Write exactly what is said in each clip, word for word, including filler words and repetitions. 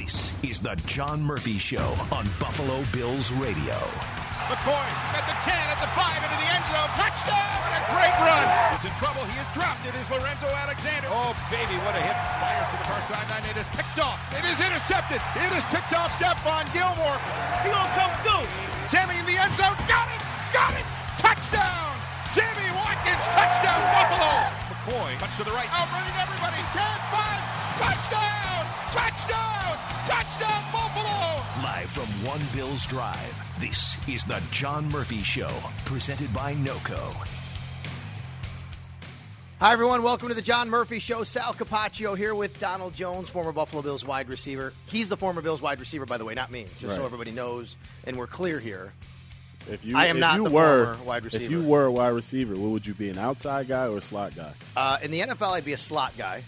This is the John Murphy Show on Buffalo Bills Radio. McCoy at the ten, at the five, into the end zone. Touchdown! What a great run. He's in trouble. He is dropped. It is Lorenzo Alexander. Oh, baby, what a hit. Fires to the far sideline. It is picked off. It is intercepted. It is picked off. Stephon Gilmore. He gonna come through. Sammy in the end zone. Got it! Got it! Touchdown! Sammy Watkins. Touchdown, Buffalo. McCoy. Touch to the right. Outrunning everybody. ten, five. Touchdown! Touchdown! Touchdown, Buffalo! Live from One Bills Drive, this is the John Murphy Show, presented by NOCO. Hi, everyone. Welcome to the John Murphy Show. Sal Capaccio here with Donald Jones, former Buffalo Bills wide receiver. He's the former Bills wide receiver, by the way, not me, just right. so everybody knows, and we're clear here. If you, I am if not you the were, former wide receiver. If you were a wide receiver, what would you be, an outside guy or a slot guy? Uh, in the N F L, I'd be a slot guy.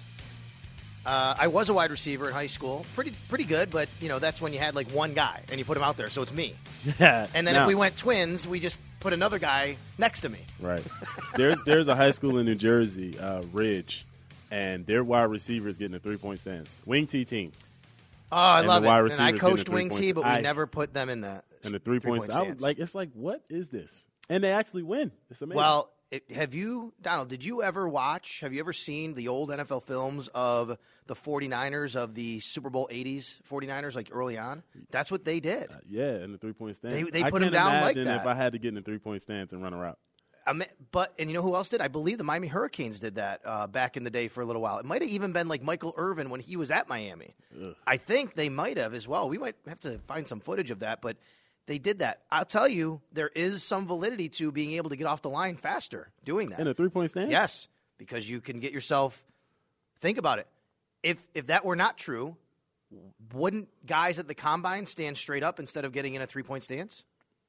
Uh, I was a wide receiver in high school. Pretty pretty good, but, you know, that's when you had, like, one guy, and you put him out there, so it's me. Yeah. And then now, if we went twins, we just put another guy next to me. Right. There's there's a high school in New Jersey, uh, Ridge, and their wide receiver is getting a three-point stance. Wing T team. Oh, I And love the it. wide And I receiver's coached getting a Wing T, three-point but we stance. never put them in the And the three-point three-point stance. stance. Like, it's like, what is this? And they actually win. It's amazing. Well, it, have you, Donald, did you ever watch, have you ever seen the old N F L films of the 49ers of the Super Bowl eighties 49ers, like early on? That's what they did. Uh, yeah, in the three-point stance. They- they I put 'em can't down like imagine that. if I had to get in the three-point stance and run a route. I mean, but, and you know who else did? I believe the Miami Hurricanes did that uh, back in the day for a little while. It might have even been like Michael Irvin when he was at Miami. Ugh. I think they might have as well. We might have to find some footage of that, but they did that. I'll tell you, there is some validity to being able to get off the line faster doing that. In a three-point stance? Yes, because you can get yourself – think about it. If if that were not true, wouldn't guys at the combine stand straight up instead of getting in a three-point stance?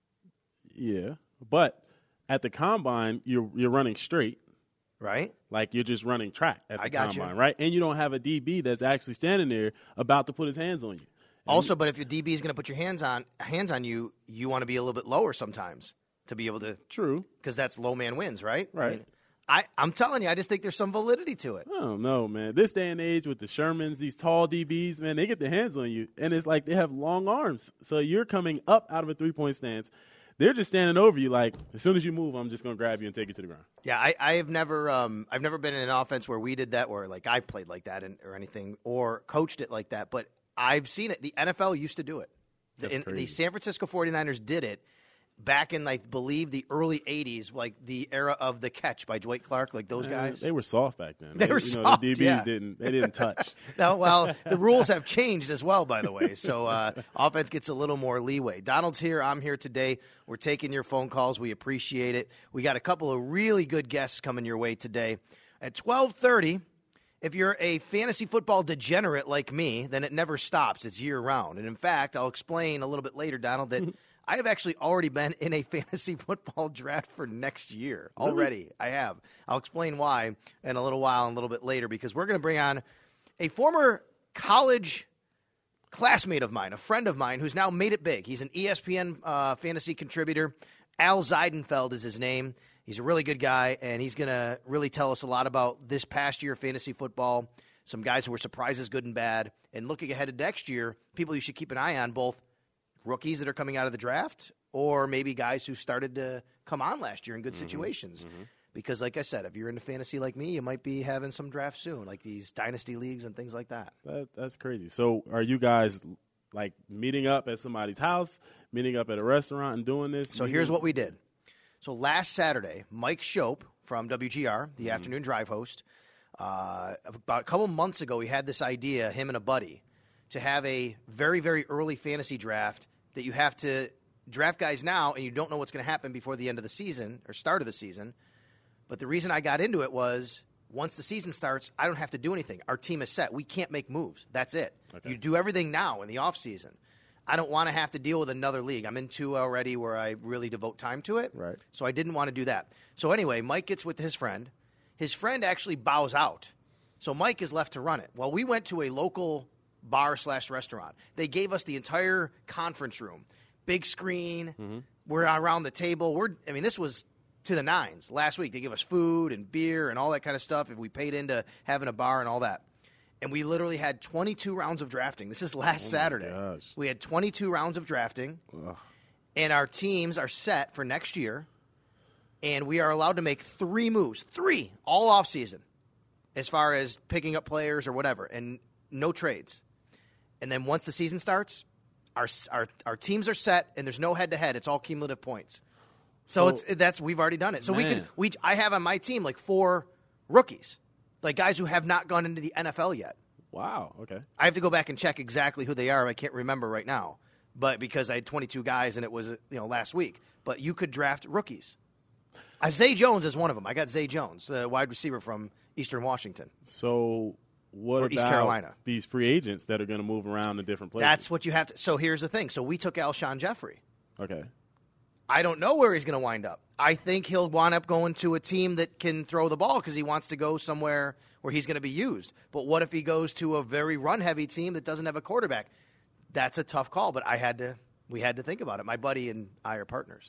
Yeah, but at the combine, you're you're running straight. Right? Like you're just running track at the I got you. combine, right? And you don't have a D B that's actually standing there about to put his hands on you. And Also, but if your D B is going to put your hands on hands on you, you want to be a little bit lower sometimes to be able to – True. because that's low man wins, right? Right. I mean, I, I'm telling you, I just think there's some validity to it. I don't know, man. This day and age with the Shermans, these tall D Bs, man, they get their hands on you. And it's like they have long arms. So you're coming up out of a three-point stance. They're just standing over you like, as soon as you move, I'm just going to grab you and take you to the ground. Yeah, I, I have never, um, I've never been in an offense where we did that, where like I played like that and, or anything, or coached it like that. But I've seen it. The N F L used to do it. The, That's in, crazy. the San Francisco 49ers did it back in, I believe, the early eighties, like the era of The Catch by Dwight Clark, like those Man, guys. They were soft back then. They were you know, soft, The D Bs yeah. didn't, they didn't touch. No, well, the rules have changed as well, by the way. So uh, offense gets a little more leeway. Donald's here. I'm here today. We're taking your phone calls. We appreciate it. We got a couple of really good guests coming your way today. At twelve thirty, if you're a fantasy football degenerate like me, then it never stops. It's year-round. And, in fact, I'll explain a little bit later, Donald, that I have actually already been in a fantasy football draft for next year already. I have. I'll explain why in a little while and a little bit later, because we're going to bring on a former college classmate of mine, a friend of mine who's now made it big. He's an E S P N uh, fantasy contributor. Al Zeidenfeld is his name. He's a really good guy, and he's going to really tell us a lot about this past year of fantasy football, some guys who were surprises, good and bad, and looking ahead to next year, people you should keep an eye on, both rookies that are coming out of the draft or maybe guys who started to come on last year in good mm-hmm. situations. Mm-hmm. Because, like I said, if you're into fantasy like me, you might be having some drafts soon, like these dynasty leagues and things like that. that. That's crazy. So are you guys, like, meeting up at somebody's house, meeting up at a restaurant and doing this? So meeting? here's what we did. So last Saturday, Mike Shope from W G R, the mm-hmm. afternoon drive host, uh, about a couple months ago, he had this idea, him and a buddy, to have a very, very early fantasy draft that you have to draft guys now and you don't know what's going to happen before the end of the season or start of the season. But the reason I got into it was once the season starts, I don't have to do anything. Our team is set. We can't make moves. That's it. Okay. You do everything now in the offseason. I don't want to have to deal with another league. I'm in two already where I really devote time to it. Right. So I didn't want to do that. So anyway, Mike gets with his friend. His friend actually bows out. So Mike is left to run it. Well, we went to a local bar slash restaurant. They gave us the entire conference room. Big screen. Mm-hmm. We're around the table. We're, I mean, this was to the nines last week. They give us food and beer and all that kind of stuff if we paid into having a bar and all that. and we literally had twenty-two rounds of drafting. This is last Oh Saturday. gosh. We had twenty-two rounds of drafting, Ugh. and our teams are set for next year, and we are allowed to make three moves, three, all offseason, as far as picking up players or whatever, and no trades. And then once the season starts, our our, our teams are set, and there's no head-to-head. It's all cumulative points. So, So it's that's we've already done it. So we man. can we I have on my team like four rookies, like guys who have not gone into the N F L yet. Wow. Okay. I have to go back and check exactly who they are. I can't remember right now, but because I had twenty-two guys and it was you know last week. But you could draft rookies. Uh, Zay Jones is one of them. I got Zay Jones, the wide receiver from Eastern Washington. So what Or about East Carolina. these free agents that are going to move around to different places? That's what you have to. So here's the thing. So we took Alshon Jeffrey. Okay. I don't know where he's going to wind up. I think he'll wind up going to a team that can throw the ball because he wants to go somewhere where he's going to be used. But what if he goes to a very run-heavy team that doesn't have a quarterback? That's a tough call, but I had to. We had to think about it. My buddy and I are partners.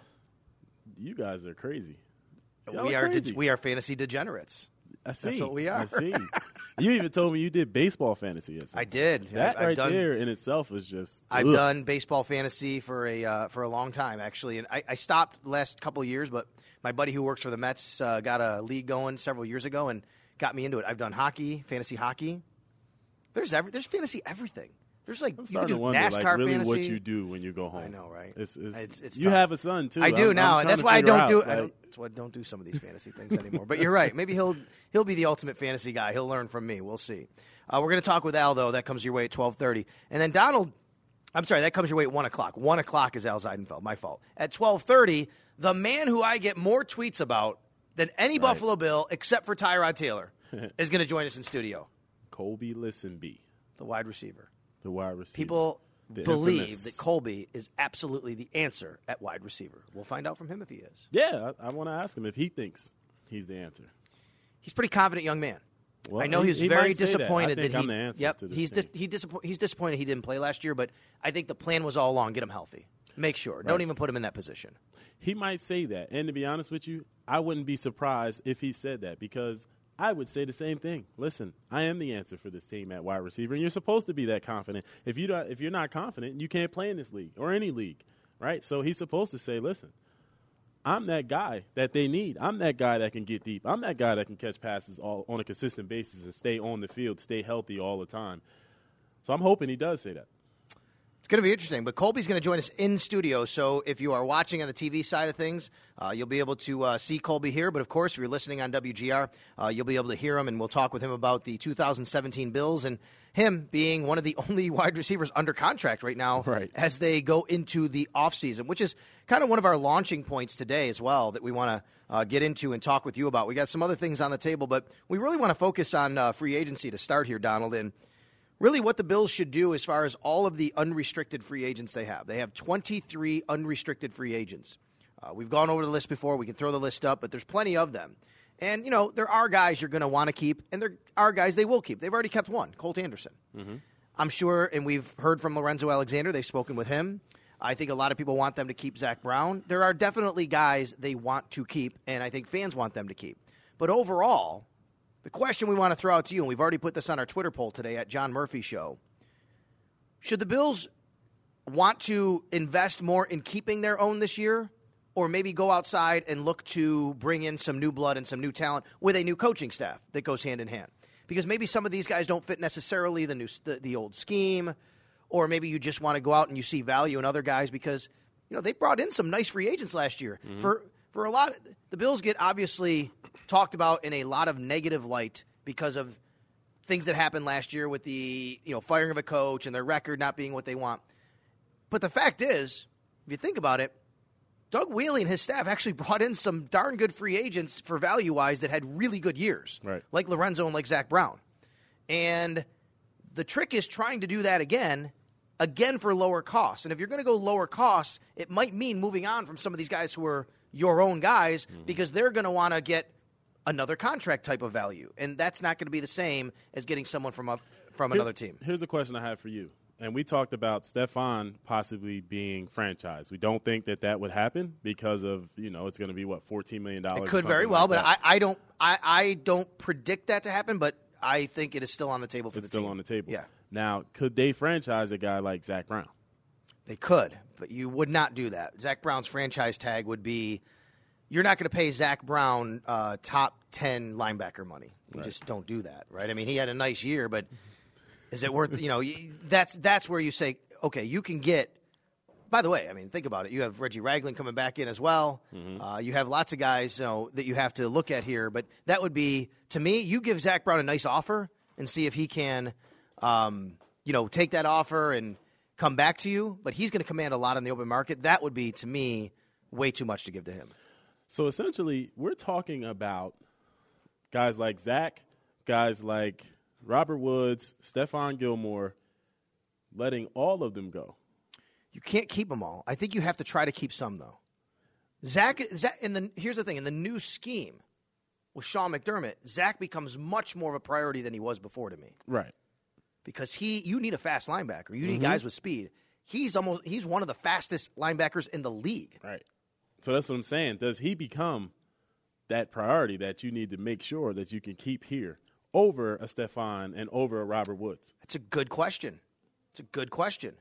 You guys are crazy. Y'all we are crazy. de- we are fantasy degenerates. I see. That's what we are. I see. You even told me you did baseball fantasy. At some I point. did. That I've right done, there in itself is just. I've ugh. done baseball fantasy for a uh, for a long time, actually, and I, I stopped the last couple of years. But my buddy who works for the Mets uh, got a league going several years ago and got me into it. I've done hockey, fantasy hockey. There's every there's fantasy everything. There's like I'm you can starting do to wonder, NASCAR like, really fantasy. what you do when you go home. I know, right? It's, it's, It's- it's you tough. have a son too. I do I'm- now, I'm and that's trying to why I figure don't out, do. like, I don't. That's why I don't do some of these fantasy things anymore. But you're right. Maybe he'll he'll be the ultimate fantasy guy. He'll learn from me. We'll see. Uh, we're going to talk with Al though. That comes your way at twelve thirty, and then Donald. I'm sorry, that comes your way at one o'clock. One o'clock is Al Zeidenfeld. My fault. At twelve thirty, the man who I get more tweets about than any Right. Buffalo Bill, except for Tyrod Taylor, is going to join us in studio. Colby Listenby, The wide receiver. the wide receiver. People The believe infamous- that Colby is absolutely the answer at wide receiver. We'll find out from him if he is. Yeah, I, I want to ask him if he thinks he's the answer. He's a pretty confident young man. Well, I know he- he was he very might say that. I disappointed think that he. I'm the answer yep, to this he's team. dis- he disappoint, he's disappointed he didn't play last year, but I think the plan was all along: get him healthy, make sure, don't Right. even put him in that position. He might say that. And to be honest with you, I wouldn't be surprised if he said that because I would say the same thing. Listen, I am the answer for this team at wide receiver, and you're supposed to be that confident. If you don't, if you're not confident, you can't play in this league or any league, right? So he's supposed to say, listen, I'm that guy that they need. I'm that guy that can get deep. I'm that guy that can catch passes all on a consistent basis and stay on the field, stay healthy all the time. So I'm hoping he does say that. It's going to be interesting, but Colby's going to join us in studio. So if you are watching on the T V side of things, uh, you'll be able to uh, see Colby here. But of course, if you're listening on W G R, uh, you'll be able to hear him, and we'll talk with him about the two thousand seventeen Bills and him being one of the only wide receivers under contract right now Right. as they go into the offseason, which is kind of one of our launching points today as well that we want to uh, get into and talk with you about. We got some other things on the table, but we really want to focus on uh, free agency to start here, Donald, and really what the Bills should do as far as all of the unrestricted free agents they have. They have twenty-three unrestricted free agents. Uh, we've gone over the list before. We can throw the list up, but there's plenty of them. And, you know, there are guys you're going to want to keep, and there are guys they will keep. They've already kept one, Colt Anderson. Mm-hmm. I'm sure, and we've heard from Lorenzo Alexander. They've spoken with him. I think a lot of people want them to keep Zach Brown. There are definitely guys they want to keep, and I think fans want them to keep. But overall, the question we want to throw out to you, and we've already put this on our Twitter poll today at John Murphy Show, should the Bills want to invest more in keeping their own this year, or maybe go outside and look to bring in some new blood and some new talent with a new coaching staff that goes hand in hand? Because maybe some of these guys don't fit necessarily the new the, the old scheme, or maybe you just want to go out and you see value in other guys because, you know, they brought in some nice free agents last year. Mm-hmm. For for a lot, the Bills get obviously talked about in a lot of negative light because of things that happened last year with the, you know, firing of a coach and their record not being what they want. But the fact is, if you think about it, Doug Wheely and his staff actually brought in some darn good free agents for value-wise that had really good years, Right. like Lorenzo and like Zach Brown. And the trick is trying to do that again, again for lower costs. And if you're going to go lower costs, it might mean moving on from some of these guys who are your own guys mm-hmm. because they're going to want to get another contract type of value. And that's not going to be the same as getting someone from a, from Here's- another team. Here's a question I have for you. And we talked about Stephon possibly being franchised. We don't think that that would happen because of, you know, it's going to be, what, fourteen million dollars? It could very well, like but that. I, I don't I, I don't predict that to happen. But I think it is still on the table for it's the team. It's still on the table. Yeah. Now, could they franchise a guy like Zach Brown? They could, but you would not do that. Zach Brown's franchise tag would be you're not going to pay Zach Brown uh, top ten linebacker money. You right. just don't do that, right? I mean, he had a nice year, but is it worth, you know, that's that's where you say, okay, you can get, by the way, I mean, think about it. You have Reggie Ragland coming back in as well. Mm-hmm. Uh, you have lots of guys you know, that you have to look at here, but that would be, to me, you give Zach Brown a nice offer and see if he can, um, you know, take that offer and come back to you, but he's going to command a lot in the open market. That would be, to me, way too much to give to him. So essentially, we're talking about guys like Zach, guys like Robert Woods, Stephon Gilmore, letting all of them go. You can't keep them all. I think you have to try to keep some, though. Zach, Zach in the, here's the thing. In the new scheme with Sean McDermott, Zach becomes much more of a priority than he was before to me. Right. Because he, you need a fast linebacker. You need mm-hmm. guys with speed. He's almost he's one of the fastest linebackers in the league. Right. So that's what I'm saying. Does he become that priority that you need to make sure that you can keep here over a Stephon and over a Robert Woods? That's a good question. It's a good question.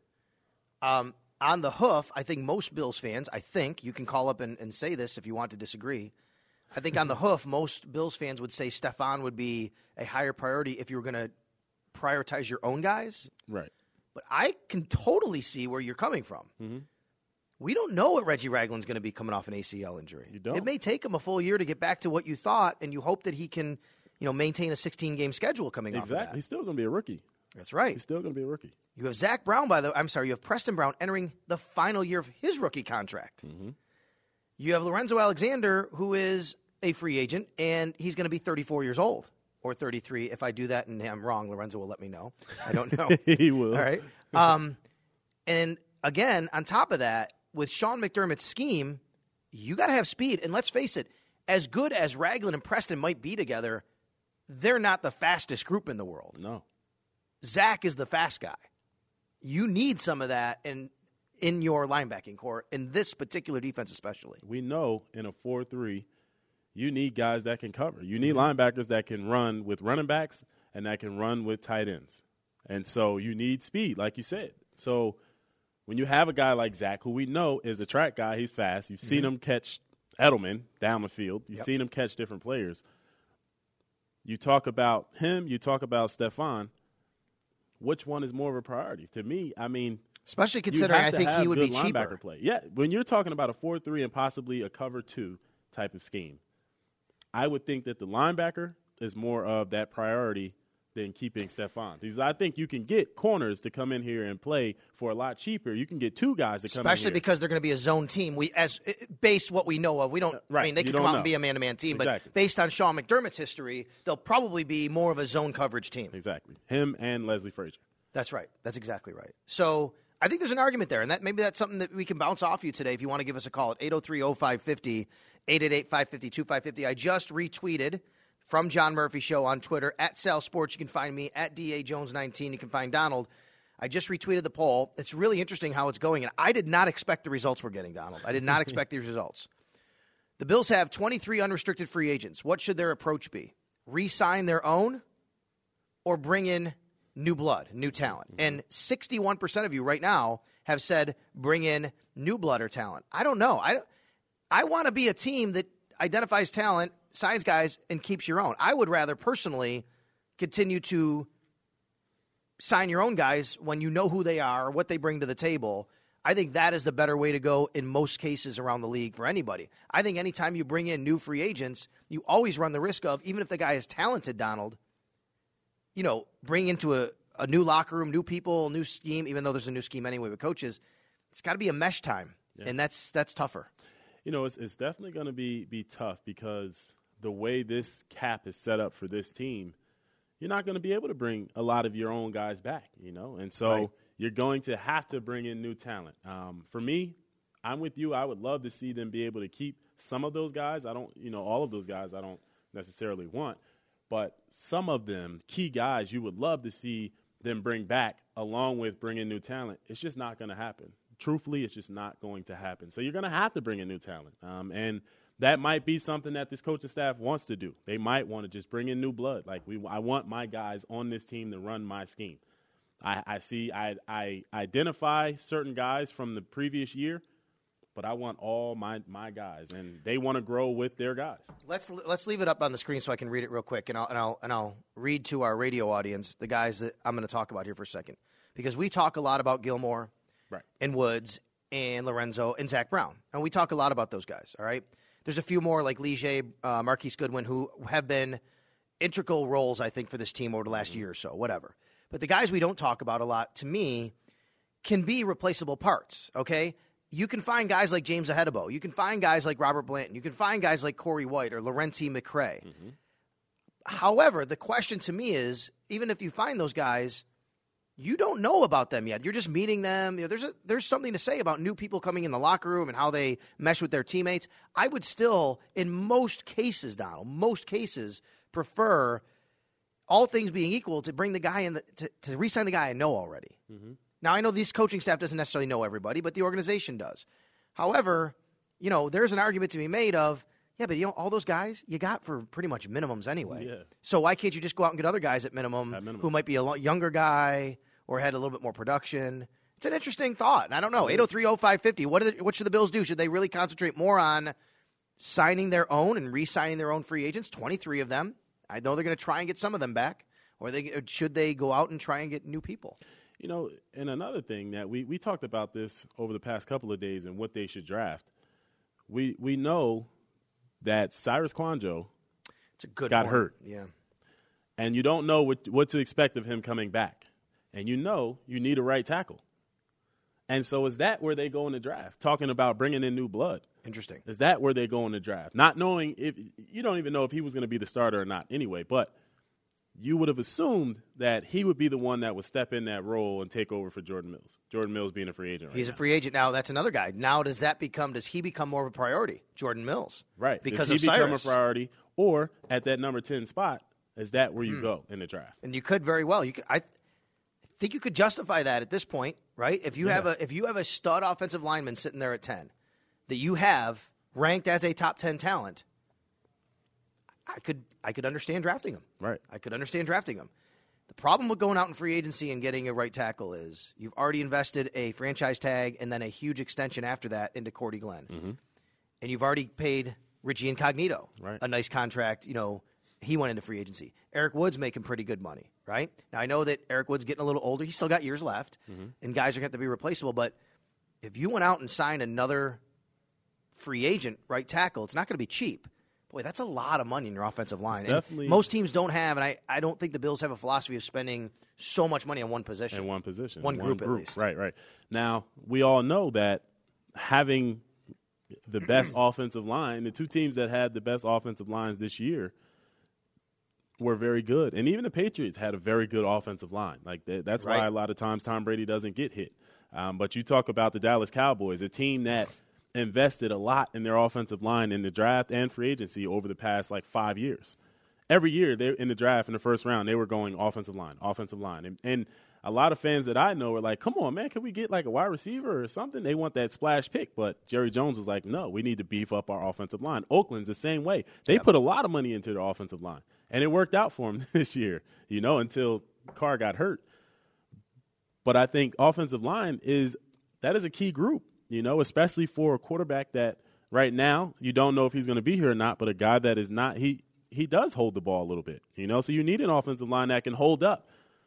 Um, on the hoof, I think most Bills fans, I think, you can call up and, and say this if you want to disagree. I think on the hoof, most Bills fans would say Stephon would be a higher priority if you were going to prioritize your own guys. Right. But I can totally see where you're coming from. Mm-hmm. We don't know what Reggie Ragland's going to be coming off an A C L injury. You don't. It may take him a full year to get back to what you thought, and you hope that he can, you know, maintain a sixteen-game schedule coming exactly. off of that. He's still going to be a rookie. That's right. He's still going to be a rookie. You have Zach Brown, by the I'm sorry, you have Preston Brown entering the final year of his rookie contract. Mm-hmm. You have Lorenzo Alexander, who is a free agent, and he's going to be thirty-four years old. Or thirty-three. If I do that and I'm wrong, Lorenzo will let me know. I don't know. He will. All right. Um, and again, on top of that, with Sean McDermott's scheme, you got to have speed. And let's face it, as good as Ragland and Preston might be together, they're not the fastest group in the world. No. Zach is the fast guy. You need some of that in, in your linebacking core, in this particular defense especially. We know in a four three, you need guys that can cover. You need linebackers that can run with running backs and that can run with tight ends. And so you need speed, like you said. So when you have a guy like Zach, who we know is a track guy, he's fast. You've mm-hmm. seen him catch Edelman down the field. You've yep. seen him catch different players. You talk about him, you talk about Stephon. Which one is more of a priority? To me, I mean – especially considering I think he would be cheaper. Play. Yeah, when you're talking about a four three and possibly a cover two type of scheme, I would think that the linebacker is more of that priority than keeping Stephon. Because I think you can get corners to come in here and play for a lot cheaper. You can get two guys to come Especially in here. because they're going to be a zone team. We, as based what we know of, we don't. Right. I mean, they You can come out know. and be a man-to-man team, Exactly. but based on Sean McDermott's history, they'll probably be more of a zone coverage team. Exactly. Him and Leslie Frazier. That's right. That's exactly right. So I think there's an argument there, and that maybe that's something that we can bounce off you today if you want to give us a call at eight oh three oh five five oh, eight eight eight, five five oh, two five five oh. I just retweeted from John Murphy Show on Twitter, at Sal Sports. You can find me, at D A Jones nineteen. You can find Donald. I just retweeted the poll. It's really interesting how it's going, and I did not expect the results we're getting, Donald. I did not expect these results. The Bills have twenty-three unrestricted free agents. What should their approach be? Re-sign their own or bring in new blood, new talent? Mm-hmm. And sixty-one percent of you right now have said bring in new blood or talent. I don't know. I, I want to be a team that identifies talent, signs guys, and keeps your own. I would rather personally continue to sign your own guys when you know who they are, what they bring to the table. I think that is the better way to go in most cases around the league for anybody. I think anytime you bring in new free agents, you always run the risk of, even if the guy is talented, Donald, you know, bring into a, a new locker room, new people, new scheme, even though there's a new scheme anyway with coaches, it's got to be a mesh time, yeah. and that's that's tougher. You know, it's, it's definitely going to be, be tough because the way this cap is set up for this team, you're not going to be able to bring a lot of your own guys back, you know, and so right. you're going to have to bring in new talent. Um, for me, I'm with you. I would love to see them be able to keep some of those guys. I don't, you know, all of those guys I don't necessarily want. But some of them, key guys, you would love to see them bring back along with bringing new talent. It's just not going to happen. Truthfully, it's just not going to happen. So you're going to have to bring in new talent. Um, and that might be something that this coaching staff wants to do. They might want to just bring in new blood. Like, we, I want my guys on this team to run my scheme. I, I see, I, I identify certain guys from the previous year, but I want all my, my guys, and they want to grow with their guys. Let's let's leave it up on the screen so I can read it real quick, and I'll and I'll and I'll read to our radio audience the guys that I'm going to talk about here for a second, because we talk a lot about Gilmore, right, and Woods and Lorenzo and Zach Brown, and we talk a lot about those guys. All right, there's a few more like Ligier, uh, Marquise Goodwin, who have been integral roles, I think, for this team over the last mm-hmm. year or so, whatever. But the guys we don't talk about a lot, to me, can be replaceable parts. Okay. You can find guys like James Ahedebo. You can find guys like Robert Blanton. You can find guys like Corey White or Laurenti McCray. Mm-hmm. However, the question to me is, even if you find those guys, you don't know about them yet. You're just meeting them. You know, there's a, there's something to say about new people coming in the locker room and how they mesh with their teammates. I would still, in most cases, Donald, most cases, prefer, all things being equal, to bring the guy in, the, to, to re-sign the guy I know already. Mm-hmm. Now, I know this coaching staff doesn't necessarily know everybody, but the organization does. However, you know, there's an argument to be made of, yeah, but you know, all those guys you got for pretty much minimums anyway. Yeah. So why can't you just go out and get other guys at minimum, at minimum. who might be a younger guy or had a little bit more production? It's an interesting thought. And I don't know. eight oh three oh five five oh, what, are the, what should the Bills do? Should they really concentrate more on signing their own and re-signing their own free agents, twenty-three of them? I know they're going to try and get some of them back. Or they should they go out and try and get new people? You know, and another thing that we, we talked about this over the past couple of days and what they should draft. We we know that Cyrus Kouandjio it's a good got point. hurt. Yeah. And you don't know what what to expect of him coming back. And you know you need a right tackle. And so is that where they go in the draft? Talking about bringing in new blood. Interesting. Is that where they go in the draft? Not knowing if – you don't even know if he was going to be the starter or not anyway, but – you would have assumed that he would be the one that would step in that role and take over for Jordan Mills. Jordan Mills being a free agent right He's now. a free agent now. That's another guy. Now does that become – does he become more of a priority, Jordan Mills? Right. Because does he of become Cyrus. a priority? Or at that number ten spot, is that where you mm. go in the draft? And you could very well. You could, I think you could justify that at this point, right? If you yeah. have a if you have a stud offensive lineman sitting there at ten that you have ranked as a top ten talent, I could I could understand drafting him. Right. I could understand drafting him. The problem with going out in free agency and getting a right tackle is you've already invested a franchise tag and then a huge extension after that into Cordy Glenn. Mm-hmm. And you've already paid Richie Incognito right. a nice contract. You know, he went into free agency. Eric Wood's making pretty good money, right? Now, I know that Eric Wood's getting a little older. He's still got years left, mm-hmm. and guys are going to have to be replaceable. But if you went out and signed another free agent right tackle, it's not going to be cheap. Boy, that's a lot of money in your offensive line. Definitely. And most teams don't have, and I, I don't think the Bills have a philosophy of spending so much money on one position. In one position. One, one group, group, at least. Right, right. Now, we all know that having the best offensive line, the two teams that had the best offensive lines this year were very good. And even the Patriots had a very good offensive line. Like they, That's right. why a lot of times Tom Brady doesn't get hit. Um, but you talk about the Dallas Cowboys, a team that – invested a lot in their offensive line in the draft and free agency over the past like five years. Every year they in the draft in the first round, they were going offensive line, offensive line. And, and a lot of fans that I know are like, come on, man, can we get like a wide receiver or something? They want that splash pick. But Jerry Jones was like, no, we need to beef up our offensive line. Oakland's the same way. They yep. put a lot of money into their offensive line. And it worked out for them this year, you know, until Carr got hurt. But I think offensive line is that is a key group. You know, especially for a quarterback that right now you don't know if he's going to be here or not, but a guy that is not, he he does hold the ball a little bit, you know, so you need an offensive line that can hold up.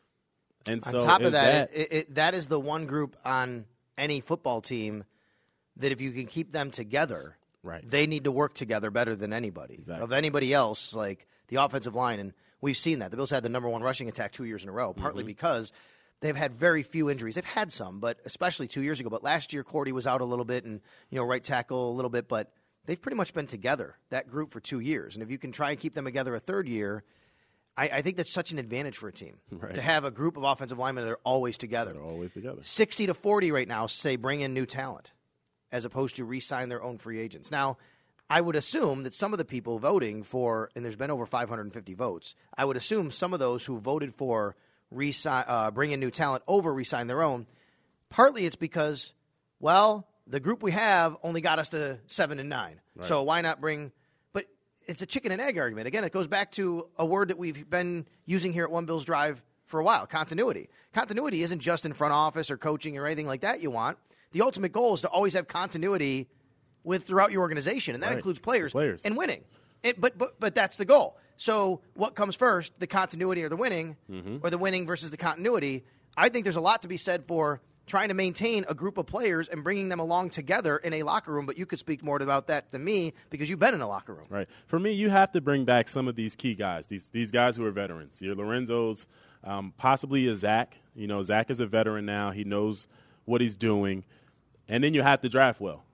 And so on top of that, that, it, it, that is the one group on any football team that if you can keep them together, right. they need to work together better than anybody. Exactly. Of anybody else, like the offensive line, and we've seen that. The Bills had the number one rushing attack two years in a row, partly mm-hmm. because – they've had very few injuries. They've had some, but especially two years ago. But last year, Cordy was out a little bit and, you know, right tackle a little bit. But they've pretty much been together, that group, for two years. And if you can try and keep them together a third year, I, I think that's such an advantage for a team. Right. To have a group of offensive linemen that are always together. They're always together. sixty to forty right now say bring in new talent as opposed to re-sign their own free agents. Now, I would assume that some of the people voting for, and there's been over five hundred fifty votes, I would assume some of those who voted for Resign, uh, bring in new talent over resign their own. Partly it's because, well, the group we have only got us to seven and nine, Right. So why not bring – but it's a chicken and egg argument. Again, it goes back to a word that we've been using here at One Bills Drive for a while, continuity. Continuity isn't just in front office or coaching or anything like that you want. The ultimate goal is to always have continuity with throughout your organization, and that right. includes players, players and winning. It, but, but but that's the goal. So what comes first, the continuity or the winning, mm-hmm. or the winning versus the continuity? I think there's a lot to be said for trying to maintain a group of players and bringing them along together in a locker room, but you could speak more about that than me because you've been in a locker room. Right. For me, you have to bring back some of these key guys, these these guys who are veterans. Your Lorenzo's, um, possibly a Zach. You know, Zach is a veteran now. He knows what he's doing. And then you have to draft well.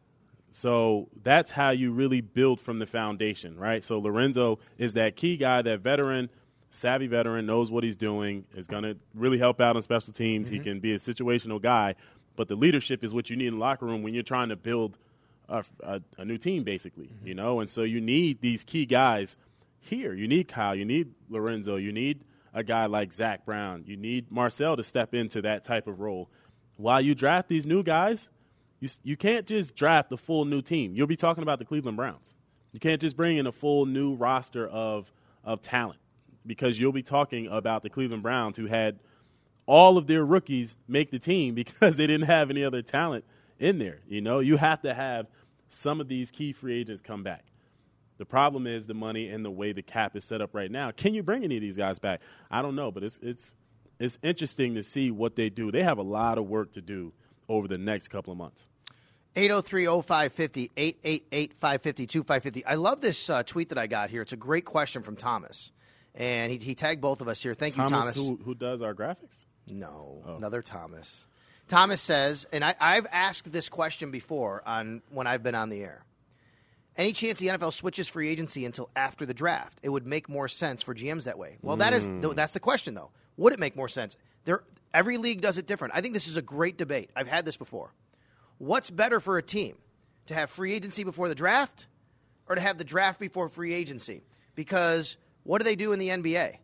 So that's how you really build from the foundation, right? So Lorenzo is that key guy, that veteran, savvy veteran, knows what he's doing, is going to really help out on special teams. Mm-hmm. He can be a situational guy. But the leadership is what you need in the locker room when you're trying to build a, a, a new team, basically, mm-hmm. you know? And so you need these key guys here. You need Kyle. You need Lorenzo. You need a guy like Zach Brown. You need Marcel to step into that type of role. While you draft these new guys, you you can't just draft a full new team. You'll be talking about the Cleveland Browns. You can't just bring in a full new roster of of talent because you'll be talking about the Cleveland Browns who had all of their rookies make the team because they didn't have any other talent in there. You know, you have to have some of these key free agents come back. The problem is the money and the way the cap is set up right now. Can you bring any of these guys back? I don't know, but it's it's it's interesting to see what they do. They have a lot of work to do over the next couple of months. eight oh three oh five five oh, eight eight eight, five five oh, two five five oh. I love this uh, tweet that I got here. It's a great question from Thomas. And he, he tagged both of us here. Thank Thomas, you, Thomas. Who, who does our graphics? No, oh. another Thomas. Thomas says, and I, I've asked this question before on when I've been on the air. Any chance the N F L switches free agency until after the draft? It would make more sense for G Ms that way. Well, that is mm. that's the question, though. Would it make more sense? There, every league does it different. I think this is a great debate. I've had this before. What's better for a team? To have free agency before the draft or to have the draft before free agency? Because what do they do in the N B A?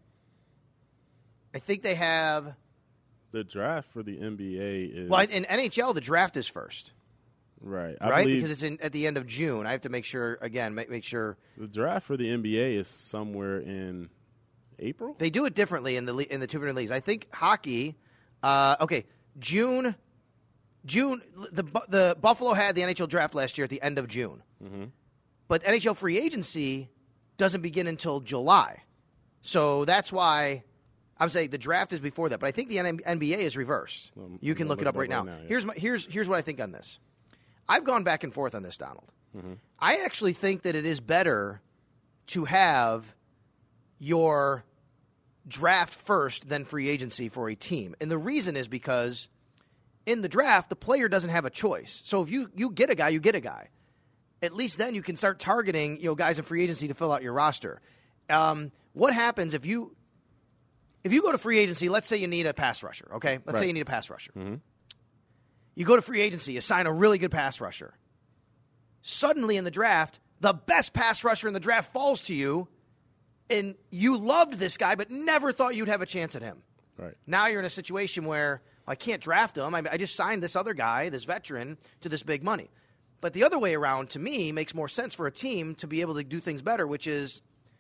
I think they have... The draft for the N B A is... Well, in N H L, the draft is first. Right. I right? believe Because it's in, at the end of June. I have to make sure, again, make, make sure... The draft for the N B A is somewhere in April? They do it differently in the in the two different leagues. I think hockey... Uh, okay, June... June, the the Buffalo had the N H L draft last year at the end of June. Mm-hmm. But N H L free agency doesn't begin until July. So that's why I'm saying the draft is before that. But I think the N B A is reversed. Um, you can look it up right now. now yeah. Here's my, here's here's what I think on this. I've gone back and forth on this, Donald. Mm-hmm. I actually think that it is better to have your draft first than free agency for a team. And the reason is because in the draft, the player doesn't have a choice. So if you, you get a guy, you get a guy. At least then you can start targeting, you know, guys in free agency to fill out your roster. Um, what happens if you if you go to free agency, let's say you need a pass rusher, okay? Let's right. say you need a pass rusher. Mm-hmm. You go to free agency, you sign a really good pass rusher. Suddenly in the draft, the best pass rusher in the draft falls to you, and you loved this guy but never thought you'd have a chance at him. Right. Now you're in a situation where I can't draft him. I, I just signed this other guy, this veteran, to this big money. But the other way around, to me, makes more sense for a team to be able to do things better, which is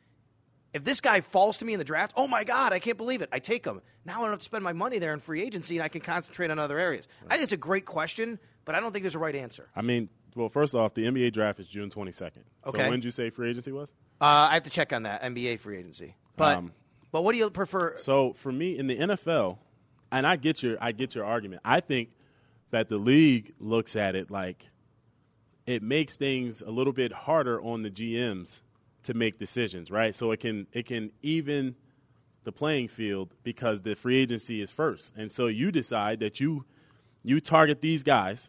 if this guy falls to me in the draft, oh, my God, I can't believe it. I take him. Now I don't have to spend my money there in free agency, and I can concentrate on other areas. Right. I think it's a great question, but I don't think there's a right answer. I mean, well, first off, the N B A draft is June twenty-second. Okay. So when did you say free agency was? Uh, I have to check on that, N B A free agency. But, um, but what do you prefer? So for me, in the N F L – and I get your I get your argument. I think that the league looks at it like it makes things a little bit harder on the G Ms to make decisions, right? So it can it can even the playing field because the free agency is first. And so you decide that you you target these guys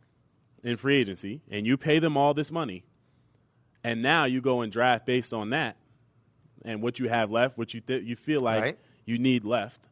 in free agency and you pay them all this money. And now you go and draft based on that and what you have left, what you th- you feel like right. you need left.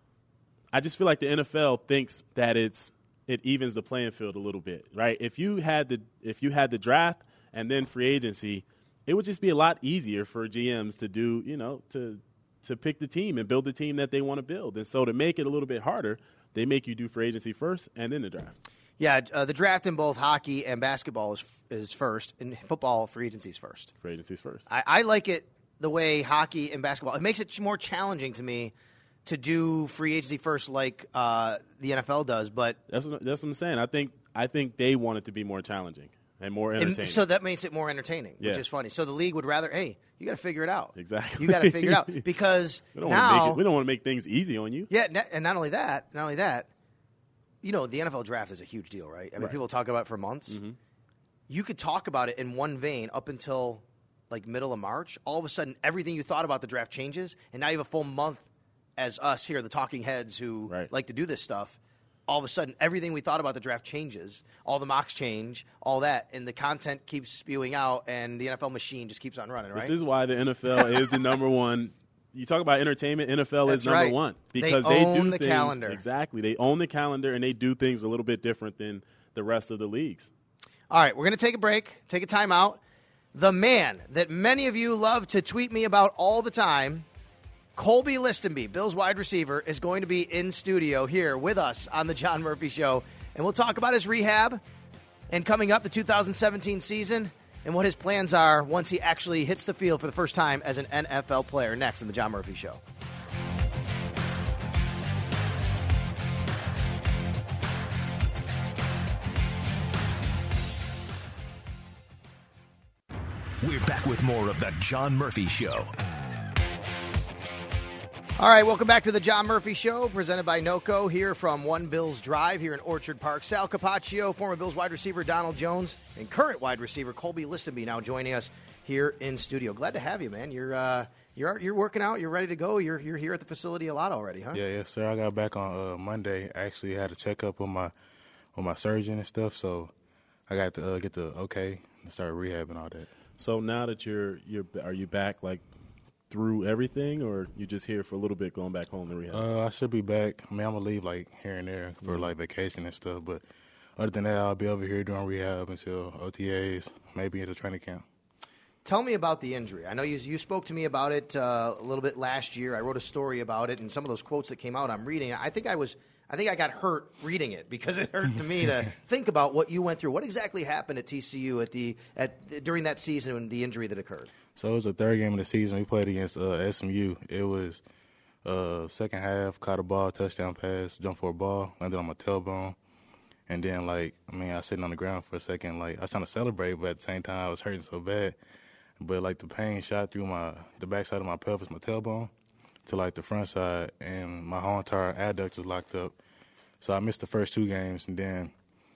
I just feel like the N F L thinks that it's it evens the playing field a little bit, right? If you had the if you had the draft and then free agency, it would just be a lot easier for G Ms to do, you know, to to pick the team and build the team that they want to build. And so to make it a little bit harder, they make you do free agency first and then the draft. Yeah, uh, the draft in both hockey and basketball is is first, and football free agency is first. Free agency's first. I, I like it the way hockey and basketball. It makes it more challenging to me to do free agency first, like uh, the N F L does. But that's what, that's what I'm saying. I think I think they want it to be more challenging and more entertaining. And so that makes it more entertaining, yeah. which is funny. So the league would rather, hey, you got to figure it out. Exactly. You got to figure it out because we don't now make it, we don't want to make things easy on you. Yeah, and not only that, not only that. You know, the N F L draft is a huge deal, right? I mean, right. people talk about it for months. Mm-hmm. You could talk about it in one vein up until like middle of March. All of a sudden, everything you thought about the draft changes, and now you have a full month as us here, the talking heads who right. like to do this stuff. All of a sudden, everything we thought about the draft changes. All the mocks change, all that, and the content keeps spewing out, and the N F L machine just keeps on running, right? This is why the N F L is the number one. You talk about entertainment, N F L That's is number right. one they, because they, own do the things, calendar. Exactly. They own the calendar, and they do things a little bit different than the rest of the leagues. All right, we're going to take a break, take a time out. The man that many of you love to tweet me about all the time, Colby Listenby, Bills wide receiver, is going to be in studio here with us on the John Murphy Show. And we'll talk about his rehab and coming up the two thousand seventeen season and what his plans are once he actually hits the field for the first time as an N F L player next on the John Murphy Show. We're back with more of the John Murphy Show. All right, welcome back to the John Murphy Show, presented by NOCO here from One Bills Drive here in Orchard Park. Sal Capaccio, former Bills wide receiver Donald Jones, and current wide receiver Colby Listenby now joining us here in studio. Glad to have you, man. You're uh, you're you're working out. You're ready to go. You're you're here at the facility a lot already, huh? Yeah, yes, sir. I got back on uh, Monday. I actually had a checkup with my with my surgeon and stuff, so I got to uh, get the okay and start rehab and all that. So now that you're you're are you back like through everything, or you just here for a little bit, going back home to rehab? Uh, I should be back. I mean, I'm gonna leave like here and there for mm-hmm. like vacation and stuff, but other than that, I'll be over here doing rehab until O T As, maybe at a training camp. Tell me about the injury. I know you you spoke to me about it uh, a little bit last year. I wrote a story about it, and some of those quotes that came out, I'm reading. I think I was I think I got hurt reading it because it hurt to me to think about what you went through. What exactly happened at T C U at the at during that season when the injury that occurred? So it was the third game of the season. We played against uh, S M U. It was uh, second half, caught a ball, touchdown pass, jumped for a ball, landed on my tailbone. And then, like, I mean, I was sitting on the ground for a second. Like, I was trying to celebrate, but at the same time, I was hurting so bad. But, like, the pain shot through my the backside of my pelvis, my tailbone, to, like, the front side, and my whole entire adduct was locked up. So I missed the first two games, and then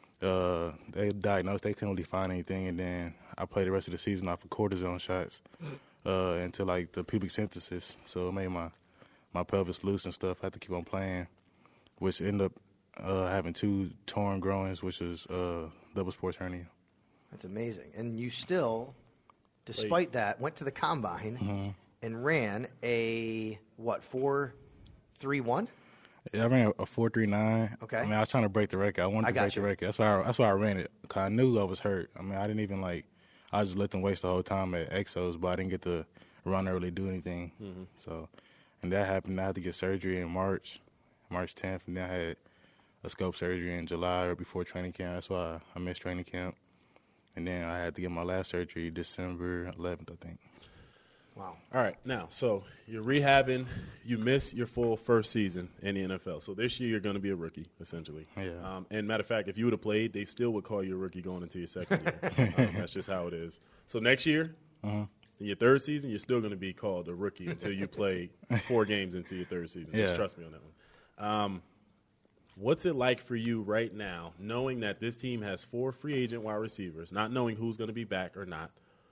uh, they diagnosed they couldn't really find anything, and then I played the rest of the season off of cortisone shots uh, until, like, the pubic symphysis. So it made my, my pelvis loose and stuff. I had to keep on playing, which ended up uh, having two torn groins, which is uh, double sports hernia. That's amazing. And you still, despite Wait. that, went to the combine Mm-hmm. and ran a, what, four three one? Yeah, I ran a four three nine. Okay. I mean, I was trying to break the record. I wanted I to got break you. the record. That's why I, that's why I ran it, because I knew I was hurt. I mean, I didn't even, like, I just let them waste the whole time at Exos, but I didn't get to run or really do anything. Mm-hmm. So, and that happened. I had to get surgery in March, March tenth, and then I had a scope surgery in July or before training camp. That's why I missed training camp. And then I had to get my last surgery December eleventh, I think. Wow. All right, now, so you're rehabbing. You miss your full first season in the N F L. So this year you're going to be a rookie, essentially. Yeah. Um, and matter of fact, if you would have played, they still would call you a rookie going into your second year. um, that's just how it is. So next year, uh-huh. in your third season, you're still going to be called a rookie until you play four games into your third season. Yeah. Just trust me on that one. Um, what's it like for you right now, knowing that this team has four free agent wide receivers, not knowing who's going to be back or not,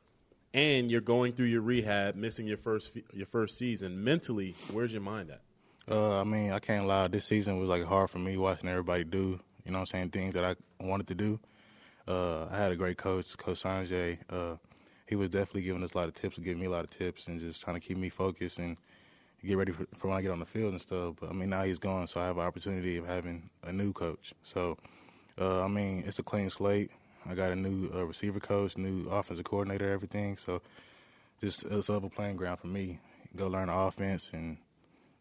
and you're going through your rehab, missing your first your first season? Mentally, where's your mind at? Uh, I mean, I can't lie. This season was, like, hard for me watching everybody do, you know what I'm saying, things that I wanted to do. Uh, I had a great coach, Coach Sanjay. Uh, he was definitely giving us a lot of tips, giving me a lot of tips, and just trying to keep me focused and get ready for, for when I get on the field and stuff. But, I mean, now he's gone, so I have an opportunity of having a new coach. So, uh, I mean, it's a clean slate. I got a new uh, receiver coach, new offensive coordinator, everything. So just it's a level playing ground for me. Go learn the offense and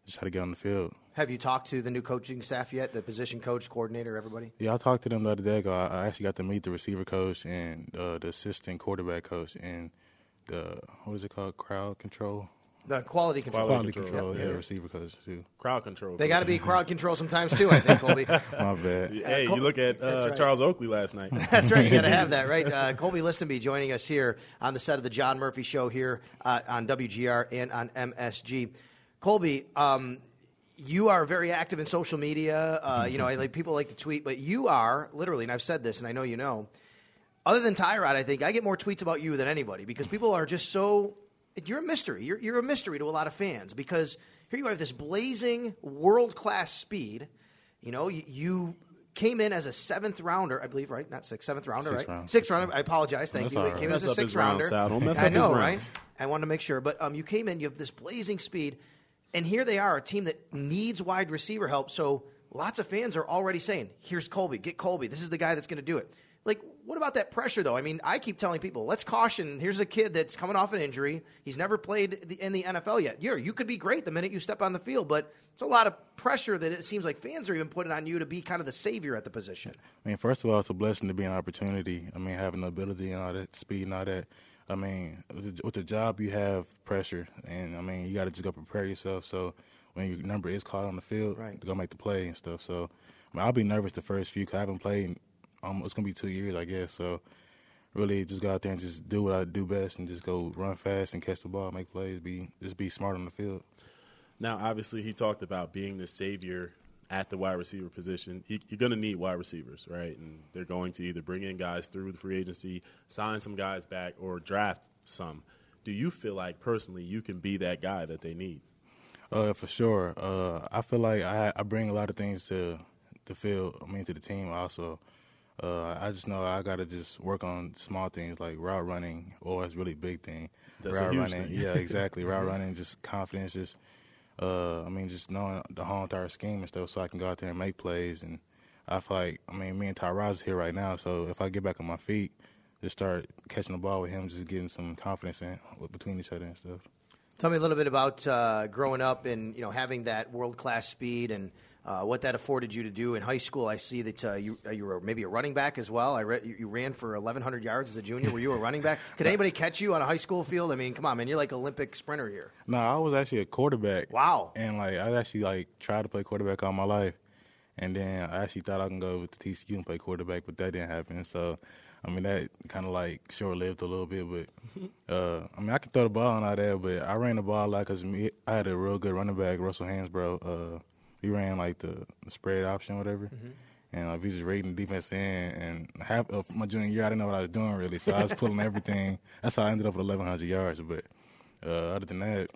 just how to get on the field. Have you talked to the new coaching staff yet, the position coach, coordinator, everybody? Yeah, I talked to them the other day ago. I, I actually got to meet the receiver coach and uh, the assistant quarterback coach and the, what is it called, crowd control? The quality control. Quality control. control, Yeah, yeah, yeah. receiver coach, too. Crowd control. They got to be crowd control sometimes, too, I think, Colby. My bad. Hey, Col- you look at That's uh, right. Charles Oakley last night. That's right. You got to have that, right? Uh, Colby Listenby joining us here on the set of the John Murphy Show here uh, on W G R and on M S G. Colby, um, you are very active in social media. Uh, you know, I, like, people like to tweet, but you are literally, and I've said this, and I know you know, other than Tyrod, I think I get more tweets about you than anybody because people are just so. You're a mystery. You're, you're a mystery to a lot of fans because here you have this blazing world-class speed. You know, you, you came in as a seventh rounder, I believe, right? Not sixth, seventh rounder, Sixth right? round. Sixth rounder. I apologize. Thank That's you. all You right. came in as Mess a up his sixth rounds, rounder. Sal. Don't mess I up his know, rounds. right? I wanted to make sure, but um, you came in. You have this blazing speed, and here they are, a team that needs wide receiver help. So lots of fans are already saying, "Here's Colby. Get Colby. This is the guy that's going to do it." Like, what about that pressure, though? I mean, I keep telling people, let's caution. Here's a kid that's coming off an injury. He's never played the, in the N F L yet. You're, you could be great the minute you step on the field, but it's a lot of pressure that it seems like fans are even putting on you to be kind of the savior at the position. I mean, first of all, it's a blessing to be an opportunity. I mean, having the ability and all that speed and all that. I mean, with the, with the job, you have pressure, and, I mean, you got to just go prepare yourself. So when your number is called on the field, Right. to go make the play and stuff. So, I mean, I'll be nervous the first few because I haven't played – Um, it's going to be two years, I guess. So, really, just go out there and just do what I do best and just go run fast and catch the ball, make plays, be just be smart on the field. Now, obviously, he talked about being the savior at the wide receiver position. He, you're going to need wide receivers, right? And they're going to either bring in guys through the free agency, sign some guys back, or draft some. Do you feel like, personally, you can be that guy that they need? Uh, for sure. Uh, I feel like I, I bring a lot of things to the field, I mean, to the team also. Uh, I just know I got to just work on small things like route running, or it's really big thing. That's route a huge running, thing. yeah, exactly. Route running, just confidence, just uh, I mean, just knowing the whole entire scheme and stuff, so I can go out there and make plays. And I feel like, I mean, me and Tyrod's here right now, so if I get back on my feet, just start catching the ball with him, just getting some confidence in between each other and stuff. Tell me a little bit about uh, growing up and, you know, having that world-class speed and uh, what that afforded you to do in high school. I see that uh, you uh, you were maybe a running back as well. I read you, you ran for eleven hundred yards as a junior. Were you a running back? Could anybody catch you on a high school field? I mean, come on, man. You're like Olympic sprinter here. No, I was actually a quarterback. Wow. And, like, I actually, like, tried to play quarterback all my life. And then I actually thought I can go with T C U and play quarterback, but that didn't happen. So, I mean, that kind of, like, short-lived a little bit. But, uh, I mean, I can throw the ball and all that, but I ran the ball a lot because I had a real good running back, Russell Hansbrough. Uh, we ran, like, the, the spread option, whatever. Mm-hmm. And like, we just raiding the defense in. And half of my junior year, I didn't know what I was doing, really. So I was pulling everything. That's how I ended up with eleven hundred yards. But uh, other than that,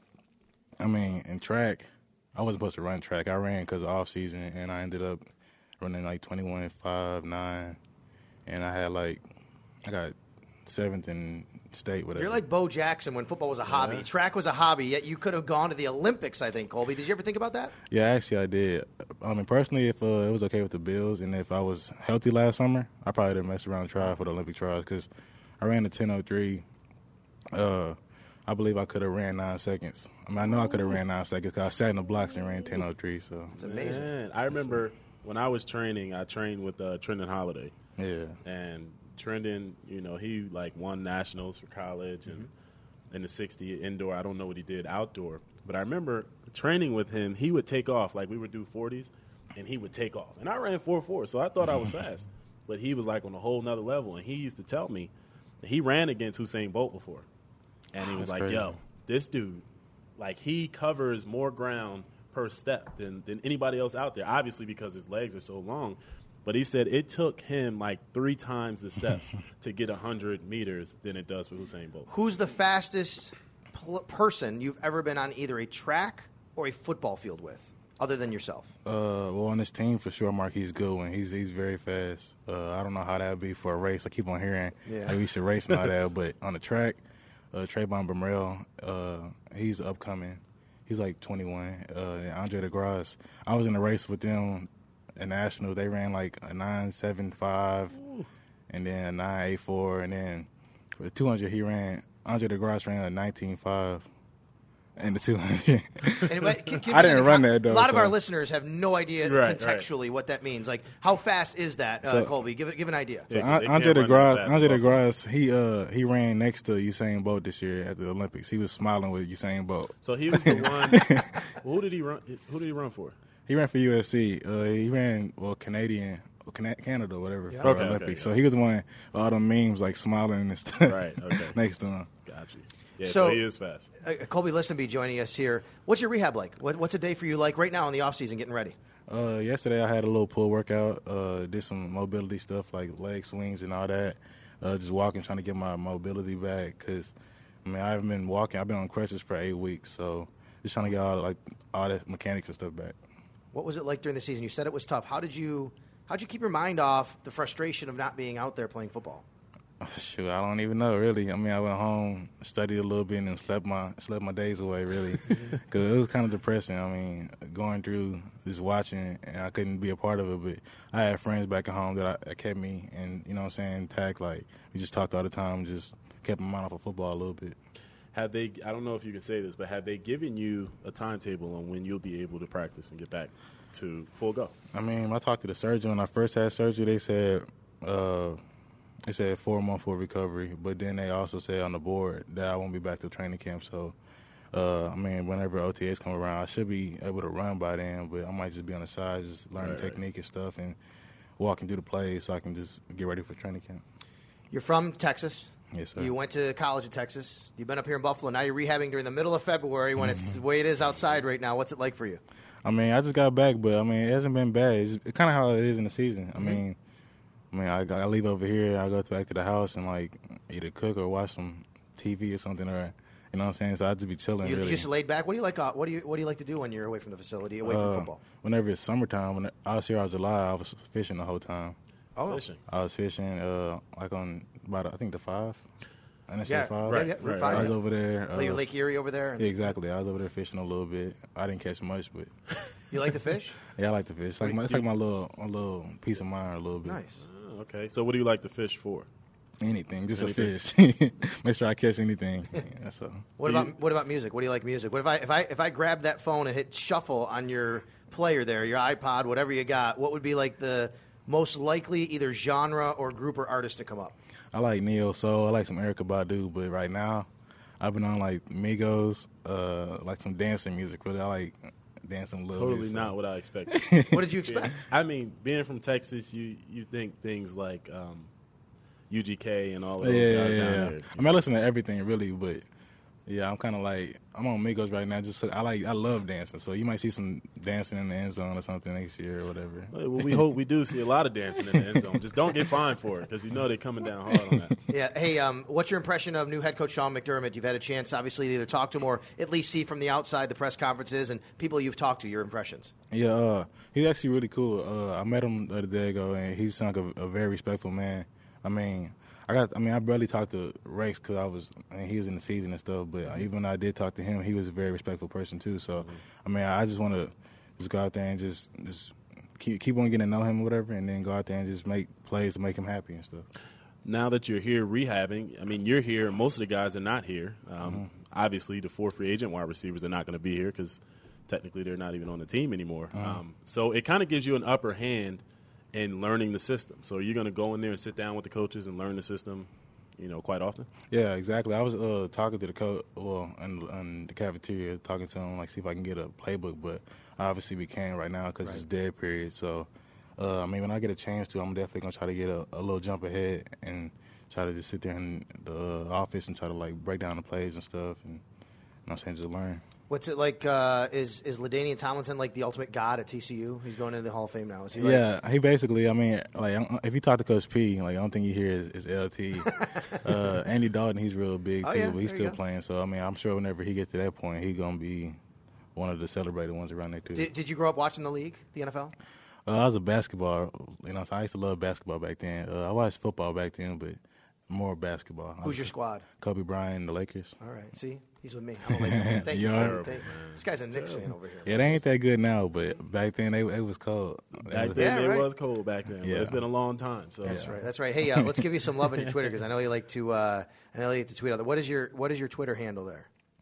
I mean, in track, I wasn't supposed to run track. I ran because of off-season, and I ended up running, like, twenty-one, five, nine. And I had, like, I got seventh in state, whatever. You're like Bo Jackson when football was a hobby. Yeah. Track was a hobby, yet you could have gone to the Olympics, I think, Colby. Did you ever think about that? Yeah, actually, I did. I mean, personally, if uh, it was okay with the Bills and if I was healthy last summer, I probably didn't mess around and try for the Olympic trials because I ran the ten oh three. Uh, I believe I could have ran nine seconds. I mean, I know I could have ran nine seconds because I sat in the blocks and ran ten oh three. So It's amazing. Man, I remember when I was training, I trained with uh, Trendon Holiday. yeah, And Trendon, you know, he like won nationals for college and in the sixty indoor. I don't know what he did outdoor, but I remember training with him. He would take off like we would do forties, and he would take off. And I ran four four, so I thought I was fast. But he was like on a whole nother level, and he used to tell me that he ran against Usain Bolt before, and he was That's like, crazy. "Yo, this dude, like he covers more ground per step than than anybody else out there. Obviously because his legs are so long." But he said it took him like three times the steps to get one hundred meters than it does for Usain Bolt. Who's the fastest pl- person you've ever been on either a track or a football field with, other than yourself? Uh, well, on this team for sure, Marquise Goodwin. He's he's very fast. Uh, I don't know how that would be for a race. I keep on hearing Yeah. like we should race and all that, but on the track, uh, Trayvon Bumrell, uh, he's upcoming. He's like twenty-one. Uh, and Andre DeGrasse. I was in a race with them at Nationals. They ran like a nine seven five, and then a nine eight four, and then for the two hundred he ran. Andre DeGrasse ran a nineteen five. and the two hundred. Anyway, can, can I didn't run con- that, though. A lot so. of our listeners have no idea Right, contextually right. what that means. Like, how fast is that, uh, So- Colby? Give it, give an idea. So Yeah, 'cause they Andre can't run that DeGrasse, fast Andre in Buffalo. DeGrasse, he uh he ran next to Usain Bolt this year at the Olympics. He was smiling with Usain Bolt. So he was the one. Who did he run? Who did he run for? He ran for U S C. Uh, he ran well Canadian, or Cana- Canada, whatever, for Okay, okay, Olympics. yeah. So he was the one all the memes like smiling and stuff. Right, okay. next to him. Got you. Yeah, So- so, he is fast. Uh, Colby Listenby joining us here. What's your rehab like? What, what's a day for you like right now in the off season, getting ready? Uh, yesterday I had a little pull workout. Uh, did some mobility stuff like leg swings and all that. Uh, just walking, trying to get my mobility back. Cause I mean I haven't been walking. I've been on crutches for eight weeks, so just trying to get all like all that mechanics and stuff back. What was it like during the season? You said it was tough. How did you how did you keep your mind off the frustration of not being out there playing football? Shoot, I don't even know really. I mean, I went home, studied a little bit, and then slept my slept my days away really, because it was kind of depressing. I mean, going through just watching, and I couldn't be a part of it. But I had friends back at home that, I, that kept me, and you know what I'm saying, intact. Like we just talked all the time, just kept my mind off of football a little bit. Have they? I don't know if you can say this, but have they given you a timetable on when you'll be able to practice and get back to full go? I mean, I talked to the surgeon when I first had surgery. They said. Uh, They said four months for recovery, but then they also said on the board that I won't be back to training camp. So, uh, I mean, whenever O T As come around, I should be able to run by then, but I might just be on the side, just learning Right, right. technique and stuff and walking through the plays so I can just get ready for training camp. You're from Texas. Yes, sir. You went to college in Texas. You've been up here in Buffalo. Now you're rehabbing during the middle of February when it's the way it is outside right now. What's it like for you? I mean, I just got back, but, I mean, it hasn't been bad. It's kind of how it is in the season. I mean, I mean, I, I leave over here, I go back to the house and, like, either cook or watch some T V or something, or, you know what I'm saying? So I just be chilling, You really. just laid back. What do you like? Uh, what do you What do you like to do when you're away from the facility, away from Uh, football? Whenever it's summertime, when I was here in July, I was fishing the whole time. Oh, Fishing. I was fishing, uh, like on about I think the five, and yeah, five. yeah, yeah, Right, fine, I was yeah. over there. Uh, Lake, Lake Erie over there. And yeah, exactly. I was over there fishing a little bit. I didn't catch much, but You like the fish? yeah, I like to fish. It's like my, it's like my little, my little piece of mind, a little bit. Nice. Oh, okay. So what do you like to fish for? Anything, just Anything. a fish. Make sure I catch anything. Yeah, that's all. What Do about you- What about music? What do you like music? What if I if I if I grab that phone and hit shuffle on your player there, your iPod, whatever you got? What would be like the most likely either genre or group or artist to come up? I like neo soul. I like some Erykah Badu, but right now, I've been on like Migos, uh, like some dancing music. Really, I like dancing a little bit. Totally so- not what I expected. What did you expect? I mean, being from Texas, you you think things like um, U G K and all of Yeah, those yeah, guys yeah. down yeah. there. I mean, I listen to everything really, but yeah, I'm kind of like I'm on Migos right now. Just so, I like I love dancing, so you might see some dancing in the end zone or something next year or whatever. Well, we hope we do see a lot of dancing in the end zone. Just don't get fined for it, because you know they're coming down hard on that. Yeah. Hey, um, what's your impression of new head coach Sean McDermott? You've had a chance, obviously, to either talk to him or at least see from the outside the press conferences and people you've talked to. Your impressions. Yeah, uh, he's actually really cool. Uh, I met him the other day ago, and he seemed like a, a very respectful man. I mean, I got. I mean, I barely talked to Rex because I was. I mean, he was in the season and stuff. But even when I did talk to him, he was a very respectful person too. So, I mean, I just want to just go out there and just just keep keep on getting to know him or whatever, and then go out there and just make plays to make him happy and stuff. Now that you're here rehabbing, I mean, you're here. Most of the guys are not here. Um, Mm-hmm. Obviously, the four free agent wide receivers are not going to be here because technically they're not even on the team anymore. Mm-hmm. Um, so it kind of gives you an upper hand in learning the system. So you're going to go in there and sit down with the coaches and learn the system, you know, quite often. Yeah, exactly. I was uh, talking to the coach, well, in, in the cafeteria, talking to him, like, see if I can get a playbook. But obviously we can't right now because it's dead period. So, uh, I mean, when I get a chance to, I'm definitely going to try to get a, a little jump ahead and try to just sit there in the uh, office and try to, like, break down the plays and stuff and, you know what I'm saying, just learn. What's it like? Uh, is is LaDainian Tomlinson like the ultimate god at T C U? He's going into the Hall of Fame now. Is he? Like, Yeah, he basically, I mean, like, if you talk to Coach P, like, the only thing you hear is, is L T. uh, Andy Dalton, he's real big, Oh, too, yeah, but he's there you still go. playing. So, I mean, I'm sure whenever he gets to that point, he's going to be one of the celebrated ones around there, too. Did, did you grow up watching the league, the N F L? Uh, I was a basketball, you know, so I used to love basketball back then. Uh, I watched football back then, but more basketball. I Who's was- your squad? Kobe Bryant, the Lakers. All right. See, he's with me. I'm a Laker fan. Thank you. You're Tony. terrible, Thank- This guy's a Knicks fan over here. Yeah, they ain't that good now, but back then they it was cold. Back was- then, Yeah, it right. was cold back then, Yeah. but it's been a long time. So That's right. That's right. Hey, uh, let's give you some love on your Twitter because I know you like to. Uh, I know you like to tweet out there. What is your What is your Twitter handle there?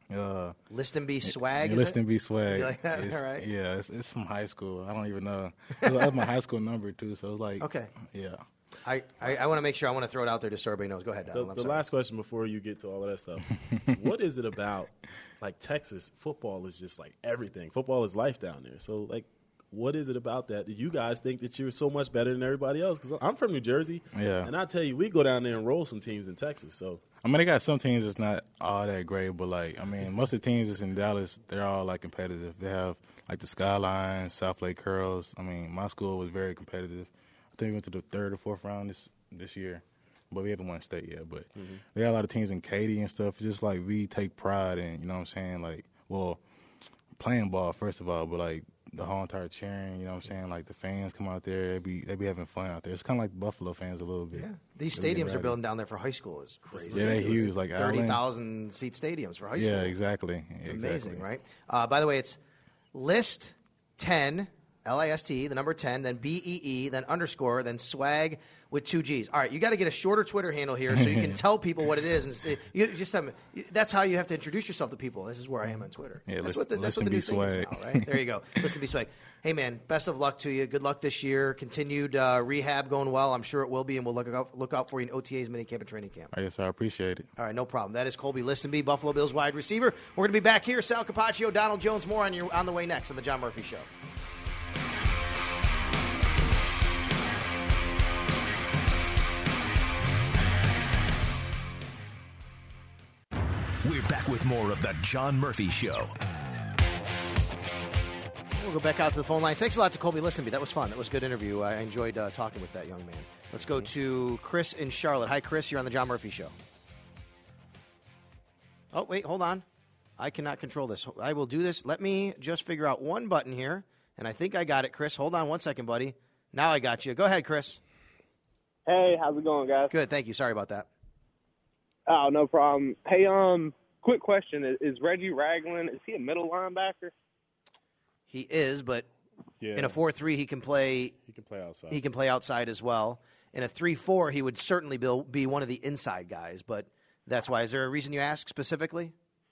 Uh, Listenby Swag. yeah, is it? Listenby Swag. You like that? It's, All right. Yeah, it's, it's from high school. I don't even know. That's my high school number too. So it's like, Okay. yeah. I, I, I want to make sure I want to throw it out there just so everybody knows. Go ahead, The, Donald. I'm the sorry. last question before you get to all of that stuff. What is it about, like, Texas? Football is just, like, everything. Football is life down there. So, like, what is it about that that you guys think that you're so much better than everybody else? Because I'm from New Jersey. Yeah. And I tell you, we go down there and roll some teams in Texas. So, I mean, they got some teams that's not all that great, but, like, I mean, most of the teams that's in Dallas, they're all, like, competitive. They have, like, the Skylines, South Lake Curls. I mean, my school was very competitive. I think we went to the third or fourth round this this year, but we haven't won state yet. But mm-hmm. they got a lot of teams in Katy and stuff. It's just, like, we take pride in, you know what I'm saying, like, well, playing ball, first of all, but, like, the whole entire cheering, you know what I'm saying? Like, the fans come out there, they be they be having fun out there. It's kind of like the Buffalo fans a little bit. Yeah. These They be stadiums are rowdy. building down there for high school is crazy. Yeah, they huge, like thirty Allen. thousand seat stadiums for high school. Yeah, exactly. It's exactly. amazing, right? Uh, by the way, it's list ten, L I S T, the number ten, then B E E, then underscore, then swag with two G's. All right, you got to get a shorter Twitter handle here so you can tell people what it is. And st- you just have, that's how you have to introduce yourself to people. This is where I am on Twitter. Yeah, that's listen, what the, that's what the be new thing is swag. now, right? There you go. Listen to be swag. Hey, man, best of luck to you. Good luck this year. Continued uh, rehab going well. I'm sure it will be, and we'll look out, look out for you in O T As, minicamp, and training camp. I guess I appreciate it. All right, no problem. That is Colby Listenby, Buffalo Bills wide receiver. We're going to be back here. Sal Capaccio, Donald Jones, more on, your, on the way next on The John Murphy Show. We're back with more of The John Murphy Show. We'll go back out to the phone lines. Thanks a lot to Colby Listenby. That was fun. That was a good interview. I enjoyed uh, talking with that young man. Let's go to Chris in Charlotte. Hi, Chris. You're on The John Murphy Show. Oh, wait. Hold on. I cannot control this. I will do this. Let me just figure out one button here, and I think I got it, Chris. Hold on one second, buddy. Now I got you. Go ahead, Chris. Hey, how's it going, guys? Good. Thank you. Sorry about that. Oh, no problem. Hey, um, quick question. Is, is Reggie Ragland, is he a middle linebacker? He is, but yeah. in a four three, he can play He can play outside. He can play outside as well. In a three four, he would certainly be, be one of the inside guys, but that's why. Is there a reason you ask specifically?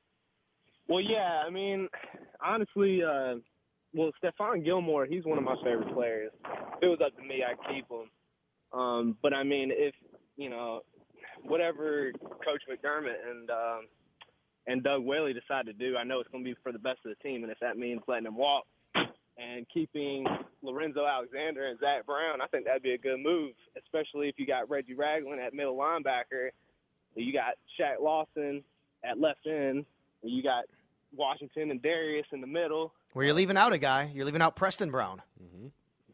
Well, yeah, I mean, honestly, uh, well, Stephon Gilmore, he's one of my favorite players. If it was up to me, I'd keep him. Um, but, I mean, if, you know, whatever Coach McDermott and um, and Doug Whaley decide to do, I know it's going to be for the best of the team, and if that means letting him walk and keeping Lorenzo Alexander and Zach Brown, I think that'd be a good move, especially if you got Reggie Ragland at middle linebacker, you got Shaq Lawson at left end, and you got Washington and Darius in the middle. Where you're leaving out a guy. You're leaving out Preston Brown. Mm-hmm.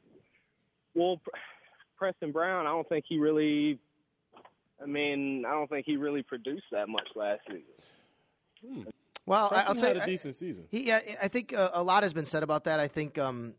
Well, Preston Brown, I don't think he really – I mean, I don't think he really produced that much last season. Hmm. Well, Preston I'll say had a decent season. He, yeah, I think uh, a lot has been said about that. I think um,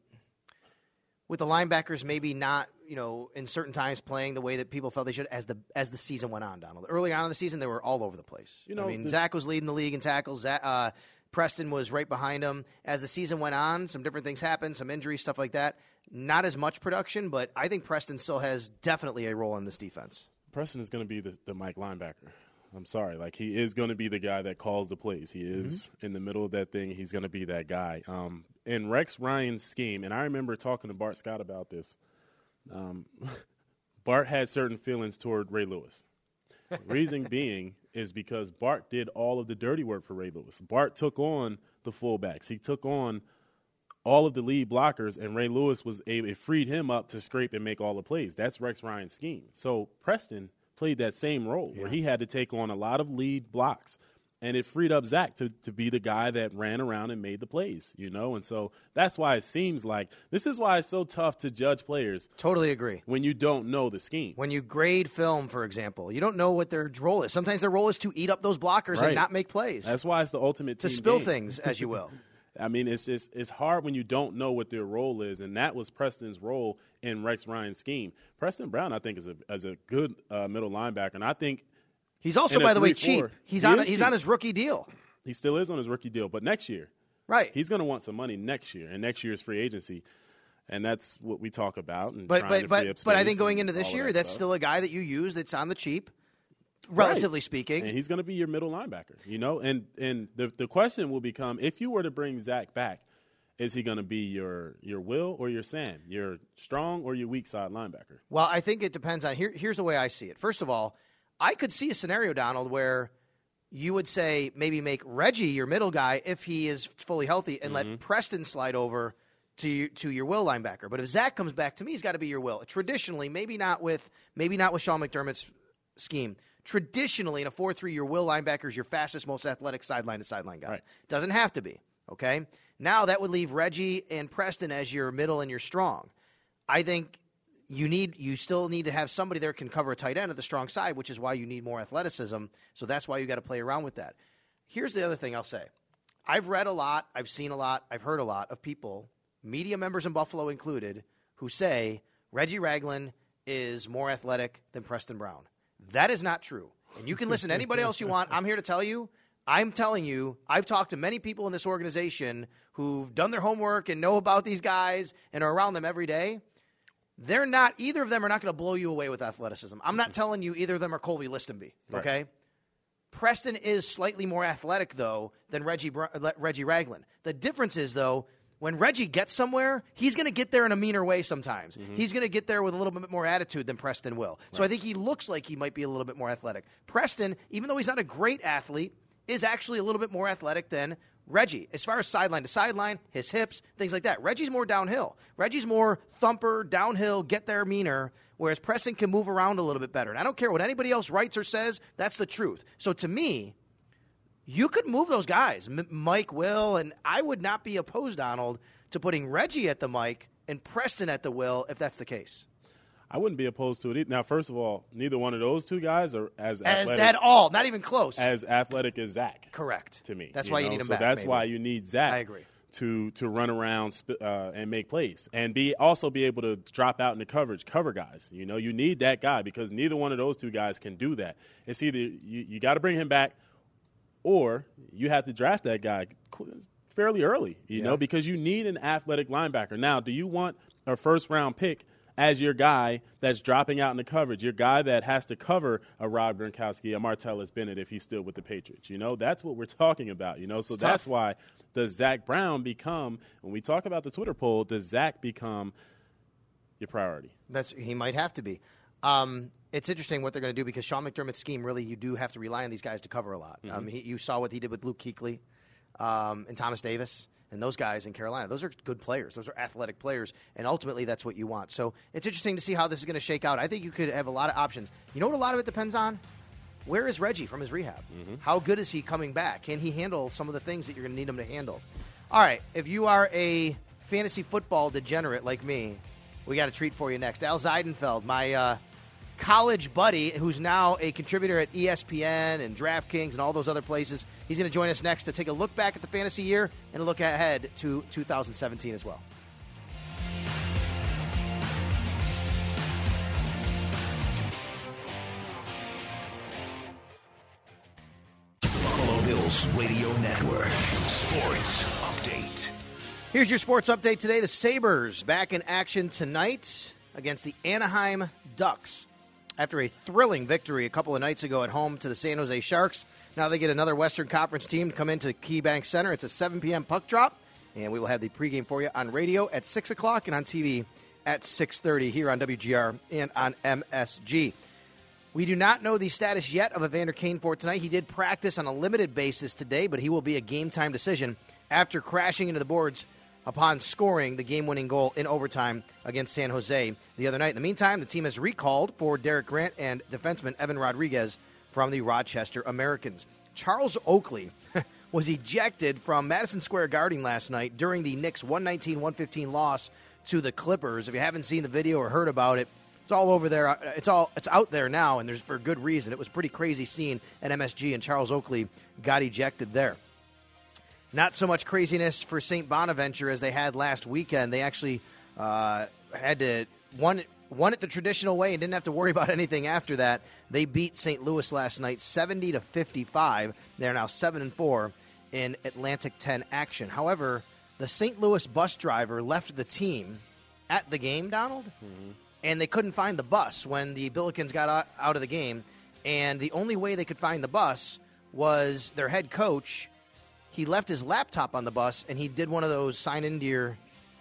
with the linebackers, maybe not, you know, in certain times playing the way that people felt they should as the as the season went on. Donald, early on in the season, they were all over the place. You know, I mean, the, Zach was leading the league in tackles. Zach, uh, Preston was right behind him. As the season went on, some different things happened, some injuries, stuff like that. Not as much production, but I think Preston still has definitely a role in this defense. Preston is going to be the, the Mike linebacker. I'm sorry. Like, he is going to be the guy that calls the plays. He is mm-hmm. in the middle of that thing. He's going to be that guy. Um, in Rex Ryan's scheme, and I remember talking to Bart Scott about this, um, Bart had certain feelings toward Ray Lewis. Reason being is because Bart did all of the dirty work for Ray Lewis. Bart took on the fullbacks. He took on all of the lead blockers, and Ray Lewis was able, it freed him up to scrape and make all the plays. That's Rex Ryan's scheme. So Preston played that same role yeah. where he had to take on a lot of lead blocks, and it freed up Zach to, to be the guy that ran around and made the plays, you know? And so that's why it seems like this is why it's so tough to judge players. Totally agree. When you don't know the scheme. When you grade film, for example, you don't know what their role is. Sometimes their role is to eat up those blockers right. and not make plays. That's why it's the ultimate team to spill game. things, as you will. I mean, it's just it's hard when you don't know what their role is, and that was Preston's role in Rex Ryan's scheme. Preston Brown, I think, is a as a good uh, middle linebacker, and I think he's also, by the way, cheap. He's he on he's cheap. on his rookie deal. He still is on his rookie deal, but next year, right? He's going to want some money next year, and next year's free agency, and that's what we talk about. And but trying but to but free up but I think space going and into this all year, that that's stuff. still a guy that you use that's on the cheap. relatively right. speaking. And he's going to be your middle linebacker, you know? And and the the question will become, if you were to bring Zach back, is he going to be your your Will or your Sam, your strong or your weak side linebacker? Well, I think it depends on here. Here's the way I see it. First of all, I could see a scenario, Donald, where you would say maybe make Reggie your middle guy if he is fully healthy and mm-hmm. let Preston slide over to you, to your Will linebacker. But if Zach comes back, to me, he's got to be your Will. Traditionally, maybe not with maybe not with Sean McDermott's scheme. Traditionally, in a four three, your Will linebacker is your fastest, most athletic sideline to sideline guy. Right. Doesn't have to be. Okay. Now that would leave Reggie and Preston as your middle and your strong. I think you need you still need to have somebody there can cover a tight end at the strong side, which is why you need more athleticism. So that's why you got to play around with that. Here's the other thing I'll say. I've read a lot, I've seen a lot, I've heard a lot of people, media members in Buffalo included, who say Reggie Ragland is more athletic than Preston Brown. That is not true. And you can listen to anybody else you want. I'm here to tell you. I'm telling you, I've talked to many people in this organization who've done their homework and know about these guys and are around them every day. They're not, either of them are not going to blow you away with athleticism. I'm not telling you either of them are Colby Listenby, okay? Right. Preston is slightly more athletic, though, than Reggie Reggie Ragland. The difference is, though, when Reggie gets somewhere, he's going to get there in a meaner way sometimes. Mm-hmm. He's going to get there with a little bit more attitude than Preston will. Right. So I think he looks like he might be a little bit more athletic. Preston, even though he's not a great athlete, is actually a little bit more athletic than Reggie. As far as sideline to sideline, his hips, things like that. Reggie's more downhill. Reggie's more thumper, downhill, get there meaner, whereas Preston can move around a little bit better. And I don't care what anybody else writes or says, that's the truth. So to me, you could move those guys, M- Mike, Will, and I would not be opposed, Donald, to putting Reggie at the Mike and Preston at the Will if that's the case. I wouldn't be opposed to it either. Now, first of all, neither one of those two guys are as, as athletic. At all, not even close. As athletic as Zach. Correct. To me. That's you why know? you need him so back. So that's maybe. why you need Zach. I agree. To, to run around uh, and make plays and be also be able to drop out into coverage, cover guys. You know, you need that guy because neither one of those two guys can do that. It's either you, you got to bring him back or you have to draft that guy fairly early, you yeah. know, because you need an athletic linebacker. Now, do you want a first-round pick as your guy that's dropping out in the coverage, your guy that has to cover a Rob Gronkowski, a Martellus Bennett if he's still with the Patriots? You know, that's what we're talking about, you know. So it's that's tough. why does Zach Brown become, when we talk about the Twitter poll, does Zach become your priority? That's he might have to be. Um, it's interesting what they're going to do because Sean McDermott's scheme, really, you do have to rely on these guys to cover a lot. Mm-hmm. Um, he, you saw what he did with Luke Kuechly um, and Thomas Davis. And those guys in Carolina, those are good players. Those are athletic players, and ultimately that's what you want. So it's interesting to see how this is going to shake out. I think you could have a lot of options. You know what a lot of it depends on? Where is Reggie from his rehab? Mm-hmm. How good is he coming back? Can he handle some of the things that you're going to need him to handle? All right, if you are a fantasy football degenerate like me, we got a treat for you next. Al Zeidenfeld, my uh, college buddy, who's now a contributor at E S P N and DraftKings and all those other places. He's going to join us next to take a look back at the fantasy year and a look ahead to two thousand seventeen as well. Buffalo Bills Radio Network Sports Update. Here's your sports update today. The Sabres back in action tonight against the Anaheim Ducks. After a thrilling victory a couple of nights ago at home to the San Jose Sharks, now they get another Western Conference team to come into KeyBank Center. It's a seven p.m. puck drop, and we will have the pregame for you on radio at six o'clock and on T V at six thirty here on W G R and on M S G. We do not know the status yet of Evander Kane for tonight. He did practice on a limited basis today, but he will be a game-time decision after crashing into the boards upon scoring the game-winning goal in overtime against San Jose the other night. In the meantime, the team has recalled for Derek Grant and defenseman Evan Rodriguez from the Rochester Americans. Charles Oakley was ejected from Madison Square Garden last night during the Knicks one nineteen one fifteen loss to the Clippers. If you haven't seen the video or heard about it, it's all over there. It's all it's out there now, and there's for good reason. It was a pretty crazy scene at M S G, and Charles Oakley got ejected there. Not so much craziness for Saint Bonaventure as they had last weekend. They actually uh, had to won, won it the traditional way and didn't have to worry about anything after that. They beat Saint Louis last night seventy to fifty-five. They're now seven and four in Atlantic ten action. However, the Saint Louis bus driver left the team at the game, Donald, mm-hmm. and they couldn't find the bus when the Billikens got out of the game. and the only way they could find the bus was their head coach. He left his laptop on the bus, and he did one of those sign into your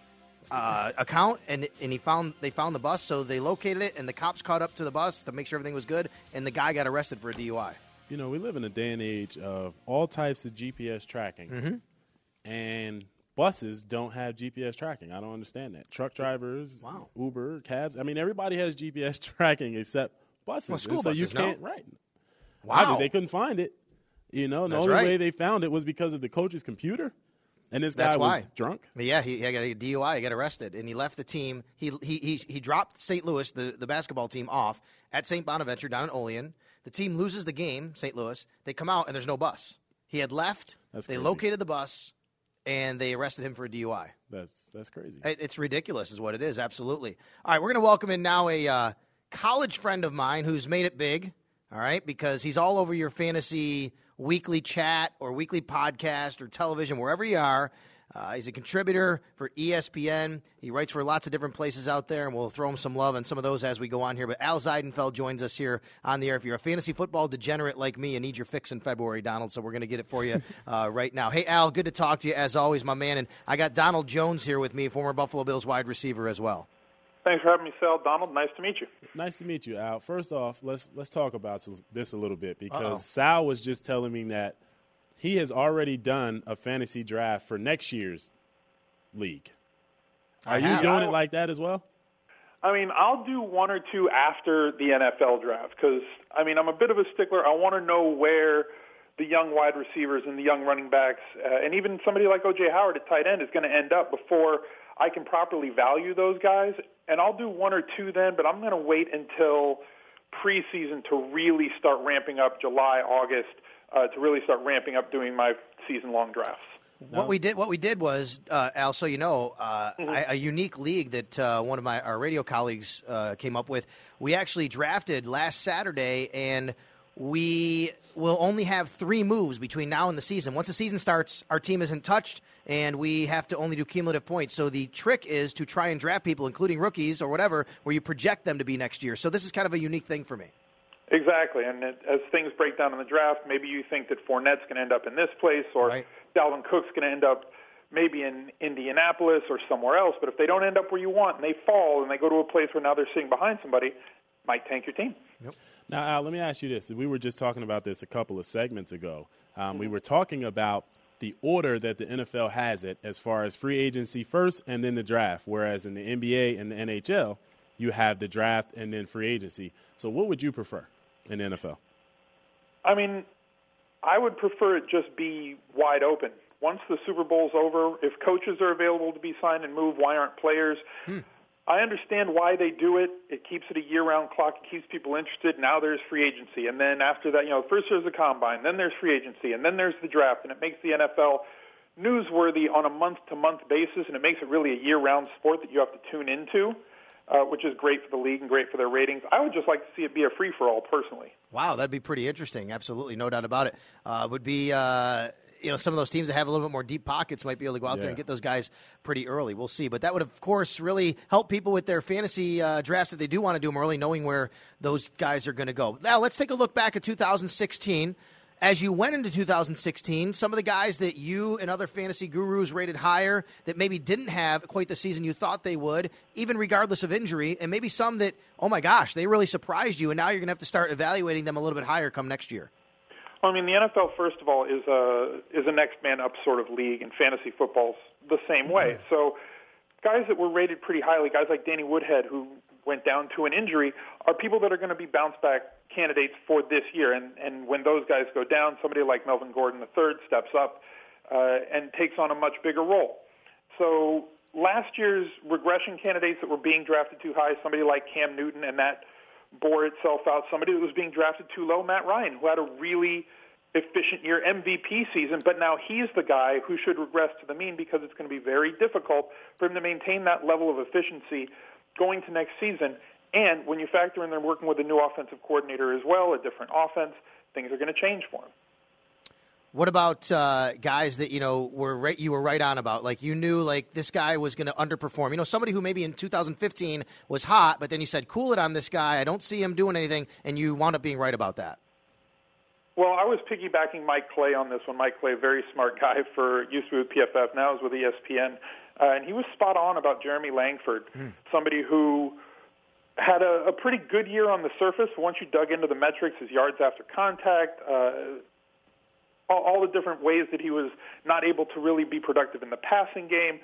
uh, account, and and he found they found the bus, so they located it, and the cops caught up to the bus to make sure everything was good, and the guy got arrested for a D U I. You know, we live in a day and age of all types of G P S tracking, Mm-hmm. and buses don't have G P S tracking. I don't understand that. Truck drivers, Wow. Uber, cabs. I mean, everybody has G P S tracking except buses. Well, school and so buses, you can't, no. right. Wow. I mean, they couldn't find it. You know, the That's only right. way they found it was because of the coach's computer, and this guy That's was why. drunk. But yeah, he, he got a D U I. He got arrested, and he left the team. He he he, he dropped Saint Louis, the, the basketball team, off at Saint Bonaventure down in Olean. The team loses the game, Saint Louis. They come out, and there's no bus. He had left. That's they crazy. located the bus, and they arrested him for a D U I. That's that's crazy. It, it's ridiculous is what it is, absolutely. All right, we're going to welcome in now a uh, college friend of mine who's made it big, all right, because he's all over your fantasy weekly chat or weekly podcast or television, wherever you are. Uh, he's a contributor for E S P N. He writes for lots of different places out there, and we'll throw him some love on some of those as we go on here. But Al Zeidenfeld joins us here on the air. If you're a fantasy football degenerate like me, you need your fix in February, Donald, so we're going to get it for you uh, right now. Hey, Al, good to talk to you, as always, my man. And I got Donald Jones here with me, former Buffalo Bills wide receiver as well. Thanks for having me, Sal. Donald, nice to meet you. Nice to meet you, Al. First off, let's let's talk about this a little bit because Uh-oh. Sal was just telling me that he has already done a fantasy draft for next year's league. Are I you have. doing it like that as well? I mean, I'll do one or two after the N F L draft because, I mean, I'm a bit of a stickler. I want to know where the young wide receivers and the young running backs uh, and even somebody like O J Howard at tight end is going to end up before I can properly value those guys. And I'll do one or two then, but I'm going to wait until preseason to really start ramping up July, August, uh, to really start ramping up doing my season-long drafts. What we did, what we did was, uh, Al, so you know, uh, Mm-hmm. a, a unique league that uh, one of my our radio colleagues uh, came up with. We actually drafted last Saturday, and we will only have three moves between now and the season. Once the season starts, our team isn't touched, and we have to only do cumulative points. So the trick is to try and draft people, including rookies or whatever, where you project them to be next year. So this is kind of a unique thing for me. Exactly, and it, as things break down in the draft, maybe you think that Fournette's going to end up in this place, or Right. Dalvin Cook's going to end up maybe in Indianapolis or somewhere else. But if they don't end up where you want and they fall and they go to a place where now they're sitting behind somebody, might tank your team. Now, Al, let me ask you this. We were just talking about this a couple of segments ago. Um, we were talking about the order that the N F L has it as far as free agency first and then the draft, whereas in the N B A and the N H L, you have the draft and then free agency. So what would you prefer in the N F L? I mean, I would prefer it just be wide open. Once the Super Bowl's over, if coaches are available to be signed and moved, why aren't players? Hmm. I understand why they do it. It keeps it a year-round clock. It keeps people interested. Now there's free agency. And then after that, you know, first there's the combine, then there's free agency, and then there's the draft. And it makes the N F L newsworthy on a month-to-month basis, and it makes it really a year-round sport that you have to tune into, uh, which is great for the league and great for their ratings. I would just like to see it be a free-for-all personally. Wow, that'd be pretty interesting. Absolutely, no doubt about it. Uh, would be, uh, you know, some of those teams that have a little bit more deep pockets might be able to go out there Yeah. and get those guys pretty early. We'll see. But that would, of course, really help people with their fantasy uh, drafts if they do want to do them early, knowing where those guys are going to go. Now, let's take a look back at two thousand sixteen. As you went into two thousand sixteen, some of the guys that you and other fantasy gurus rated higher that maybe didn't have quite the season you thought they would, even regardless of injury, and maybe some that, oh my gosh, they really surprised you, and now you're going to have to start evaluating them a little bit higher come next year. Well, I mean, the N F L, first of all, is a, is a next man up sort of league, and fantasy football's the same way. So guys that were rated pretty highly, guys like Danny Woodhead, who went down to an injury, are people that are going to be bounce-back candidates for this year. And, and when those guys go down, somebody like Melvin Gordon the third steps up uh, and takes on a much bigger role. So last year's regression candidates that were being drafted too high, somebody like Cam Newton, and that bore itself out. Somebody that was being drafted too low, Matt Ryan, who had a really efficient year, M V P season, but now he's the guy who should regress to the mean because it's going to be very difficult for him to maintain that level of efficiency going to next season. And when you factor in they're working with a new offensive coordinator as well, a different offense, things are going to change for him. What about uh, guys that, you know, were right, you were right on about? Like, you knew, like, this guy was going to underperform. You know, somebody who maybe in two thousand fifteen was hot, but then you said, cool it on this guy. I don't see him doing anything, and you wound up being right about that. Well, I was piggybacking Mike Clay on this one. Mike Clay, very smart guy, for used to be with P F F, now is with E S P N. Uh, and he was spot on about Jeremy Langford, mm. somebody who had a, a pretty good year on the surface. Once you dug into the metrics, his yards after contact, uh, all, all the different ways that he was not able to really be productive in the passing game,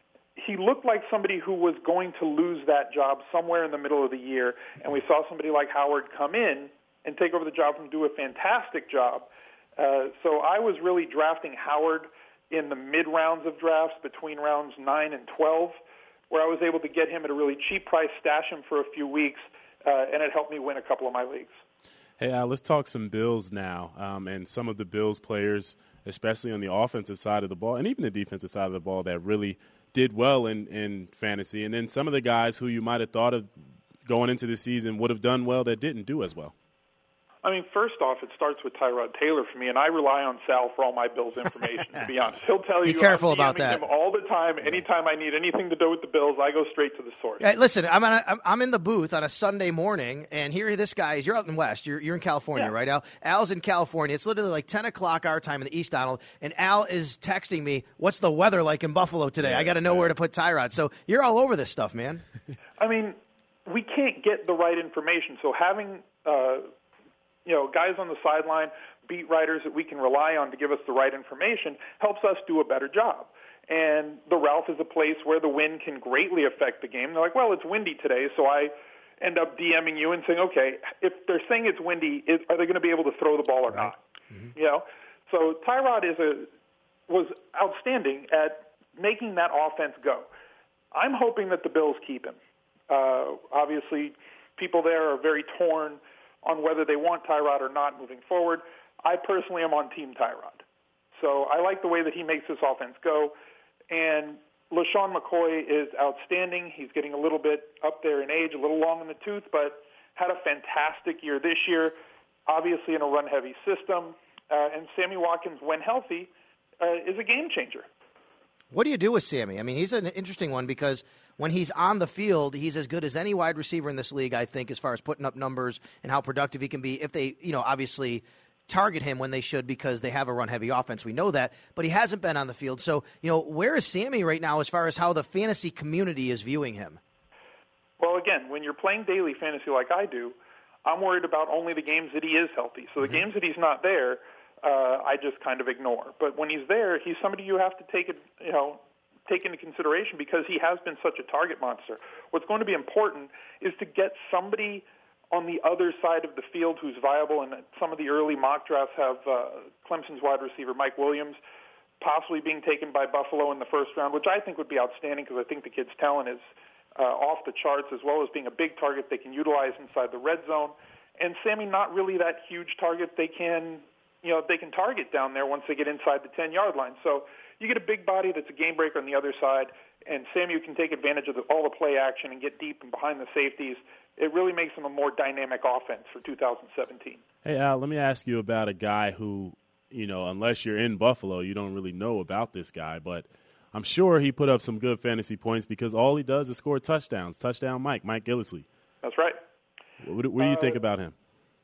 he looked like somebody who was going to lose that job somewhere in the middle of the year. And we saw somebody like Howard come in and take over the job and do a fantastic job. Uh, so I was really drafting Howard in the mid-rounds of drafts between rounds nine and twelve, where I was able to get him at a really cheap price, stash him for a few weeks, uh, and it helped me win a couple of my leagues. Hey, Al, let's talk some Bills now, um, and some of the Bills players, especially on the offensive side of the ball and even the defensive side of the ball, that really did well in, in fantasy, and then some of the guys who you might have thought of going into the season would have done well that didn't do as well. I mean, first off, it starts with Tyrod Taylor for me, and I rely on Sal for all my Bills information, to be honest. He'll tell you. Be careful I'm about that. Him all the time. Anytime I need anything to do with the Bills, I go straight to the source. Hey, listen, I'm, on a, I'm in the booth on a Sunday morning, and here this guy is. You're out in West. You're, you're in California, yeah. right, Al? Al's in California. It's literally like ten o'clock our time in the East, Donald, and Al is texting me, what's the weather like in Buffalo today? Yeah, I got to know yeah. where to put Tyrod. So you're all over this stuff, man. I mean, we can't get the right information, so having uh, – you know, guys on the sideline, beat writers that we can rely on to give us the right information helps us do a better job. And the Ralph is a place where the wind can greatly affect the game. They're like, well, it's windy today, so I end up DMing you and saying, okay, if they're saying it's windy, is, are they going to be able to throw the ball or not? Mm-hmm. You know, so Tyrod is a was outstanding at making that offense go. I'm hoping that the Bills keep him. Uh, obviously, people there are very torn on whether they want Tyrod or not moving forward. I personally am on Team Tyrod. So I like the way that he makes this offense go. And LaShawn McCoy is outstanding. He's getting a little bit up there in age, a little long in the tooth, but had a fantastic year this year, obviously in a run-heavy system. Uh, and Sammy Watkins, when healthy, uh, is a game changer. What do you do with Sammy? I mean, he's an interesting one because when he's on the field, he's as good as any wide receiver in this league, I think, as far as putting up numbers and how productive he can be if they, you know, obviously target him when they should because they have a run-heavy offense. We know that. But he hasn't been on the field. So, you know, where is Sammy right now as far as how the fantasy community is viewing him? Well, again, when you're playing daily fantasy like I do, I'm worried about only the games that he is healthy. So the mm-hmm. games that he's not there, uh, I just kind of ignore. But when he's there, he's somebody you have to take it, you know, take into consideration because he has been such a target monster. What's going to be important is to get somebody on the other side of the field who's viable, and some of the early mock drafts have uh, Clemson's wide receiver Mike Williams possibly being taken by Buffalo in the first round, which I think would be outstanding because I think the kid's talent is uh, off the charts, as well as being a big target they can utilize inside the red zone. And Sammy, not really that huge target they can, you know, they can target down there once they get inside the ten-yard line. So you get a big body that's a game breaker on the other side, and Sammy can take advantage of the, all the play action and get deep and behind the safeties. It really makes him a more dynamic offense for two thousand seventeen. Hey, Al, let me ask you about a guy who, you know, unless you're in Buffalo, you don't really know about this guy, but I'm sure he put up some good fantasy points because all he does is score touchdowns. Touchdown Mike, Mike Gillislee. That's right. What, what do you uh, think about him?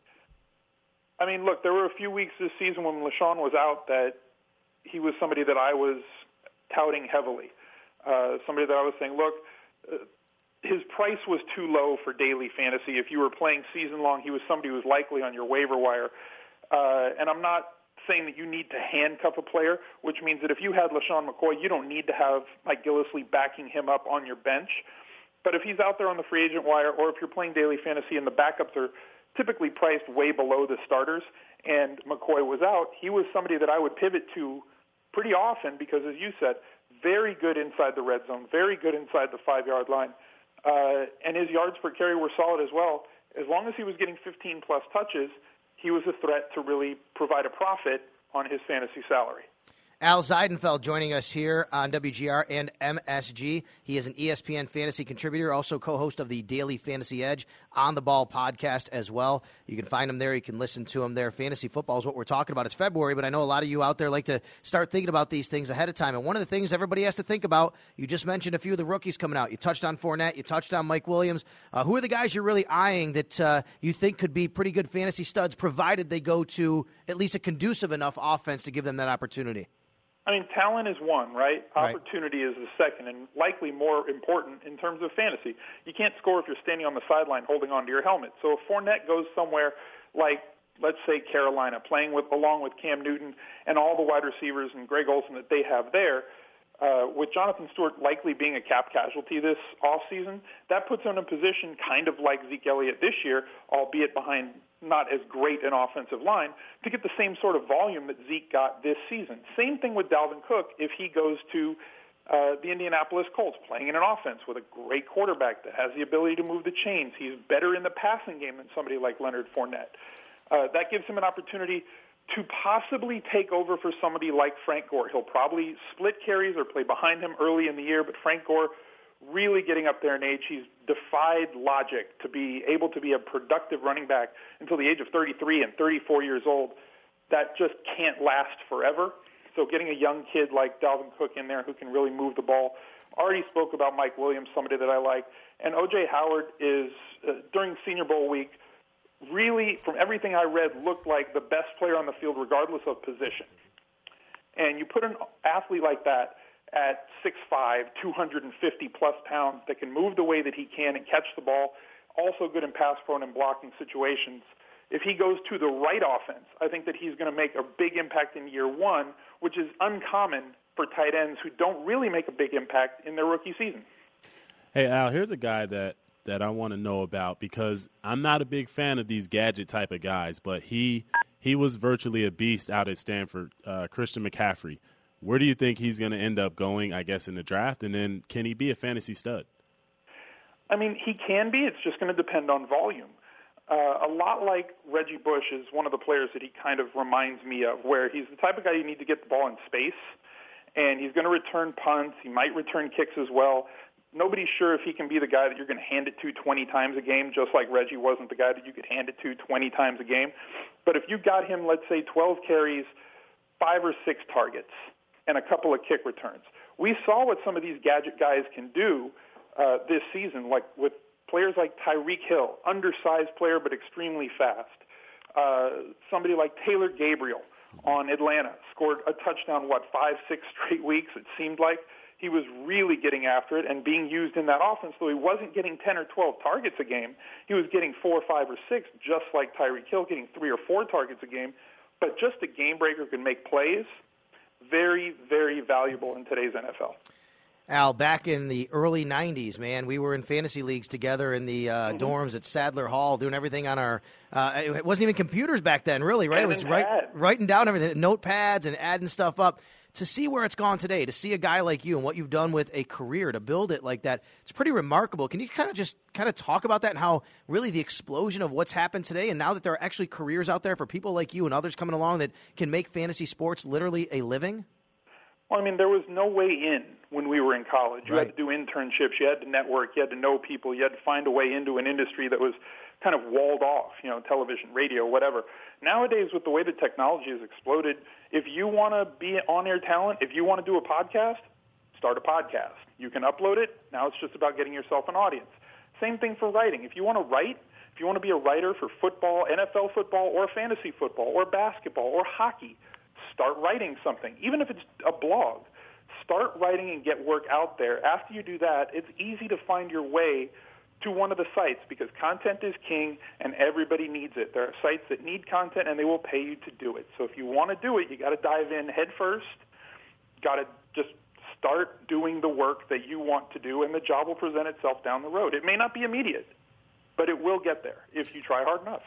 I mean, look, there were a few weeks this season when LaShawn was out that he was somebody that I was touting heavily. Uh, somebody that I was saying, look, uh, his price was too low for daily fantasy. If you were playing season long, he was somebody who was likely on your waiver wire. Uh, and I'm not saying that you need to handcuff a player, which means that if you had LaShawn McCoy, you don't need to have Mike Gillislee backing him up on your bench. But if he's out there on the free agent wire, or if you're playing daily fantasy and the backups are typically priced way below the starters, and McCoy was out, he was somebody that I would pivot to pretty often because, as you said, very good inside the red zone, very good inside the five-yard line. Uh, and his yards per carry were solid as well. As long as he was getting fifteen-plus touches, he was a threat to really provide a profit on his fantasy salary. Al Zeidenfeld joining us here on W G R and M S G. He is an E S P N fantasy contributor, also co-host of the Daily Fantasy Edge on the Ball podcast as well. You can find him there. You can listen to him there. Fantasy football is what we're talking about. It's February, but I know a lot of you out there like to start thinking about these things ahead of time. And one of the things everybody has to think about, you just mentioned a few of the rookies coming out. You touched on Fournette. You touched on Mike Williams. Uh, who are the guys you're really eyeing that uh, you think could be pretty good fantasy studs, provided they go to at least a conducive enough offense to give them that opportunity? I mean, talent is one, right? Right. Opportunity is the second, and likely more important in terms of fantasy. You can't score if you're standing on the sideline holding onto your helmet. So if Fournette goes somewhere like, let's say, Carolina, playing with along with Cam Newton and all the wide receivers and Greg Olsen that they have there, uh, with Jonathan Stewart likely being a cap casualty this offseason, that puts him in a position kind of like Zeke Elliott this year, albeit behind not as great an offensive line, to get the same sort of volume that Zeke got this season. Same thing with Dalvin Cook if he goes to uh, the Indianapolis Colts, playing in an offense with a great quarterback that has the ability to move the chains. He's better in the passing game than somebody like Leonard Fournette. Uh, that gives him an opportunity to possibly take over for somebody like Frank Gore. He'll probably split carries or play behind him early in the year, but Frank Gore really getting up there in age. He's defied logic to be able to be a productive running back until the age of thirty-three and thirty-four years old. That just can't last forever. So getting a young kid like Dalvin Cook in there who can really move the ball. Already spoke about Mike Williams, somebody that I like. And O J Howard is, uh, during Senior Bowl week, really, from everything I read, looked like the best player on the field regardless of position. And you put an athlete like that at six five, two hundred fifty plus pounds that can move the way that he can and catch the ball, also good in pass prone and blocking situations. If he goes to the right offense, I think that he's going to make a big impact in year one, which is uncommon for tight ends who don't really make a big impact in their rookie season. Hey, Al, here's a guy that, that I want to know about because I'm not a big fan of these gadget type of guys, but he he was virtually a beast out at Stanford, uh, Christian McCaffrey. Where do you think he's going to end up going, I guess, in the draft? And then can he be a fantasy stud? I mean, he can be. It's just going to depend on volume. Uh, a lot like Reggie Bush is one of the players that he kind of reminds me of, where he's the type of guy you need to get the ball in space, and he's going to return punts. He might return kicks as well. Nobody's sure if he can be the guy that you're going to hand it to twenty times a game, just like Reggie wasn't the guy that you could hand it to twenty times a game. But if you got him, let's say, twelve carries, five or six targets, and a couple of kick returns. We saw what some of these gadget guys can do uh, this season, like with players like Tyreek Hill, undersized player but extremely fast. Uh, somebody like Taylor Gabriel on Atlanta scored a touchdown, what, five, six straight weeks, it seemed like. He was really getting after it and being used in that offense, though he wasn't getting ten or twelve targets a game. He was getting four, five, or six, just like Tyreek Hill, getting three or four targets a game. But just a game breaker can make plays. Very, very valuable in today's N F L. Al, back in the early nineties, man, we were in fantasy leagues together in the uh, mm-hmm. dorms at Sadler Hall doing everything on our uh, – it wasn't even computers back then, really, right? And it was write, writing down everything, notepads and adding stuff up. To see where it's gone today, to see a guy like you and what you've done with a career to build it like that, it's pretty remarkable. Can you kind of just kind of talk about that and how really the explosion of what's happened today, and now that there are actually careers out there for people like you and others coming along that can make fantasy sports literally a living? Well, I mean, there was no way in when we were in college. You Right. had to do internships. You had to network. You had to know people. You had to find a way into an industry that was kind of walled off, you know, television, radio, whatever. Nowadays, with the way that technology has exploded, if you want to be on-air talent, if you want to do a podcast, start a podcast. You can upload it. Now it's just about getting yourself an audience. Same thing for writing. If you want to write, if you want to be a writer for football, N F L football, or fantasy football, or basketball, or hockey, start writing something. Even if it's a blog, start writing and get work out there. After you do that, it's easy to find your way to one of the sites because content is king and everybody needs it. There are sites that need content and they will pay you to do it. So if you want to do it, you got to dive in head first. Got to just start doing the work that you want to do, and the job will present itself down the road. It may not be immediate, but it will get there if you try hard enough.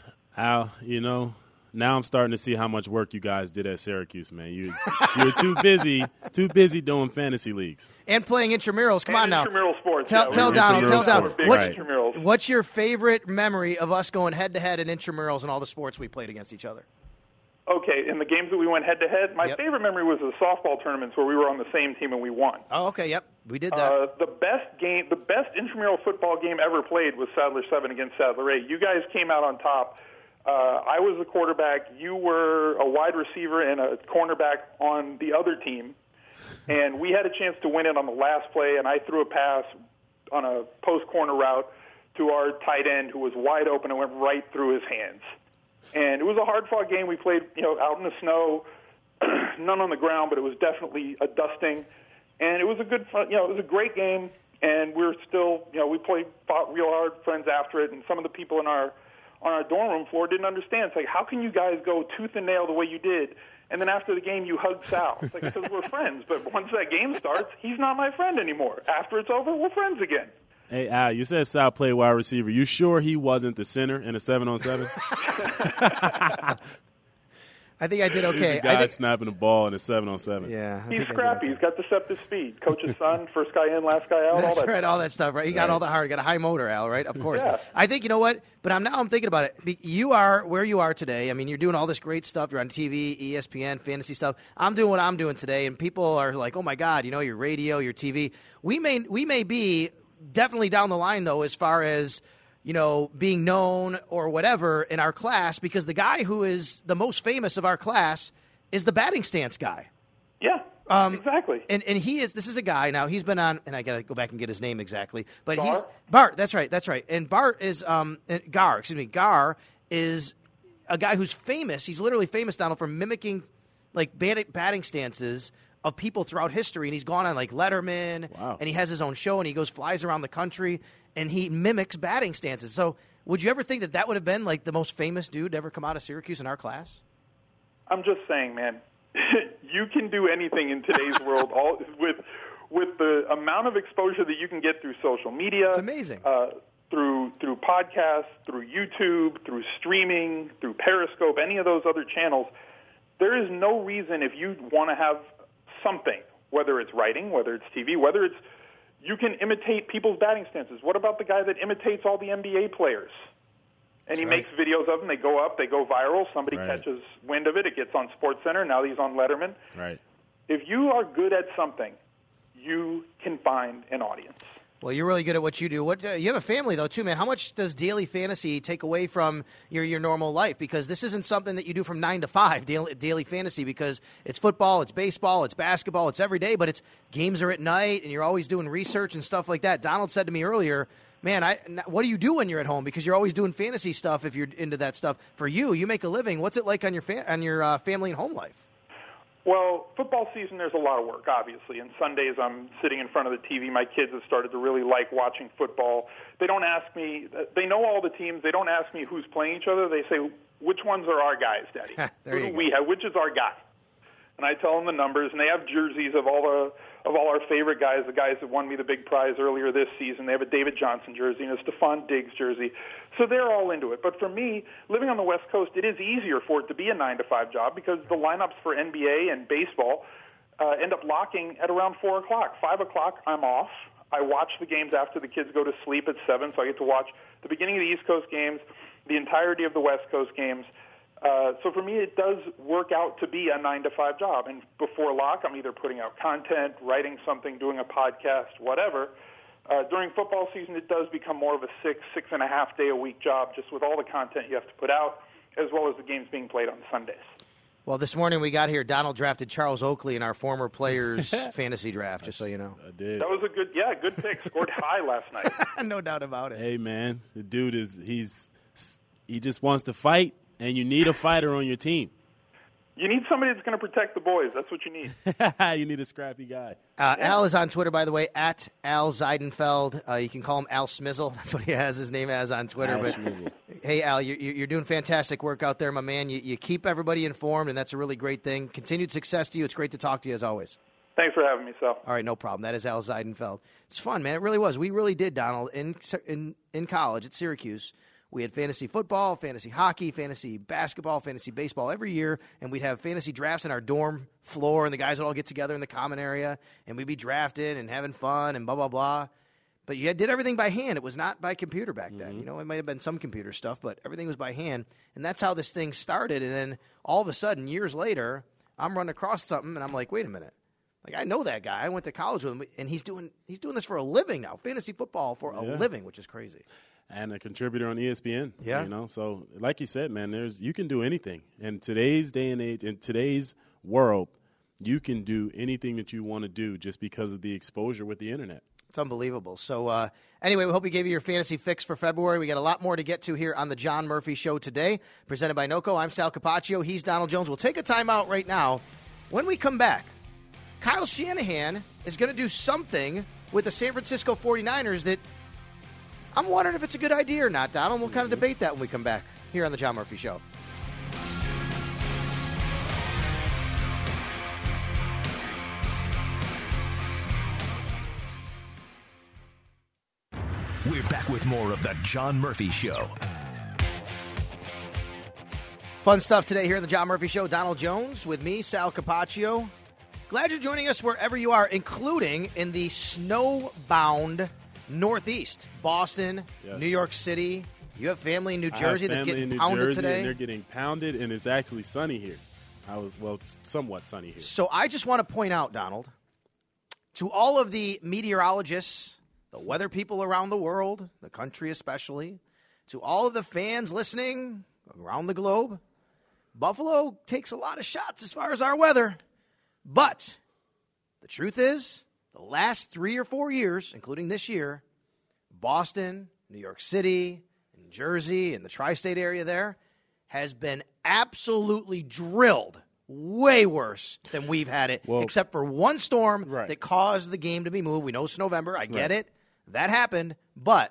Al, you know, now I'm starting to see how much work you guys did at Syracuse, man. You you were too busy, too busy doing fantasy leagues and playing intramurals. Come and on now, intramural sports. Tell, yeah, tell we Donald, tell intramural Donald, sports. what's, Right. intramurals. what's your favorite memory of us going head to head in intramurals and all the sports we played against each other? Okay, in the games that we went head-to-head, my Yep. favorite memory was the softball tournaments where we were on the same team and we won. Oh, okay, yep. We did that. Uh, the best game, the best intramural football game ever played was Sadler seven against Sadler eight. You guys came out on top. Uh, I was the quarterback. You were a wide receiver and a cornerback on the other team. And we had a chance to win it on the last play, and I threw a pass on a post-corner route to our tight end who was wide open and went right through his hands. And it was a hard-fought game. We played, you know, out in the snow, none on the ground, but it was definitely a dusting. And it was a good, fun, you know, it was a great game. And we're still, you know, we played, fought real hard, friends after it. And some of the people in our on our dorm room floor didn't understand. It's like, how can you guys go tooth and nail the way you did? And then after the game, you hug Sal. It's like, because we're friends. But once that game starts, he's not my friend anymore. After it's over, we're friends again. Hey, Al, you said Sal played wide receiver. You sure he wasn't the center in a seven on seven? I think I did okay. He's the guy I think, snapping the ball in a seven on seven. yeah, I He's think I did scrappy. okay. He's got deceptive speed. Coach's son, first guy in, last guy out. That's all that. right, all that stuff, right? He got Right. all the hard, got a high motor, Al, right? Of course. Yeah. I think, you know what? But I'm now I'm thinking about it. Be- You are where you are today. I mean, you're doing all this great stuff. You're on T V, E S P N, fantasy stuff. I'm doing what I'm doing today, and people are like, oh, my God, you know, your radio, your T V. We may, we may be definitely down the line, though, as far as, you know, being known or whatever in our class, because the guy who is the most famous of our class is the batting stance guy. Yeah, Um, exactly. And and he is this is a guy now. He's been on, and I gotta go back and get his name exactly. But he's Bart? Bart. That's right. That's right. And Bart is um and Gar. Excuse me. Gar is a guy who's famous. He's literally famous, Donald, for mimicking like bat- batting stances of people throughout history. And he's gone on like Letterman. Wow. And he has his own show, and he goes flies around the country, and he mimics batting stances. So would you ever think that that would have been like the most famous dude to ever come out of Syracuse in our class? I'm just saying, man, you can do anything in today's world all with with the amount of exposure that you can get through social media. It's amazing. Uh, through through podcasts, through YouTube, through streaming, through Periscope, any of those other channels. There is no reason if you want to have something, whether it's writing, whether it's T V, whether it's you can imitate people's batting stances. What about the guy that imitates all the N B A players? And he right. makes videos of them. They go up. They go viral. Somebody Right. catches wind of it. It gets on SportsCenter. Now he's on Letterman. Right. If you are good at something, you can find an audience. Well, you're really good at what you do. What uh, you have a family though, too, man. How much does daily fantasy take away from your your normal life? Because this isn't something that you do from nine to five. Daily, daily fantasy, because it's football, it's baseball, it's basketball, it's every day. But it's games are at night, and you're always doing research and stuff like that. Donald said to me earlier, "Man, I what do you do when you're at home? Because you're always doing fantasy stuff. If you're into that stuff, for you, you make a living. What's it like on your fa- on your uh, family and home life?" Well, football season, there's a lot of work, obviously. And Sundays, I'm sitting in front of the T V. My kids have started to really like watching football. They don't ask me, they know all the teams. They don't ask me who's playing each other. They say, which ones are our guys, Daddy? There Who you do go. we have? Which is our guy? And I tell them the numbers, and they have jerseys of all the of all our favorite guys, the guys that won me the big prize earlier this season. They have a David Johnson jersey and a Stephon Diggs jersey. So they're all into it. But for me, living on the West Coast, it is easier for it to be a nine to five job because the lineups for N B A and baseball uh, end up locking at around four o'clock. five o'clock, I'm off. I watch the games after the kids go to sleep at seven, so I get to watch the beginning of the East Coast games, the entirety of the West Coast games. Uh, so for me, it does work out to be a nine to five job. And before lock, I'm either putting out content, writing something, doing a podcast, whatever. Uh, during football season, it does become more of a six, six and a half day a week job, just with all the content you have to put out, as well as the games being played on Sundays. Well, this morning we got here, Donald drafted Charles Oakley in our former players fantasy draft, just so you know. I did. That was a good, yeah, good pick. Scored high last night. No doubt about it. Hey, man, the dude is he's he just wants to fight, and you need a fighter on your team. You need somebody that's going to protect the boys. That's what you need. You need a scrappy guy. Uh, Al is on Twitter, by the way, at Al Zeidenfeld. Uh, you can call him Al Smizzle. That's what he has his name as on Twitter. Al but Schmizzle. hey, Al, you're, you're doing fantastic work out there, my man. You, you keep everybody informed, and that's a really great thing. Continued success to you. It's great to talk to you, as always. Thanks for having me, Sal. All right, no problem. That is Al Zeidenfeld. It's fun, man. It really was. We really did, Donald, in in, in college at Syracuse. We had fantasy football, fantasy hockey, fantasy basketball, fantasy baseball every year, and we'd have fantasy drafts in our dorm floor, and the guys would all get together in the common area, and we'd be drafting and having fun and blah, blah, blah. But you did everything by hand. It was not by computer back then. Mm-hmm. You know, it might have been some computer stuff, but everything was by hand. And that's how this thing started. And then all of a sudden, years later, I'm running across something, and I'm like, wait a minute. Like, I know that guy. I went to college with him, and he's doing he's doing this for a living now, fantasy football for a Yeah. living, which is crazy. And a contributor on E S P N. Yeah. You know, so like you said, man, there's you can do anything. In today's day and age, in today's world, you can do anything that you want to do just because of the exposure with the internet. It's unbelievable. So, uh, anyway, we hope we gave you your fantasy fix for February. We got a lot more to get to here on the John Murphy Show today, presented by NOCO. I'm Sal Capaccio. He's Donald Jones. We'll take a timeout right now. When we come back, Kyle Shanahan is going to do something with the San Francisco forty-niners that I'm wondering if it's a good idea or not, Donald. We'll kind of debate that when we come back here on the John Murphy Show. We're back with more of the John Murphy Show. Fun stuff today here on the John Murphy Show. Donald Jones with me, Sal Capaccio. Glad you're joining us wherever you are, including in the snowbound Northeast. Boston, Yes. New York City. You have family in New I Jersey have that's family getting in New pounded Jersey, today. And they're getting pounded, and it's actually sunny here. I was well, it's somewhat sunny here. So I just want to point out, Donald, to all of the meteorologists, the weather people around the world, the country especially, to all of the fans listening around the globe, Buffalo takes a lot of shots as far as our weather. But the truth is, the last three or four years, including this year, Boston, New York City, and Jersey, and the tri-state area there, has been absolutely drilled way worse than we've had it, Well, except for one storm right. that caused the game to be moved. We know it's November. I get Right. it. That happened. But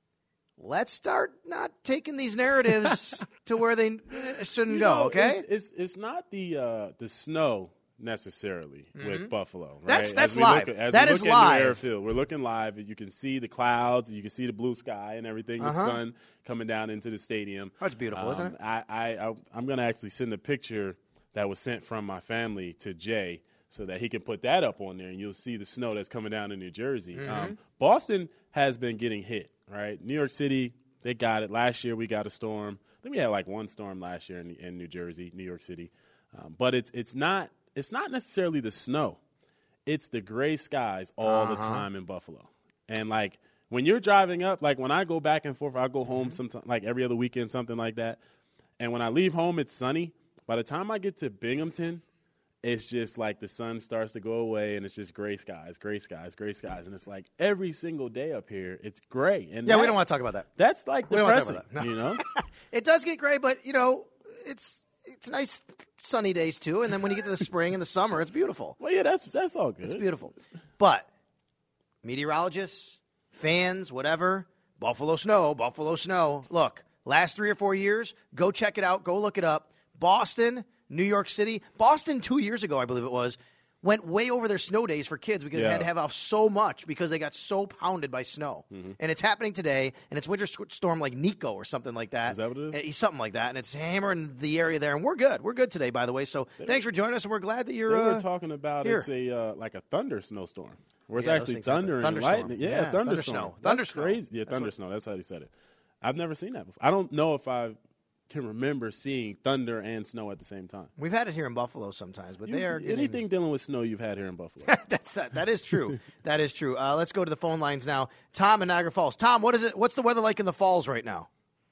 let's start not taking these narratives to where they uh, shouldn't You go, know, okay? It's, it's it's not the uh, the snow necessarily with Buffalo. Right? That's- that's As we live. Look, as That we is look into live. the airfield, we're looking live. You can see the clouds, you can see the blue sky and everything. The Uh-huh. sun coming down into the stadium. That's beautiful, isn't Um, it? I, I, I I'm going to actually send a picture that was sent from my family to Jay, so that he can put that up on there, and you'll see the snow that's coming down in New Jersey. Mm-hmm. Um, Boston has been getting hit, right? New York City, they got it. Last year we got a storm. I think we had like one storm last year in, in New Jersey, New York City. Um, but it's it's not it's not necessarily the snow. It's the gray skies all Uh-huh. the time in Buffalo. And like when you're driving up, like when I go back and forth, I go home sometime, like every other weekend, something like that. And when I leave home, it's sunny. By the time I get to Binghamton, it's just like the sun starts to go away, and it's just gray skies, gray skies, gray skies, and it's like every single day up here, it's gray. And Yeah, we that- don't want to talk about that. That's like We don't wanna talk depressing, about that. No. you know. It does get gray, but, you know, it's it's nice sunny days, too. And then when you get to the spring and the summer, it's beautiful. Well, yeah, that's that's all good. It's beautiful. But meteorologists, fans, whatever, Buffalo snow, Buffalo snow. Look, last three or four years, go check it out. Go look it up. Boston, New York City. Boston two years ago, I believe it was, went way over their snow days for kids because they Yeah. had to have off so much because they got so pounded by snow. Mm-hmm. And it's happening today, and it's winter s- storm like Nico or something like that. Is that what it is? Eh, Something like that, and it's hammering the area there, and we're good. We're good today, by the way. So thanks for joining us, and we're glad that you're They were uh, talking about here. it's a uh, like a thunder snowstorm, where it's Yeah, those actually things happen. thunder and Thunderstorm. lightning. Yeah, Yeah, thunder thunder snow. snow. That's Thunder snow. crazy. Yeah, That's thunder what- snow. That's how he said it. I've never seen that before. I don't know if I can remember seeing thunder and snow at the same time. We've had it here in Buffalo sometimes, but You- they are getting, anything dealing with snow you've had here in Buffalo. That's that. That is true. That is true. Uh, let's go to the phone lines now. Tom in Niagara Falls. Tom, what is it? What's the weather like in the Falls right now?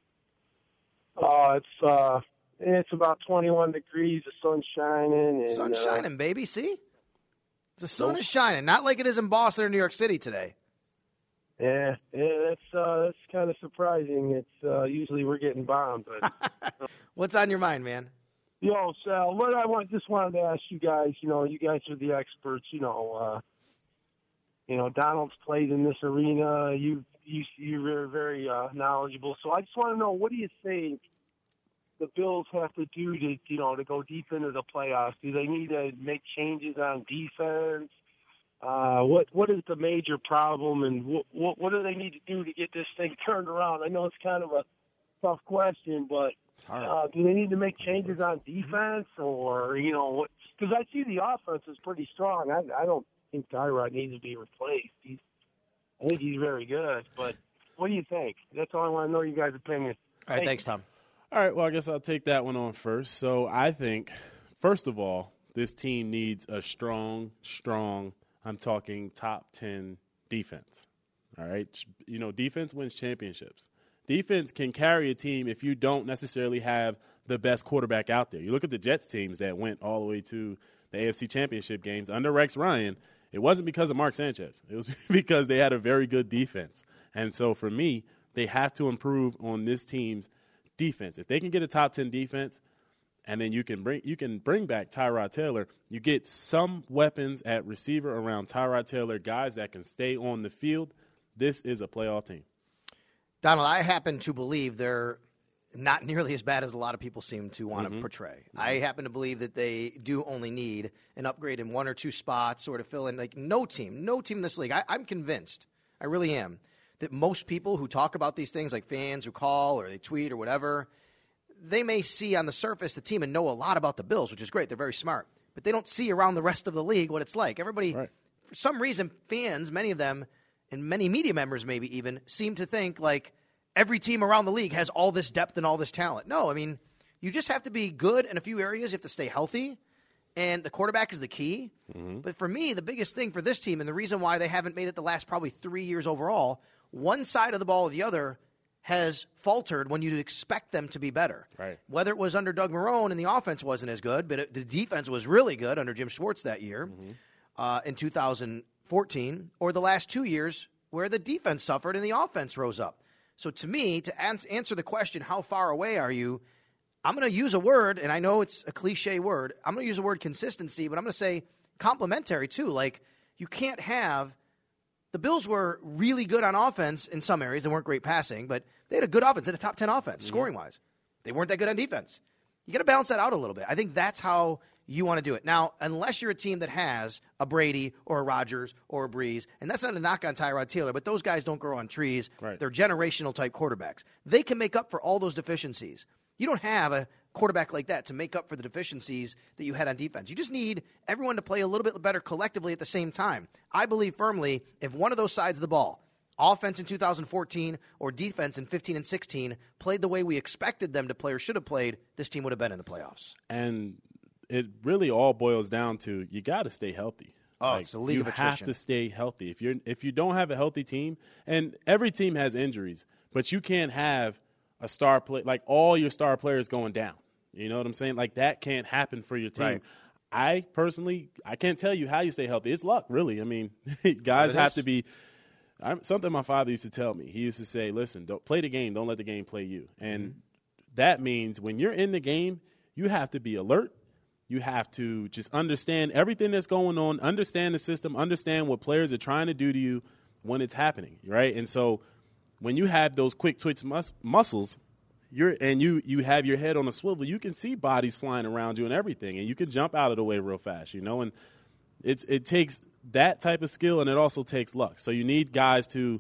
Oh, it's uh, it's about twenty-one degrees. The sun's shining. And, Sun's uh, shining, baby. See, the sun Nope. is shining. Not like it is in Boston or New York City today. Yeah, yeah, that's uh, that's kind of surprising. It's uh, usually we're getting bombed, but What's on your mind, man? yo, Sal, what I want just wanted to ask you guys. You know, you guys are the experts. You know, uh, you know, Donald's played in this arena. You you you're very very uh, knowledgeable. So I just want to know, what do you think the Bills have to do to you know to go deep into the playoffs? Do they need to make changes on defense? Uh, what what is the major problem, and what, what what do they need to do to get this thing turned around? I know it's kind of a tough question, but It's hard. uh, do they need to make changes on defense, or you know what? Because I see the offense is pretty strong. I I don't think Tyrod needs to be replaced. He's I think he's very good. But what do you think? That's all I want to know. You guys' opinion. All right, thanks, Tom. All right, well, I guess I'll take that one on first. So I think, first of all, this team needs a strong, strong, I'm talking top ten defense. All right? You know, defense wins championships. Defense can carry a team if you don't necessarily have the best quarterback out there. You look at the Jets teams that went all the way to the A F C Championship games under Rex Ryan. It wasn't because of Mark Sanchez. It was because they had a very good defense. And so for me, they have to improve on this team's defense. If they can get a top ten defense, and then you can bring you can bring back Tyrod Taylor, you get some weapons at receiver around Tyrod Taylor, guys that can stay on the field, this is a playoff team. Donald, I happen to believe they're not nearly as bad as a lot of people seem to want Mm-hmm. to portray. Mm-hmm. I happen to believe that they do only need an upgrade in one or two spots or to fill in. Like, no team, no team in this league. I, I'm convinced, I really am, that most people who talk about these things, like fans who call or they tweet or whatever, they may see on the surface the team and know a lot about the Bills, which is great. They're very smart. But they don't see around the rest of the league what it's like. Everybody, right. For some reason, fans, many of them, and many media members maybe even, seem to think like every team around the league has all this depth and all this talent. No, I mean, you just have to be good in a few areas. You have to stay healthy, and the quarterback is the key. Mm-hmm. But for me, the biggest thing for this team, and the reason why they haven't made it the last probably three years overall, one side of the ball or the other has faltered when you'd expect them to be better. Right. Whether it was under Doug Marrone and the offense wasn't as good, but it, the defense was really good under Jim Schwartz that year mm-hmm. uh, in two thousand fourteen, or the last two years where the defense suffered and the offense rose up. So to me, to ans- answer the question, how far away are you, I'm going to use a word, and I know it's a cliche word. I'm going to use the word consistency, but I'm going to say complementary too. Like, you can't have – the Bills were really good on offense in some areas. They weren't great passing, but they had a good offense. They had a top ten offense, mm-hmm. scoring-wise. They weren't that good on defense. You got to balance that out a little bit. I think that's how you want to do it. Now, unless you're a team that has a Brady or a Rodgers or a Breeze, and that's not a knock on Tyrod Taylor, but those guys don't grow on trees. Right. They're generational-type quarterbacks. They can make up for all those deficiencies. You don't have a quarterback like that to make up for the deficiencies that you had on defense. You just need everyone to play a little bit better collectively at the same time. I believe firmly if one of those sides of the ball, offense in two thousand fourteen or defense in fifteen and sixteen, played the way we expected them to play or should have played, this team would have been in the playoffs. And it really all boils down to you got to stay healthy. Oh, like, it's the league you of attrition. have to stay healthy. If you're if you don't have a healthy team, and every team has injuries, but you can't have a star play like all your star players going down. You know what I'm saying? Like, that can't happen for your team. Right. I personally, I can't tell you how you stay healthy. It's luck, really. I mean, guys have is. to be. I'm, something my father used to tell me. He used to say, "Listen, don't play the game. Don't let the game play you." And mm-hmm. that means when you're in the game, you have to be alert. You have to just understand everything that's going on, understand the system, understand what players are trying to do to you when it's happening, right? And so when you have those quick twitch mus- muscles, you're and you you have your head on a swivel, you can see bodies flying around you and everything, and you can jump out of the way real fast, you know. And it's it takes that type of skill, and it also takes luck. So you need guys to,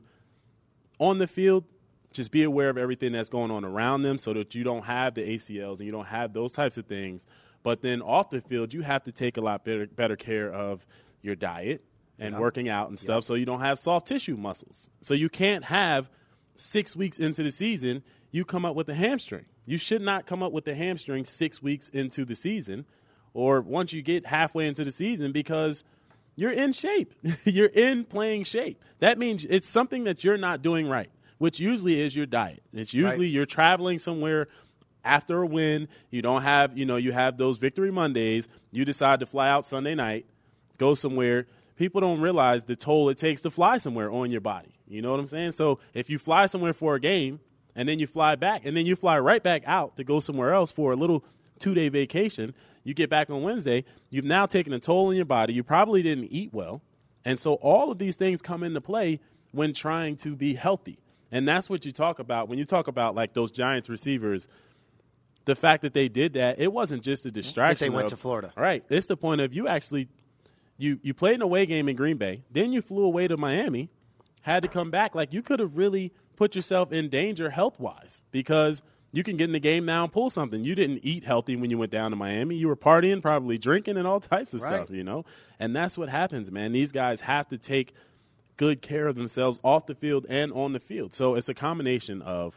on the field, just be aware of everything that's going on around them so that you don't have the A C Ls and you don't have those types of things. But then off the field, you have to take a lot better, better care of your diet and yeah. working out and stuff yeah. so you don't have soft tissue muscles. So you can't have six weeks into the season, you come up with a hamstring. You should not come up with a hamstring six weeks into the season or once you get halfway into the season because you're in shape. You're in playing shape. That means it's something that you're not doing right, which usually is your diet. It's usually right. you're traveling somewhere after a win. You don't have, you know, you have those Victory Mondays. You decide to fly out Sunday night, go somewhere. People don't realize the toll it takes to fly somewhere on your body. You know what I'm saying? So if you fly somewhere for a game and then you fly back and then you fly right back out to go somewhere else for a little two-day vacation, you get back on Wednesday, you've now taken a toll on your body. You probably didn't eat well. And so all of these things come into play when trying to be healthy. And that's what you talk about. When you talk about, like, those Giants receivers, the fact that they did that, it wasn't just a distraction. That they went of, to Florida. Right. It's the point of you actually you, – you played an away game in Green Bay. Then you flew away to Miami, had to come back. Like, you could have really put yourself in danger health-wise because – you can get in the game now and pull something. You didn't eat healthy when you went down to Miami. You were partying, probably drinking and all types of right. stuff, you know. And that's what happens, man. These guys have to take good care of themselves off the field and on the field. So it's a combination of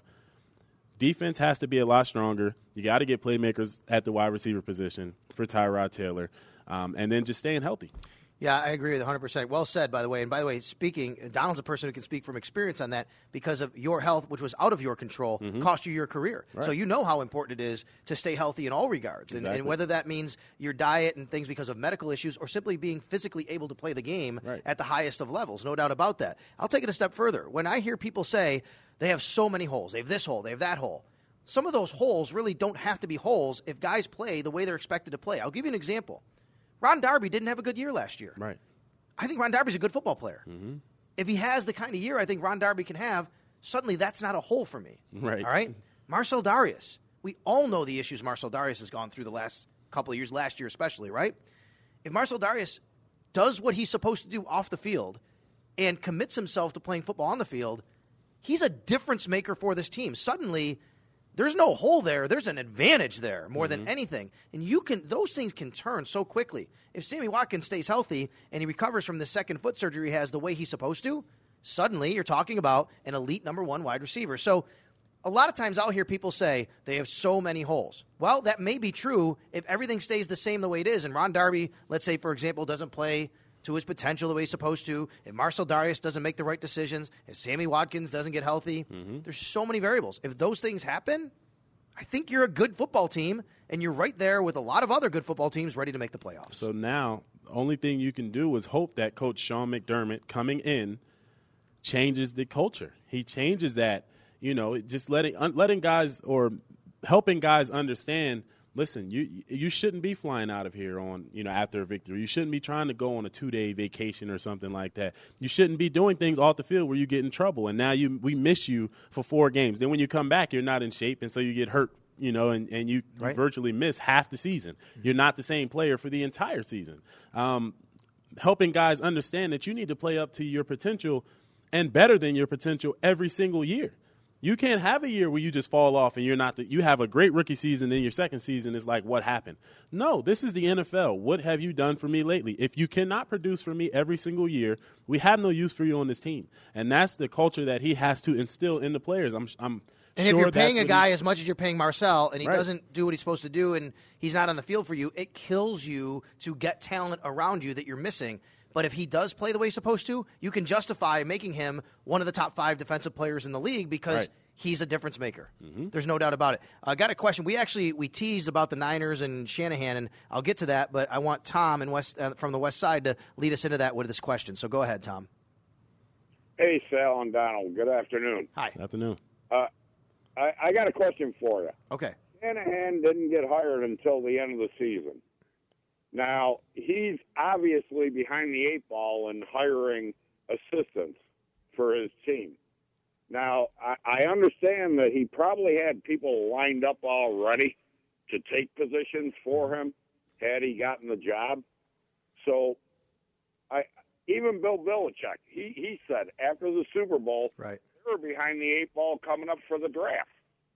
defense has to be a lot stronger. You got to get playmakers at the wide receiver position for Tyrod Taylor, um, and then just staying healthy. Yeah, I agree with one hundred percent. Well said, by the way. And by the way, speaking, Donald's a person who can speak from experience on that because of your health, which was out of your control, mm-hmm. cost you your career. Right. So you know how important it is to stay healthy in all regards. Exactly. And, and whether that means your diet and things because of medical issues or simply being physically able to play the game right. at the highest of levels, no doubt about that. I'll take it a step further. When I hear people say they have so many holes, they have this hole, they have that hole, some of those holes really don't have to be holes if guys play the way they're expected to play. I'll give you an example. Ron Darby didn't have a good year last year. Right. I think Ron Darby's a good football player. Mm-hmm. If he has the kind of year I think Ron Darby can have, suddenly that's not a hole for me. Right. All right? Marcel Darius. We all know the issues Marcel Darius has gone through the last couple of years, last year especially, right? If Marcel Darius does what he's supposed to do off the field and commits himself to playing football on the field, he's a difference maker for this team. Suddenly, there's no hole there. There's an advantage there more mm-hmm. than anything. And you can; those things can turn so quickly. If Sammy Watkins stays healthy and he recovers from the second foot surgery he has the way he's supposed to, suddenly you're talking about an elite number one wide receiver. So a lot of times I'll hear people say they have so many holes. Well, that may be true if everything stays the same the way it is. And Ron Darby, let's say, for example, doesn't play to his potential the way he's supposed to, if Marcel Darius doesn't make the right decisions, if Sammy Watkins doesn't get healthy, mm-hmm. there's so many variables. If those things happen, I think you're a good football team, and you're right there with a lot of other good football teams ready to make the playoffs. So now the only thing you can do is hope that Coach Sean McDermott coming in changes the culture. He changes that, you know, just letting letting guys or helping guys understand, listen, you you shouldn't be flying out of here on, you know, after a victory. You shouldn't be trying to go on a two-day vacation or something like that. You shouldn't be doing things off the field where you get in trouble. And now you we miss you for four games. Then when you come back, you're not in shape, and so you get hurt, you know, and, and you, right. you virtually miss half the season. You're not the same player for the entire season. Um, helping guys understand that you need to play up to your potential and better than your potential every single year. You can't have a year where you just fall off and you're not the, you have a great rookie season, then your second season is like, what happened? No, this is the N F L. What have you done for me lately? If you cannot produce for me every single year, we have no use for you on this team. And that's the culture that he has to instill in the players. I'm, I'm and sure if you're paying a guy he, as much as you're paying Marcel and he right. doesn't do what he's supposed to do and he's not on the field for you, it kills you to get talent around you that you're missing. But if he does play the way he's supposed to, you can justify making him one of the top five defensive players in the league because right. he's a difference maker. Mm-hmm. There's no doubt about it. I uh, got a question. We actually we teased about the Niners and Shanahan, and I'll get to that, but I want Tom and West uh, from the West Side to lead us into that with this question. So go ahead, Tom. Hey, Sal and Donald. Good afternoon. Hi. Good afternoon. Uh, I, I got a question for you. Okay. Shanahan didn't get hired until the end of the season. Now, he's obviously behind the eight ball in hiring assistants for his team. Now, I, I understand that he probably had people lined up already to take positions for him had he gotten the job. So, I even Bill Belichick, he, he said after the Super Bowl, right. they were behind the eight ball coming up for the draft.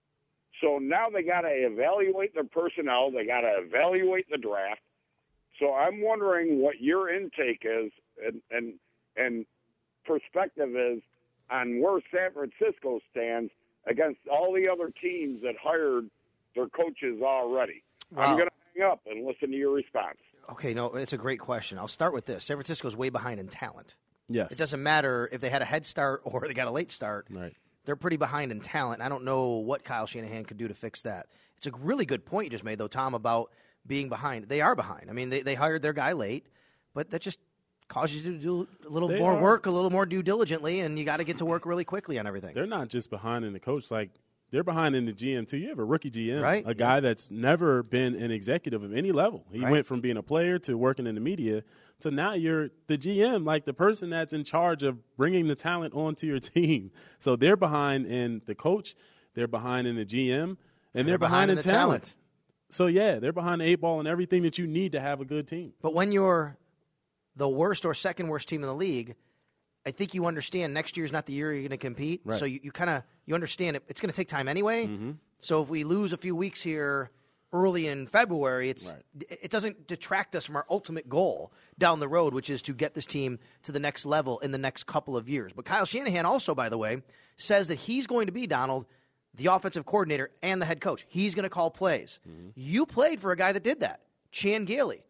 So now they got to evaluate their personnel. They got to evaluate the draft. So I'm wondering what your intake is and, and and perspective is on where San Francisco stands against all the other teams that hired their coaches already. Wow. I'm going to hang up and listen to your response. Okay, no, it's a great question. I'll start with this. San Francisco's way behind in talent. Yes. It doesn't matter if they had a head start or they got a late start. Right. They're pretty behind in talent. I don't know what Kyle Shanahan could do to fix that. It's a really good point you just made, though, Tom, about being behind. They are behind. I mean, they, they hired their guy late, but that just causes you to do a little they more are. work, a little more due diligently, and you got to get to work really quickly on everything. They're not just behind in the coach. Like, they're behind in the G M, too. You have a rookie G M, right? a guy yeah. that's never been an executive of any level. He right. went from being a player to working in the media to now you're the G M, like the person that's in charge of bringing the talent onto your team. So they're behind in the coach, they're behind in the G M, and, and they're, they're behind, behind in, in the talent. talent. So, yeah, they're behind the eight ball and everything that you need to have a good team. But when you're the worst or second worst team in the league, I think you understand next year's not the year you're going to compete. Right. So you, you kind of you understand it. It's going to take time anyway. Mm-hmm. So if we lose a few weeks here, early in February, it's Right. it doesn't detract us from our ultimate goal down the road, which is to get this team to the next level in the next couple of years. But Kyle Shanahan also, by the way, says that he's going to be, Donald, the offensive coordinator and the head coach. He's going to call plays. Mm-hmm. You played for a guy that did that, Chan Gailey.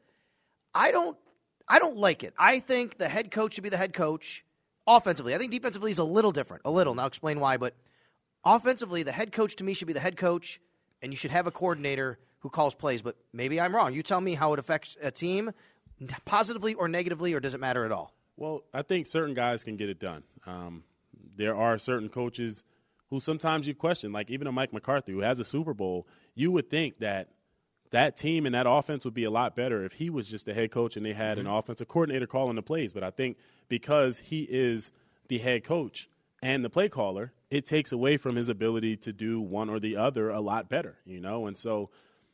I don't I don't like it. I think the head coach should be the head coach offensively. I think defensively is a little different, a little. And I'll explain why. But offensively, the head coach to me should be the head coach, and you should have a coordinator who calls plays. But maybe I'm wrong. You tell me how it affects a team, positively or negatively, or does it matter at all? Well, I think certain guys can get it done. Um, there are certain coaches who sometimes you question, like even a Mike McCarthy who has a Super Bowl. You would think that that team and that offense would be a lot better if he was just the head coach and they had mm-hmm. an offensive coordinator calling the plays. But I think because he is the head coach and the play caller, it takes away from his ability to do one or the other a lot better, you know. And so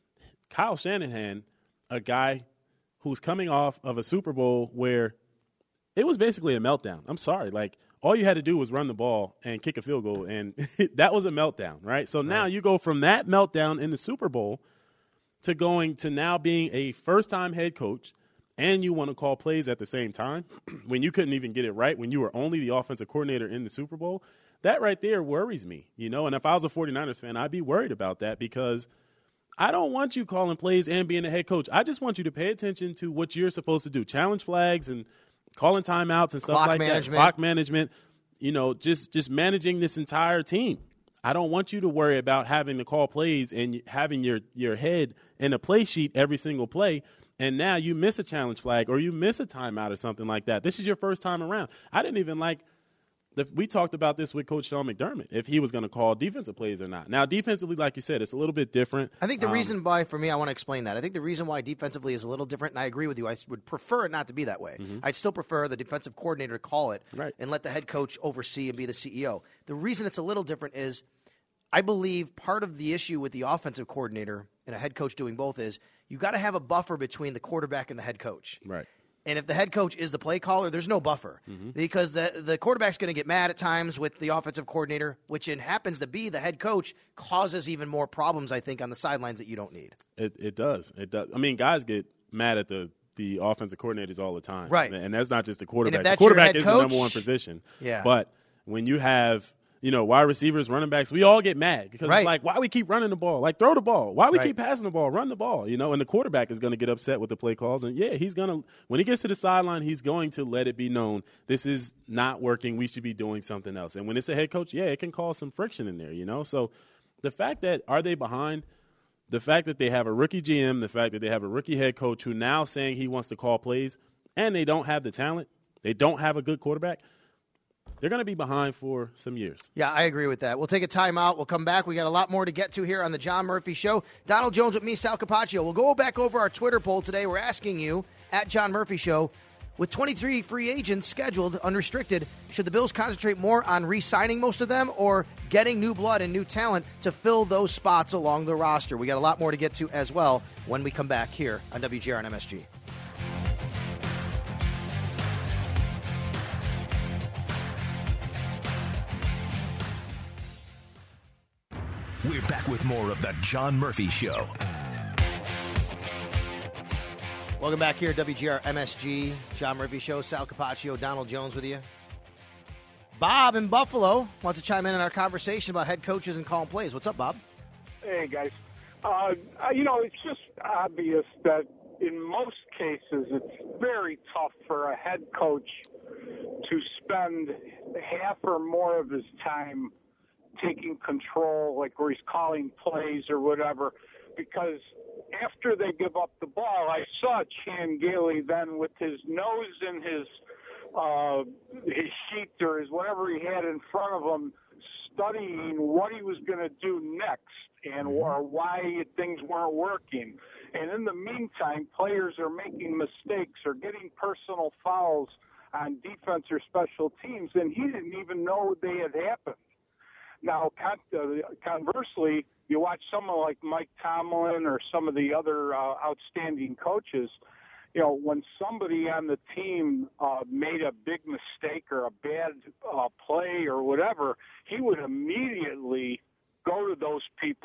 Kyle Shanahan, a guy who's coming off of a Super Bowl where it was basically a meltdown. I'm sorry. Like, all you had to do was run the ball and kick a field goal, and that was a meltdown, right? So now right. you go from that meltdown in the Super Bowl to going to now being a first-time head coach, and you want to call plays at the same time when you couldn't even get it right, when you were only the offensive coordinator in the Super Bowl. That right there worries me, you know. And if I was a 49ers fan, I'd be worried about that because I don't want you calling plays and being a head coach. I just want you to pay attention to what you're supposed to do, challenge flags and calling timeouts and stuff Clock like management. that. Clock management, you know, just just managing this entire team. I don't want you to worry about having to call plays and having your, your head in a play sheet every single play, and now you miss a challenge flag or you miss a timeout or something like that. This is your first time around. I didn't even like the, – we talked about this with Coach Sean McDermott, if he was going to call defensive plays or not. Now, defensively, like you said, it's a little bit different. I think the um, reason why, for me, I want to explain that. I think the reason why defensively is a little different, and I agree with you, I would prefer it not to be that way. Mm-hmm. I'd still prefer the defensive coordinator to call it right. and let the head coach oversee and be the C E O. The reason it's a little different is – I believe part of the issue with the offensive coordinator and a head coach doing both is you got to have a buffer between the quarterback and the head coach. Right. And if the head coach is the play caller, there's no buffer mm-hmm. because the the quarterback's going to get mad at times with the offensive coordinator, which it happens to be the head coach, causes even more problems, I think, on the sidelines that you don't need. It it does. It does. I mean, guys get mad at the the offensive coordinators all the time. Right. And that's not just the quarterback. The quarterback is coach, the number one position. Yeah. But when you have – you know, wide receivers, running backs, we all get mad because right. it's like, why we keep running the ball? Like, throw the ball. Why we right. keep passing the ball? Run the ball, you know, and the quarterback is going to get upset with the play calls. And, yeah, he's going to – when he gets to the sideline, he's going to let it be known this is not working. We should be doing something else. And when it's a head coach, yeah, it can cause some friction in there, you know. So the fact that – are they behind? The fact that they have a rookie G M, the fact that they have a rookie head coach who now saying he wants to call plays, and they don't have the talent, they don't have a good quarterback – they're going to be behind for some years. Yeah, I agree with that. We'll take a timeout. We'll come back. We got a lot more to get to here on the John Murphy Show. Donald Jones with me, Sal Capaccio. We'll go back over our Twitter poll today. We're asking you, at John Murphy Show, with twenty-three free agents scheduled unrestricted, should the Bills concentrate more on re-signing most of them or getting new blood and new talent to fill those spots along the roster? We got a lot more to get to as well when we come back here on W G R and M S G. We're back with more of the John Murphy Show. Welcome back here at W G R M S G, John Murphy Show, Sal Capaccio, Donald Jones with you. Bob in Buffalo wants to chime in on our conversation about head coaches and calling plays. What's up, Bob? Hey, guys. Uh, you know, it's just obvious that in most cases it's very tough for a head coach to spend half or more of his time taking control, like where he's calling plays or whatever, because after they give up the ball, I saw Chan Gailey then with his nose in his uh, his sheet or his whatever he had in front of him, studying what he was going to do next and or why things weren't working. And in the meantime, players are making mistakes or getting personal fouls on defense or special teams, and he didn't even know they had happened. Now, conversely, you watch someone like Mike Tomlin or some of the other uh, outstanding coaches, you know, when somebody on the team uh, made a big mistake or a bad uh, play or whatever, he would immediately go to those people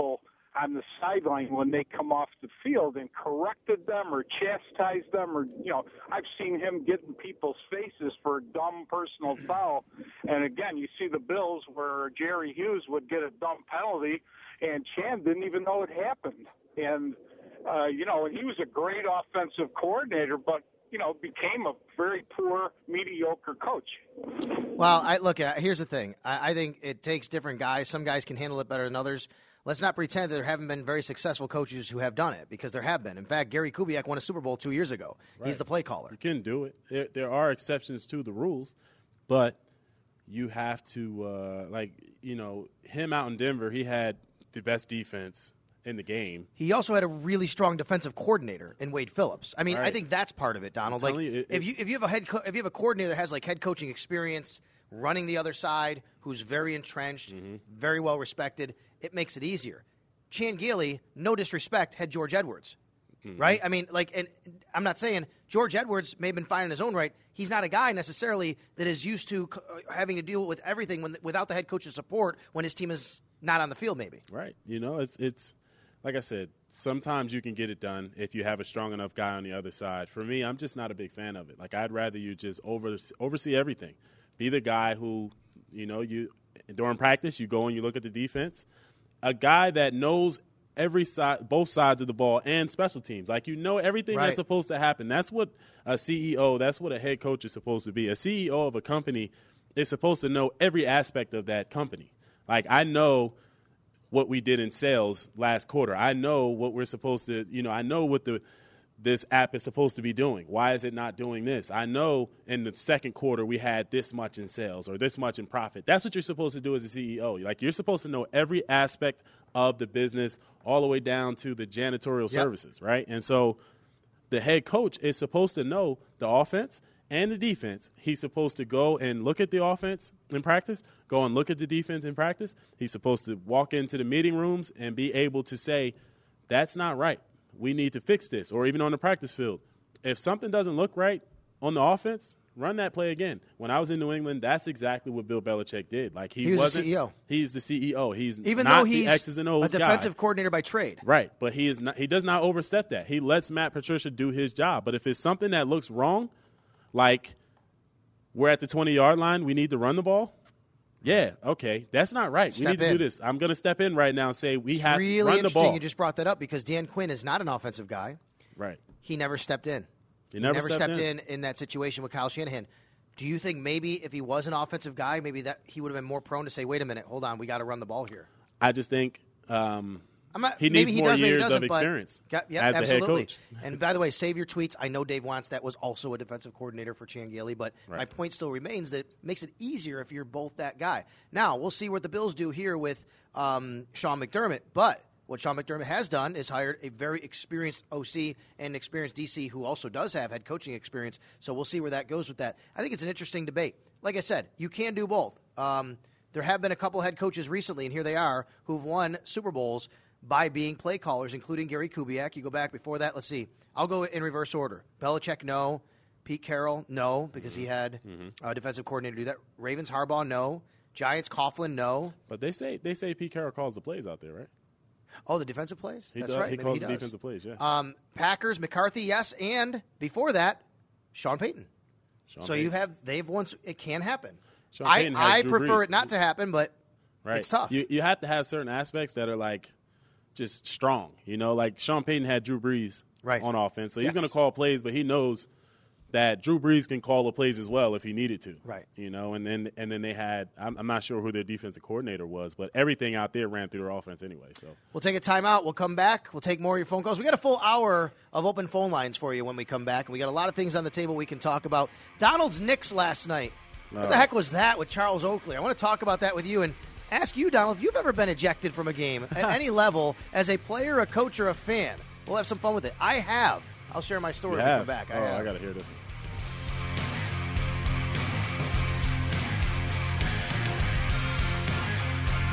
on the sideline when they come off the field and corrected them or chastised them, or, you know, I've seen him get in people's faces for a dumb personal foul. And again, you see the Bills where Jerry Hughes would get a dumb penalty and Chan didn't even know it happened. And, uh, you know, he was a great offensive coordinator, but, you know, became a very poor, mediocre coach. Well, I look, uh, here's the thing. I, I think it takes different guys. Some guys can handle it better than others. Let's not pretend that there haven't been very successful coaches who have done it, because there have been. In fact, Gary Kubiak won a Super Bowl two years ago. Right. He's the play caller. You can do it. There, there are exceptions to the rules, but you have to, uh, like, you know, him out in Denver, he had the best defense in the game. He also had a really strong defensive coordinator in Wade Phillips. I mean, right. I think that's part of it, Donald. Like, you, it, if you if you have a head co- if you have a coordinator that has like head coaching experience, running the other side, who's very entrenched, mm-hmm. very well respected, it makes it easier. Chan Gailey, no disrespect, had George Edwards, mm-hmm. right? I mean, like, and I'm not saying George Edwards may have been fine in his own right. He's not a guy necessarily that is used to co- having to deal with everything when, without the head coach's support when his team is not on the field, maybe. Right. You know, it's it's like I said, sometimes you can get it done if you have a strong enough guy on the other side. For me, I'm just not a big fan of it. Like, I'd rather you just over, oversee everything. Be the guy who, you know, you during practice, you go and you look at the defense. A guy that knows every side, both sides of the ball and special teams. Like, you know everything right. that's supposed to happen. That's what a C E O, that's what a head coach is supposed to be. A C E O of a company is supposed to know every aspect of that company. Like, I know what we did in sales last quarter. I know what we're supposed to, you know, I know what the this app is supposed to be doing. Why is it not doing this? I know in the second quarter we had this much in sales or this much in profit. That's what you're supposed to do as a C E O. Like, you're supposed to know every aspect of the business all the way down to the janitorial yep. services, right? And so the head coach is supposed to know the offense and the defense. He's supposed to go and look at the offense in practice, go and look at the defense in practice. He's supposed to walk into the meeting rooms and be able to say, that's not right. We need to fix this. Or even on the practice field, if something doesn't look right on the offense, run that play again. When I was in New England, that's exactly what Bill Belichick did. Like, he, he was wasn't the C E O. He's the C E O. He's even not though he's the X's and O's a defensive guy. coordinator by trade. Right, but he is not. He does not overstep that. He lets Matt Patricia do his job. But if it's something that looks wrong, like we're at the twenty-yard line, we need to run the ball. Yeah, okay, that's not right. Step we need to in. do this. I'm going to step in right now and say we it's have really to run the interesting ball. You just brought that up because Dan Quinn is not an offensive guy. Right. He never stepped in. He He never, never stepped, stepped in. in in that situation with Kyle Shanahan. Do you think maybe if he was an offensive guy, maybe that he would have been more prone to say, wait a minute, hold on, we got to run the ball here? I just think um, I'm not, he maybe needs he more does, maybe he years doesn't, of but- experience Got- yep, as absolutely. the head coach. And by the way, save your tweets. I know Dave Wannstedt was also a defensive coordinator for Chan Gailey, but Right. my point still remains that it makes it easier if you're both that guy. Now, we'll see what the Bills do here with um, Sean McDermott, but what Sean McDermott has done is hired a very experienced O C and experienced D C who also does have head coaching experience, so we'll see where that goes with that. I think it's an interesting debate. Like I said, you can do both. Um, there have been a couple head coaches recently, and here they are, who've won Super Bowls by being play callers, including Gary Kubiak. You go back before that, let's see. I'll go in reverse order. Belichick, no. Pete Carroll, no, because he had Mm-hmm. a defensive coordinator do that. Ravens, Harbaugh, no. Giants, Coughlin, no. But they say they say Pete Carroll calls the plays out there, right? Oh, the defensive plays? He That's does, right. He Maybe calls he the does. defensive plays, yeah. Um, Packers, McCarthy, yes, and before that, Sean Payton. Sean so Payton. you have they've once it can happen. Sean I, Payton has I Drew prefer Brees. it not to happen, but Right. it's tough. You you have to have certain aspects that are like just strong. You know, like Sean Payton had Drew Brees Right. on offense, so he's Yes. going to call plays, but he knows that Drew Brees can call the plays as well if he needed to. Right. You know, and then and then they had I'm, I'm not sure who their defensive coordinator was, but everything out there ran through their offense anyway. So We'll take a timeout. We'll come back. We'll take more of your phone calls. We got a full hour of open phone lines for you when we come back, and we got a lot of things on the table we can talk about. Donald's Knicks last night. What the Oh. heck was that with Charles Oakley? I want to talk about that with you and ask you, Donald, if you've ever been ejected from a game at any level as a player, a coach, or a fan. We'll have some fun with it. I have. I'll share my story you when we have. come back. I oh, have. I got to hear this one.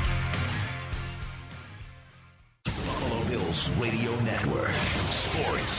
Buffalo Bills Radio Network. Sports up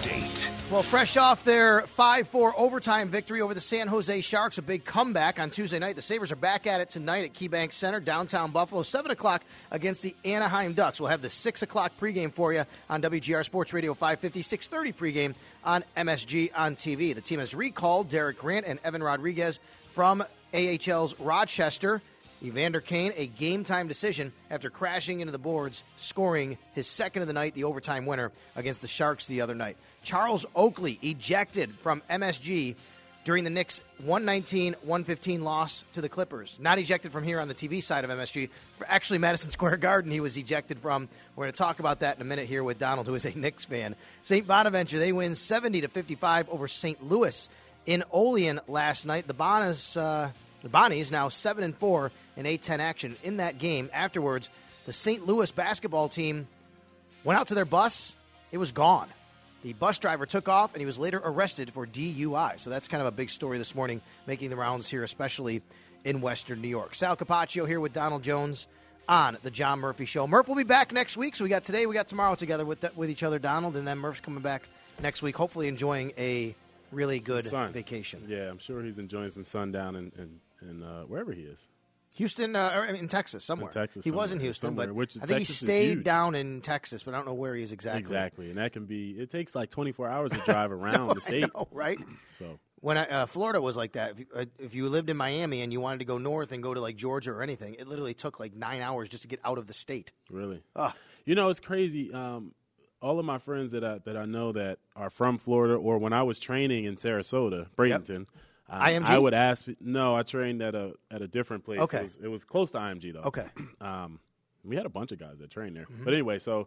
Update. Well, fresh off their five four overtime victory over the San Jose Sharks, a big comeback on Tuesday night. The Sabres are back at it tonight at KeyBank Center, downtown Buffalo, seven o'clock against the Anaheim Ducks. We'll have the six o'clock pregame for you on W G R Sports Radio five fifty, six thirty pregame on M S G on T V. The team has recalled Derek Grant and Evan Rodriguez from A H L's Rochester. Evander Kane, a game-time decision after crashing into the boards, scoring his second of the night, the overtime winner against the Sharks the other night. Charles Oakley ejected from M S G during the Knicks' one nineteen one fifteen loss to the Clippers. Not ejected from here on the T V side of M S G. Actually, Madison Square Garden he was ejected from. We're going to talk about that in a minute here with Donald, who is a Knicks fan. Saint Bonaventure, they win seventy to fifty-five over Saint Louis in Olean last night. The Bonnies, uh, the Bonnies now seven and four in A ten action in that game. Afterwards, the Saint Louis basketball team went out to their bus. It was gone. The bus driver took off, and he was later arrested for D U I. So that's kind of a big story this morning, making the rounds here, especially in Western New York. Sal Capaccio here with Donald Jones on the John Murphy Show. Murph will be back next week. So we got today, we got tomorrow together with the, with each other, Donald, and then Murph's coming back next week, hopefully enjoying a really good vacation. Yeah, I'm sure he's enjoying some sun down in, in, in uh, wherever he is. Houston, uh, or in Texas, somewhere. In Texas, he somewhere. was in Houston, somewhere, but which is, I think Texas he stayed huge. down in Texas, but I don't know where he is exactly. Exactly, and that can be. It takes like twenty-four hours to drive around no, the state, I know, right? So when I, uh, Florida was like that, if you, uh, if you lived in Miami and you wanted to go north and go to like Georgia or anything, it literally took like nine hours just to get out of the state. Really? Ugh. You know, it's crazy. Um, all of my friends that I that I know that are from Florida, or when I was training in Sarasota, Bradenton. Yep. Um, I M G? I would ask. No, I trained at a at a different place. Okay. It was, it was close to I M G though. Okay. Um, we had a bunch of guys that trained there. Mm-hmm. But anyway, so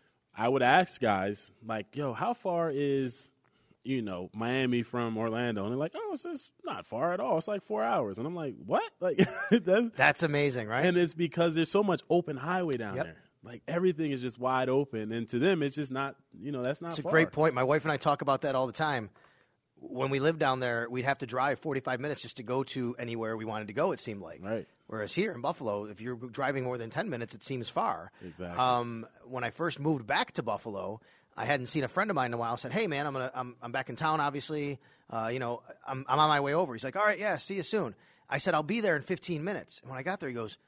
I would ask guys like, "Yo, how far is, you know, Miami from Orlando?" And they're like, "Oh, it's just not far at all. It's like four hours." And I'm like, "What?" Like that's, that's amazing, right? And it's because there's so much open highway down Yep. there. Like everything is just wide open, and to them, it's just not. You know, that's not. It's a far. great point. My wife and I talk about that all the time. When we lived down there, we'd have to drive forty-five minutes just to go to anywhere we wanted to go, it seemed like. Right. Whereas here in Buffalo, if you're driving more than ten minutes, it seems far. Exactly. Um, when I first moved back to Buffalo, I hadn't seen a friend of mine in a while. I said, hey, man, I'm gonna, I'm, I'm back in town, obviously. Uh, you know, I'm, I'm on my way over. He's like, all right, yeah, see you soon. I said, I'll be there in fifteen minutes. And when I got there, he goes,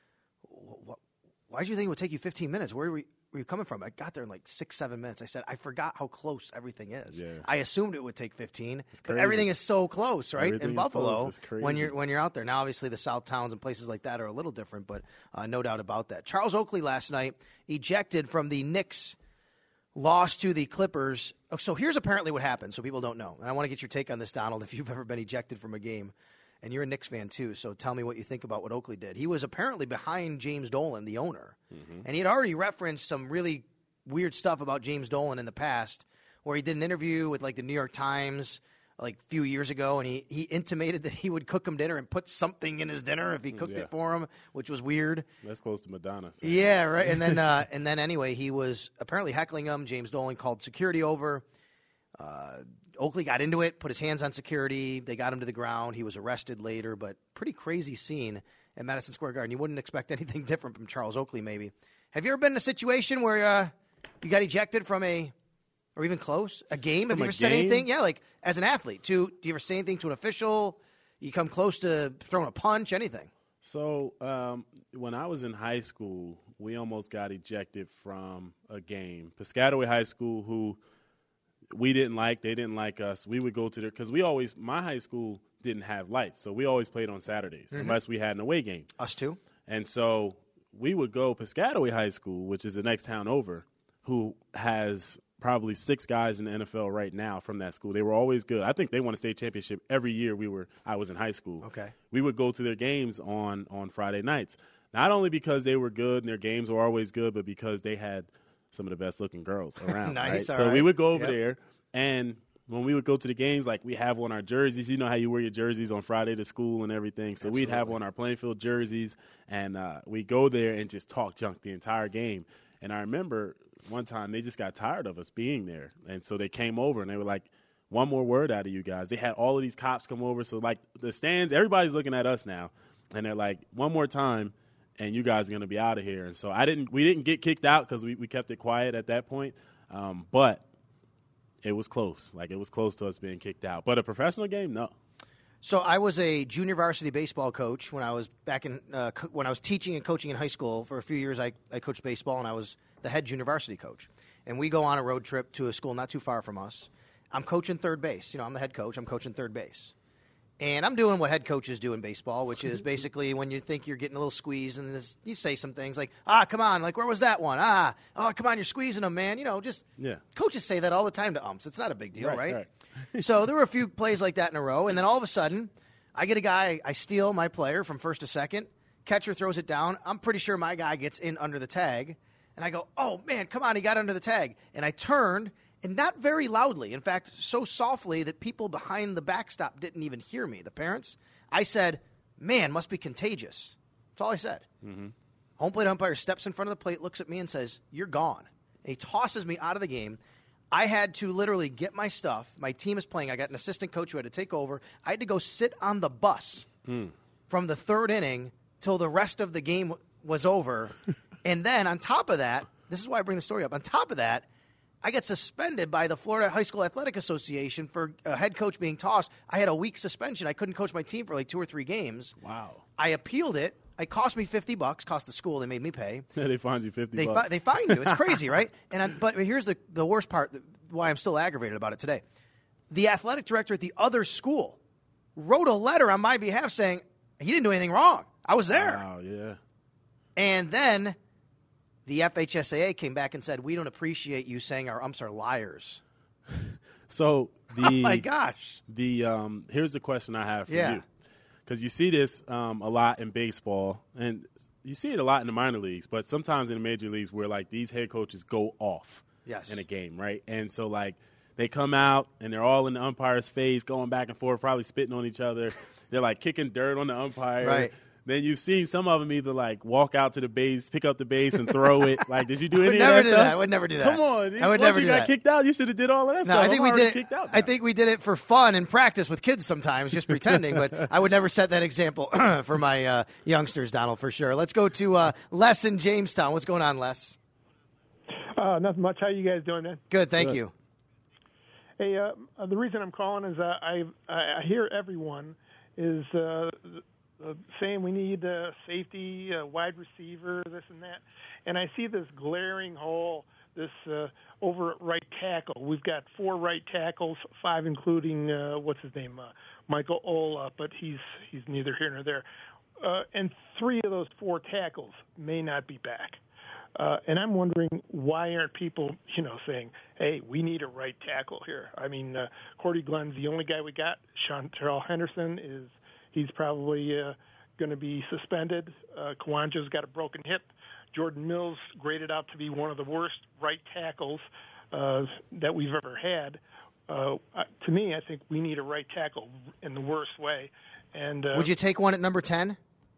why did you think it would take you fifteen minutes? Where were you? Where you coming from? I got there in like six, seven minutes. I said, I forgot how close everything is. Yeah. I assumed it would take fifteen, but crazy. everything is so close, right? Everything in is Buffalo, close. It's crazy. when you're when you're out there. Now, obviously, the South towns and places like that are a little different, but uh, no doubt about that. Charles Oakley last night ejected from the Knicks loss to the Clippers. Oh, so here's apparently what happened, so people don't know. And I want to get your take on this, Donald, if you've ever been ejected from a game. And you're a Knicks fan, too, so tell me what you think about what Oakley did. He was apparently behind James Dolan, the owner. Mm-hmm. And he had already referenced some really weird stuff about James Dolan in the past, where he did an interview with, like, the New York Times, like, a few years ago, and he, he intimated that he would cook him dinner and put something in his dinner if he cooked yeah. it for him, which was weird. That's close to Madonna. So. Yeah, right. And then, uh, and then anyway, he was apparently heckling him. James Dolan called security over. Uh, Oakley got into it, put his hands on security. They got him to the ground. He was arrested later, but pretty crazy scene at Madison Square Garden. You wouldn't expect anything different from Charles Oakley, maybe. Have you ever been in a situation where uh, you got ejected from a, or even close, a game? From Have you a ever said game? anything? Yeah, like as an athlete. To, do you ever say anything to an official? You come close to throwing a punch, anything? So um, when I was in high school, we almost got ejected from a game. Piscataway High School, who we didn't like, they didn't like us. We would go to their, because we always, my high school didn't have lights, so we always played on Saturdays, mm-hmm. unless we had an away game. Us too. And so we would go Piscataway High School, which is the next town over, who has probably six guys in the N F L right now from that school. They were always good. I think they won a state championship every year we were. I was in high school. Okay. We would go to their games on, on Friday nights, not only because they were good and their games were always good, but because they had some of the best-looking girls around. Nice, right? all So right. we would go over Yep. there, and when we would go to the games, like we have on our jerseys. You know how you wear your jerseys on Friday to school and everything. So Absolutely. we'd have on our Plainfield jerseys, and uh, we'd go there and just talk junk the entire game. And I remember one time they just got tired of us being there, and so they came over and they were like, one more word out of you guys. They had all of these cops come over. So, like, the stands, everybody's looking at us now, and they're like, one more time, and you guys are going to be out of here. And so I didn't, we didn't get kicked out because we, we kept it quiet at that point. Um, but it was close. Like, it was close to us being kicked out. But a professional game, no. So I was a junior varsity baseball coach when I was back in uh, co- when I was teaching and coaching in high school. For a few years, I, I coached baseball, and I was the head junior varsity coach. And we go on a road trip to a school not too far from us. I'm coaching third base. You know, I'm the head coach. I'm coaching third base. And I'm doing what head coaches do in baseball, which is basically when you think you're getting a little squeezed, and this, you say some things like, ah, come on, like, where was that one? Ah, oh, come on, you're squeezing them, man. You know, just yeah. Coaches say that all the time to umps. It's not a big deal, Right, right? right. So there were a few plays like that in a row, and then all of a sudden, I get a guy, I steal my player from first to second. Catcher throws it down. I'm pretty sure my guy gets in under the tag. And I go, oh, man, come on, he got under the tag. And I turned, and not very loudly. In fact, so softly that people behind the backstop didn't even hear me, the parents. I said, man, must be contagious. That's all I said. Mm-hmm. Home plate umpire steps in front of the plate, looks at me, and says, you're gone. And he tosses me out of the game. I had to literally get my stuff. My team is playing. I got an assistant coach who had to take over. I had to go sit on the bus mm. from the third inning till the rest of the game w- was over. And then on top of that, this is why I bring the story up. On top of that, I got suspended by the Florida High School Athletic Association for a head coach being tossed. I had a week suspension. I couldn't coach my team for like two or three games. Wow. I appealed it. It cost me fifty bucks, cost the school. They made me pay. they fined you fifty they bucks. Fi- they fined you. It's crazy, right? And I, But here's the, the worst part, why I'm still aggravated about it today. The athletic director at the other school wrote a letter on my behalf saying he didn't do anything wrong. I was there. Wow, yeah. And then the F H S A A came back and said, we don't appreciate you saying our umps are liars. So the oh, my gosh. The um, here's the question I have for yeah. you. Because you see this um, a lot in baseball, and you see it a lot in the minor leagues, but sometimes in the major leagues where, like, these head coaches go off yes. in a game, right? And so, like, they come out, and they're all in the umpire's face, going back and forth, probably spitting on each other. They're, like, kicking dirt on the umpire. Right. Then you've seen some of them either, like, walk out to the base, pick up the base, and throw it. Like, did you do any of that I would never do stuff? that. I would never do that. Come on. I would Once never you do got that. kicked out, you should have did all of that no, stuff. I think I'm we did it. kicked out I think we did it for fun and practice with kids sometimes, just pretending. But I would never set that example for my uh, youngsters, Donald, for sure. Let's go to uh, Les in Jamestown. What's going on, Les? Uh, nothing much. How you guys doing, man? Good, thank Good. you. Hey, uh, the reason I'm calling is uh, I I hear everyone is uh, uh, saying we need uh, safety, uh, wide receiver, this and that, and I see this glaring hole. This uh, over at right tackle. We've got four right tackles, five including uh, what's his name, uh, Michael Ola, but he's he's neither here nor there. Uh, and three of those four tackles may not be back. Uh, and I'm wondering why aren't people, you know, saying, "Hey, we need a right tackle here." I mean, uh, Cordy Glenn's the only guy we got. Chantrell Henderson is he's probably uh, going to be suspended. Uh, Kawanja's got a broken hip. Jordan Mills graded out to be one of the worst right tackles uh, that we've ever had. Uh, to me, I think we need a right tackle in the worst way. And uh, would you take one at number ten?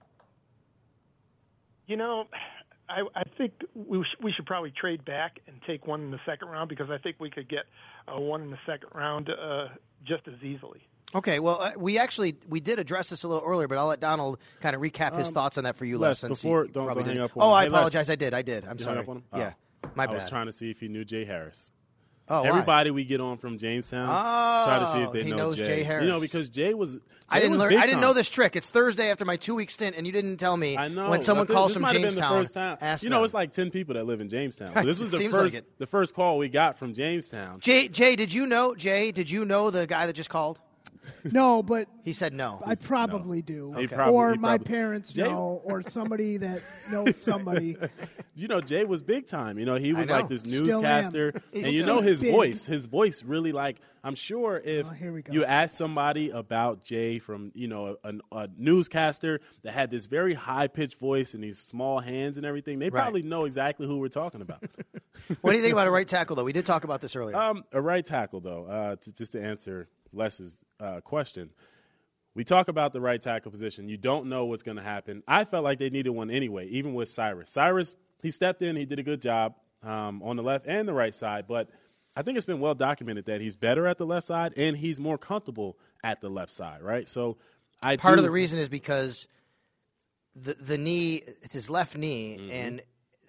You know, I, I think we, sh- we should probably trade back and take one in the second round because I think we could get uh, one in the second round uh, just as easily. Okay, well, uh, we actually we did address this a little earlier, but I'll let Donald kind of recap his Um, thoughts on that for you, Les, Les. since before- he don't- probably don't hang didn't. up on Oh, him. I Hey, Les. apologize. I did. I did. I'm You sorry. hung up on him? Yeah, Oh. my I bad. was trying to see if you knew Jay Harris. Oh, why? Everybody we get on from Jamestown, try to see if Oh, they he know knows Jay. Jay Harris. You know, because Jay was. Jay I didn't was learn. big I didn't time. know this trick. It's Thursday after my two week stint, and you didn't tell me. I know. When someone I think calls this from might have been Jamestown, the first time. ask You know, them. it's like ten people that live in Jamestown. So this was the Seems first, like it. the first call we got from Jamestown. Jay, Jay, did you know? Jay, did you know the guy that just called? No, but he said no. I probably do, He probably- or he my probably- parents Jay- know, or somebody that knows somebody. You know, Jay was big time. You know, he was I know. like this Still newscaster, am. and He's you still know his big. voice. His voice really like. I'm sure if Oh, here we go. you ask somebody about Jay from you know a, a newscaster that had this very high pitched voice and these small hands and everything, they Right. probably know exactly who we're talking about. What do you think about a right tackle, though? We did talk about this earlier. Um, a right tackle, though, uh, to, just to answer Les's uh, question. We talk about the right tackle position. You don't know what's going to happen. I felt like they needed one anyway, even with Cyrus. Cyrus, he stepped in. He did a good job um, on the left and the right side. But I think it's been well documented that he's better at the left side and he's more comfortable at the left side, right? So I Part do, of the reason is because the the knee, it's his left knee, Mm-hmm. and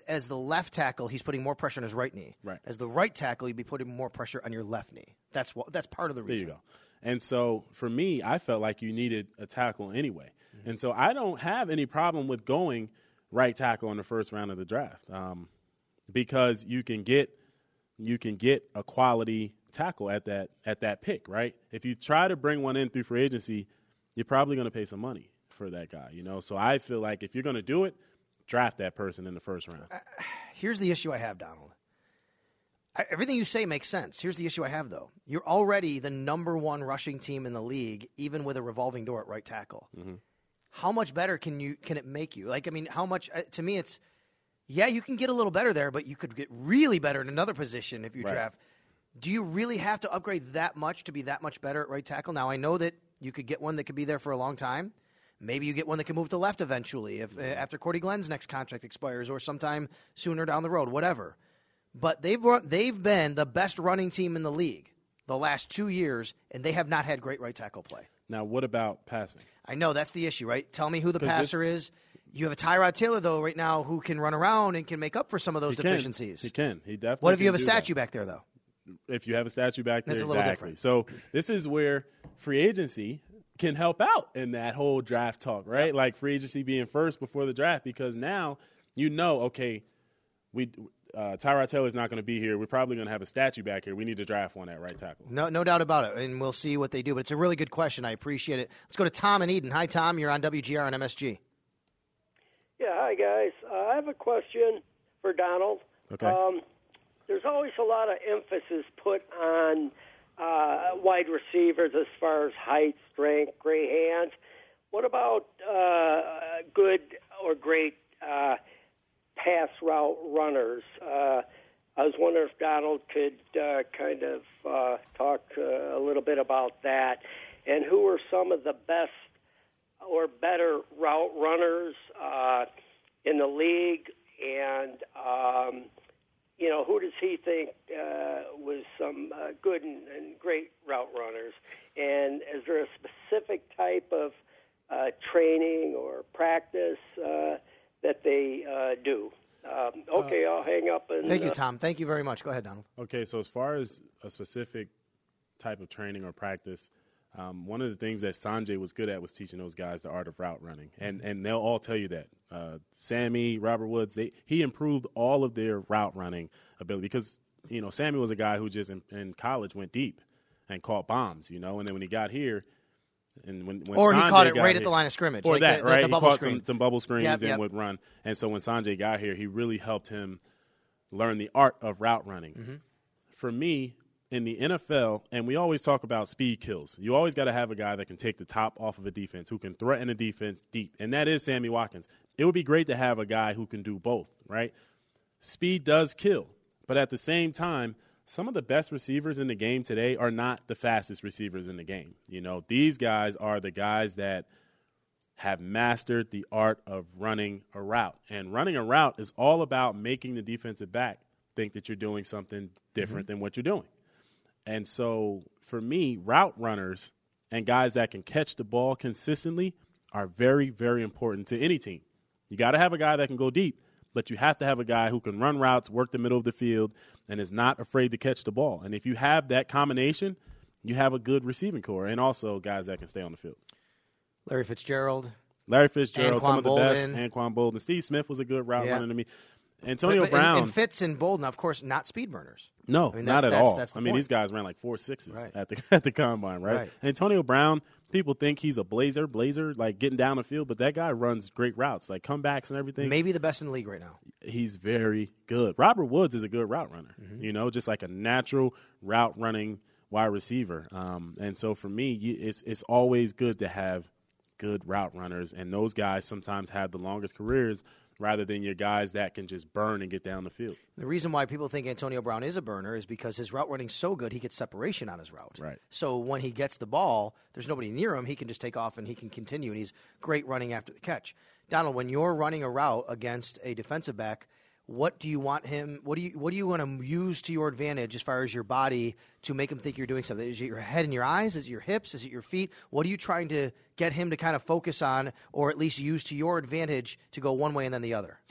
as the left tackle, he's putting more pressure on his right knee. Right. As the right tackle, you'd be putting more pressure on your left knee. That's what. That's part of the reason. There you go. And so for me, I felt like you needed a tackle anyway. Mm-hmm. And so I don't have any problem with going right tackle in the first round of the draft um, because you can get you can get a quality tackle at that at that pick, right? If you try to bring one in through free agency, you're probably going to pay some money for that guy, you know. So I feel like if you're going to do it, draft that person in the first round. Uh, here's the issue I have, Donald. I, everything you say makes sense. Here's the issue I have, though. You're already the number one rushing team in the league, even with a revolving door at right tackle. Mm-hmm. How much better can you can it make you? Like, I mean, how much? Uh, to me, it's yeah, you can get a little better there, but you could get really better in another position if you right. draft. Do you really have to upgrade that much to be that much better at right tackle? Now, I know that you could get one that could be there for a long time. Maybe you get one that can move to left eventually if uh, after Cordy Glenn's next contract expires or sometime sooner down the road, whatever. But they've they've been the best running team in the league the last two years, and they have not had great right tackle play. Now, what about passing? I know that's the issue, right? Tell me who the passer this, is. You have a Tyrod Taylor, though, right now, who can run around and can make up for some of those he deficiencies. Can. He can. He definitely. What if you have a do statue that. back there, though? If you have a statue back there, That's a little exactly. different. So this is where free agency can help out in that whole draft talk, right? Yep. Like free agency being first before the draft, because now you know, okay, we uh, Tyrod Taylor is not going to be here. We're probably going to have a statue back here. We need to draft one at right tackle. No, no doubt about it, and we'll see what they do. But it's a really good question. I appreciate it. Let's go to Tom in Eden. Hi, Tom. You're on W G R and M S G. Yeah, hi, guys. Uh, I have a question for Donald. Okay. Um, there's always a lot of emphasis put on uh, wide receivers as far as height, strength, great hands. What about uh, good or great uh, pass route runners? Uh, I was wondering if Donald could uh, kind of uh, talk uh, a little bit about that. And who are some of the best or better route runners uh, in the league? And, um, you know, who does he think uh, was some uh, good and, and great route runners? And is there a specific type of uh, training or practice uh, that they uh, do? Um, okay, uh, I'll hang up. And, thank you, uh, Tom. Thank you very much. Go ahead, Donald. Okay, so as far as a specific type of training or practice, um, one of the things that Sanjay was good at was teaching those guys the art of route running, and and they'll all tell you that. Uh, Sammy, Robert Woods, they he improved all of their route running ability because you know Sammy was a guy who just in, in college went deep and caught bombs, you know, and then when he got here. And when, when or Sanjay he caught it got right here, at the line of scrimmage. Or like that, the, right? The, the bubble he caught screen. Some, some bubble screens yep, and yep. would run. And so when Sanjay got here, he really helped him learn the art of route running. Mm-hmm. For me, in the N F L, and we always talk about speed kills, you always got to have a guy that can take the top off of a defense, who can threaten a defense deep, and that is Sammy Watkins. It would be great to have a guy who can do both, right? Speed does kill, but at the same time, some of the best receivers in the game today are not the fastest receivers in the game. You know, these guys are the guys that have mastered the art of running a route. And running a route is all about making the defensive back think that you're doing something different mm-hmm. than what you're doing. And so for me, route runners and guys that can catch the ball consistently are very, very important to any team. You got to have a guy that can go deep, but you have to have a guy who can run routes, work the middle of the field, and is not afraid to catch the ball. And if you have that combination, you have a good receiving core, and also guys that can stay on the field. Larry Fitzgerald. Larry Fitzgerald, Anquan some of the Bolden. best. Anquan Bolden. Steve Smith was a good route yeah. runner to me. Antonio but, but, Brown. And, and Fitz and Bolden, of course, not speed burners. No, I mean, not at that's, all. That's the I mean, point. these guys ran like four sixes right. at the at the combine, right? right? Antonio Brown, people think he's a blazer, blazer, like getting down the field, but that guy runs great routes, like comebacks and everything. Maybe the best in the league right now. He's very good. Robert Woods is a good route runner, mm-hmm. you know, just like a natural route running wide receiver. Um, and so for me, it's it's always good to have good route runners, and those guys sometimes have the longest careers rather than your guys that can just burn and get down the field. The reason why people think Antonio Brown is a burner is because his route running's so good, he gets separation on his route. Right. So when he gets the ball, there's nobody near him. He can just take off and he can continue, and he's great running after the catch. Donald, when you're running a route against a defensive back, what do you want him? What do you what do you want to use to your advantage as far as your body to make him think you're doing something? Is it your head and your eyes? Is it your hips? Is it your feet? What are you trying to get him to kind of focus on, or at least use to your advantage to go one way and then the other?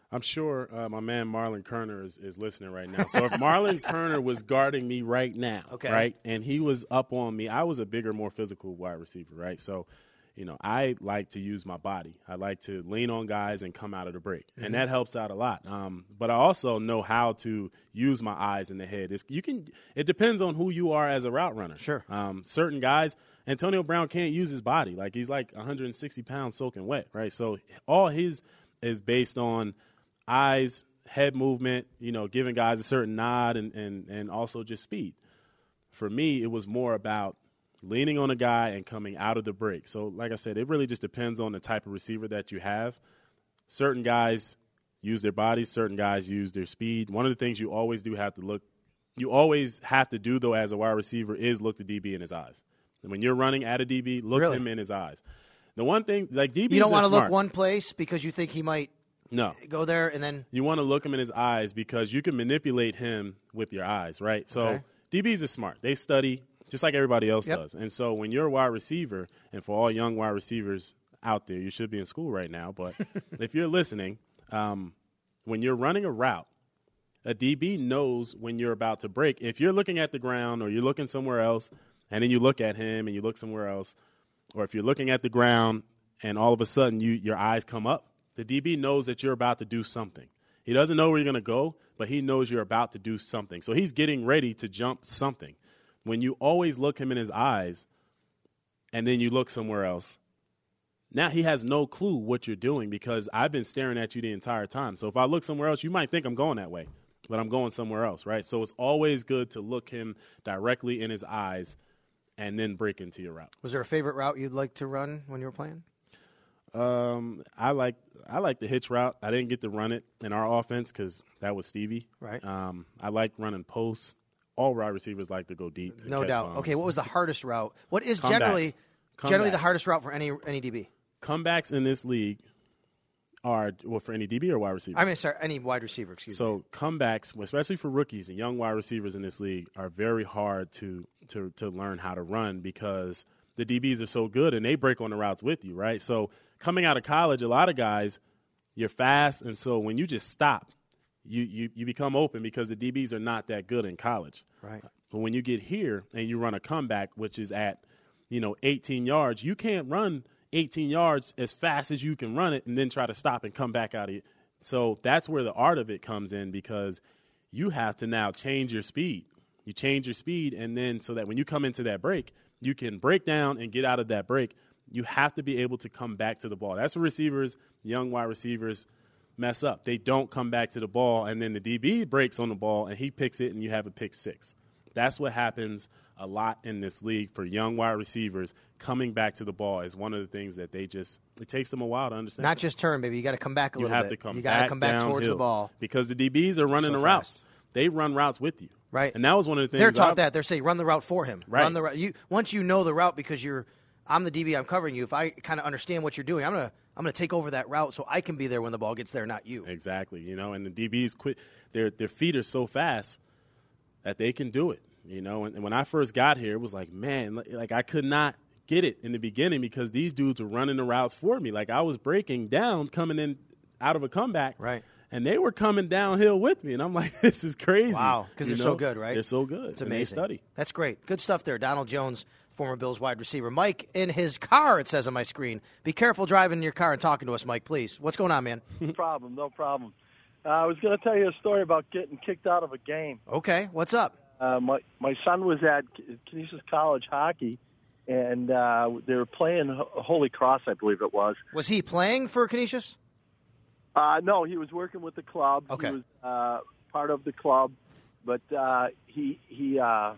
I'm sure uh, my man Marlon Kerner is, is listening right now. So if Marlon Kerner was guarding me right now, okay. right, and he was up on me, I was a bigger, more physical wide receiver, right? So, you know, I like to use my body. I like to lean on guys and come out of the break, mm-hmm. and that helps out a lot. Um, but I also know how to use my eyes and the head. It's, you can. It depends on who you are as a route runner. Sure. Um, certain guys, Antonio Brown can't use his body. Like, he's like one hundred sixty pounds soaking wet, right? So all his is based on eyes, head movement, you know, giving guys a certain nod, and, and, and also just speed. For me, it was more about leaning on a guy and coming out of the break. So, like I said, it really just depends on the type of receiver that you have. Certain guys use their bodies. Certain guys use their speed. One of the things you always do have to look – you always have to do, though, as a wide receiver is look the D B in his eyes. And when you're running at a D B, look really? him in his eyes. The one thing – like D Bs You don't want to smart. look one place because you think he might – No. Go there and then – You want to look him in his eyes because you can manipulate him with your eyes, right? So okay. D Bs are smart. They study just like everybody else yep. does. And so when you're a wide receiver, and for all young wide receivers out there, you should be in school right now, but if you're listening, um, when you're running a route, a D B knows when you're about to break. If you're looking at the ground or you're looking somewhere else, and then you look at him and you look somewhere else, or if you're looking at the ground and all of a sudden you your eyes come up, the D B knows that you're about to do something. He doesn't know where you're going to go, but he knows you're about to do something. So he's getting ready to jump something. When you always look him in his eyes and then you look somewhere else, now he has no clue what you're doing because I've been staring at you the entire time. So if I look somewhere else, you might think I'm going that way, but I'm going somewhere else, right? So it's always good to look him directly in his eyes and then break into your route. Was there a favorite route you'd like to run when you were playing? Um, I like I like the hitch route. I didn't get to run it in our offense because that was Stevie. Right. Um, I like running posts. All wide receivers like to go deep. No doubt. Bombs. Okay, what was the hardest route? What is Comebacks. generally Comebacks. generally the hardest route for any any D B? Comebacks in this league are well for any D B or wide receiver. I mean, sorry, any wide receiver. Excuse so me. So comebacks, especially for rookies and young wide receivers in this league, are very hard to to to learn how to run because the D Bs are so good and they break on the routes with you, right? So coming out of college, a lot of guys, you're fast, and so when you just stop, you you you become open because the D Bs are not that good in college. Right. But when you get here and you run a comeback, which is at, you know, eighteen yards, you can't run eighteen yards as fast as you can run it and then try to stop and come back out of it. So that's where the art of it comes in because you have to now change your speed. You change your speed, and then so that when you come into that break, you can break down and get out of that break. You have to be able to come back to the ball. That's where receivers, young wide receivers, mess up. They don't come back to the ball, and then the D B breaks on the ball, and he picks it, and you have a pick six. That's what happens a lot in this league for young wide receivers. Coming back to the ball is one of the things that they just – it takes them a while to understand. Not just turn, baby. You got to come back a you little have bit. To come you got to back come back downhill towards the ball. Because the D Bs are running so the routes. fast. They run routes with you. Right. And that was one of the things – They're taught I've, that. They're saying run the route for him. Right. Run the route. You, once you know the route because you're – I'm the D B, I'm covering you. If I kind of understand what you're doing, I'm going to I'm gonna take over that route so I can be there when the ball gets there, not you. Exactly. You know, and the D Bs quit – their their feet are so fast that they can do it. You know, and, and when I first got here, it was like, man, like I could not get it in the beginning because these dudes were running the routes for me. Like I was breaking down, coming in out of a comeback. Right. And they were coming downhill with me. And I'm like, this is crazy. Wow. Because they're know? so good, right? They're so good. It's and amazing. They study. That's great. Good stuff there. Donald Jones, former Bills wide receiver. Mike, in his car, it says on my screen. Be careful driving in your car and talking to us, Mike, please. What's going on, man? No problem. No problem. Uh, I was going to tell you a story about getting kicked out of a game. Okay. What's up? Uh, my my son was at Canisius College hockey, and uh, they were playing Holy Cross, I believe it was. Was he playing for Canisius? Uh, no, he was working with the club. Okay. He was uh, part of the club, but uh, he he. Uh,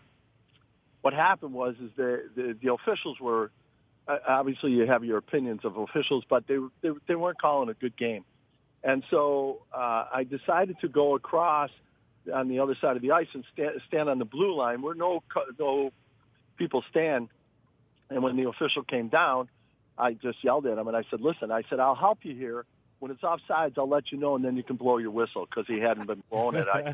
what happened was is the the, the officials were uh, obviously you have your opinions of officials, but they they they weren't calling a good game, and so uh, I decided to go across on the other side of the ice and stand, stand on the blue line where no no people stand. And when the official came down, I just yelled at him and I said, "Listen," I said, "I'll help you here. When it's offsides, I'll let you know, and then you can blow your whistle," because he hadn't been blowing it. I,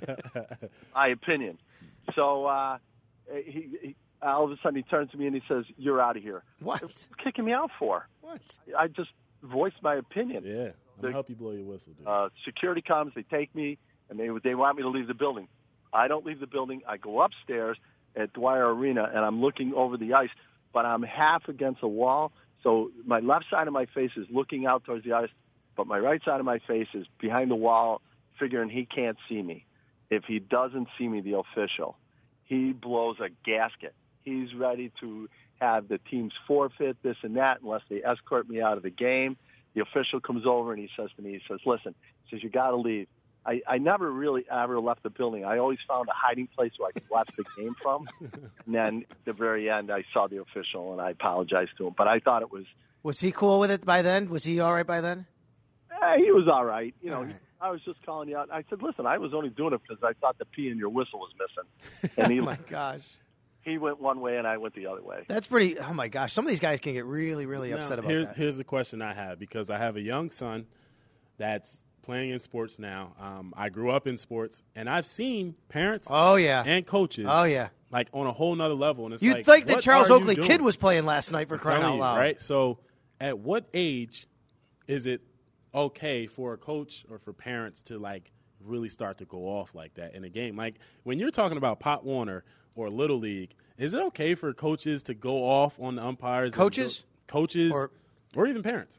my opinion. So uh, he, he all of a sudden he turns to me and he says, "You're out of here." What? What's he kicking me out for? What? I just voiced my opinion. Yeah. I'm gonna help you blow your whistle, dude. Uh, security comes, they take me, and they they want me to leave the building. I don't leave the building. I go upstairs at Dwyer Arena, and I'm looking over the ice, but I'm half against a wall, so my left side of my face is looking out towards the ice, but my right side of my face is behind the wall, figuring he can't see me. If he doesn't see me, the official, he blows a gasket. He's ready to have the teams forfeit, this and that, unless they escort me out of the game. The official comes over and he says to me, he says, listen, he says, you got to leave. I, I never really ever left the building. I always found a hiding place where I could watch the game from. And then at the very end, I saw the official and I apologized to him. But I thought it was... Was he cool with it by then? Was he all right by then? Eh, he was all right. You know, All right. he, I was just calling you out. I said, listen, I was only doing it because I thought the P in your whistle was missing. And he, Oh, my gosh. he went one way and I went the other way. That's pretty. Oh my gosh! Some of these guys can get really, really Now, upset about here's, that. Here's the question I have, because I have a young son that's playing in sports now. Um, I grew up in sports, and I've seen parents Oh yeah. and coaches Oh yeah. like on a whole nother level. And it's You'd like, think that what Charles are you Oakley doing? kid was playing last night for I'm crying out telling you, loud, right? So, at what age is it okay for a coach or for parents to like really start to go off like that in a game? Like when you're talking about Pop Warner or Little League, is it okay for coaches to go off on the umpires? and Coaches? go- coaches, Or- or even parents?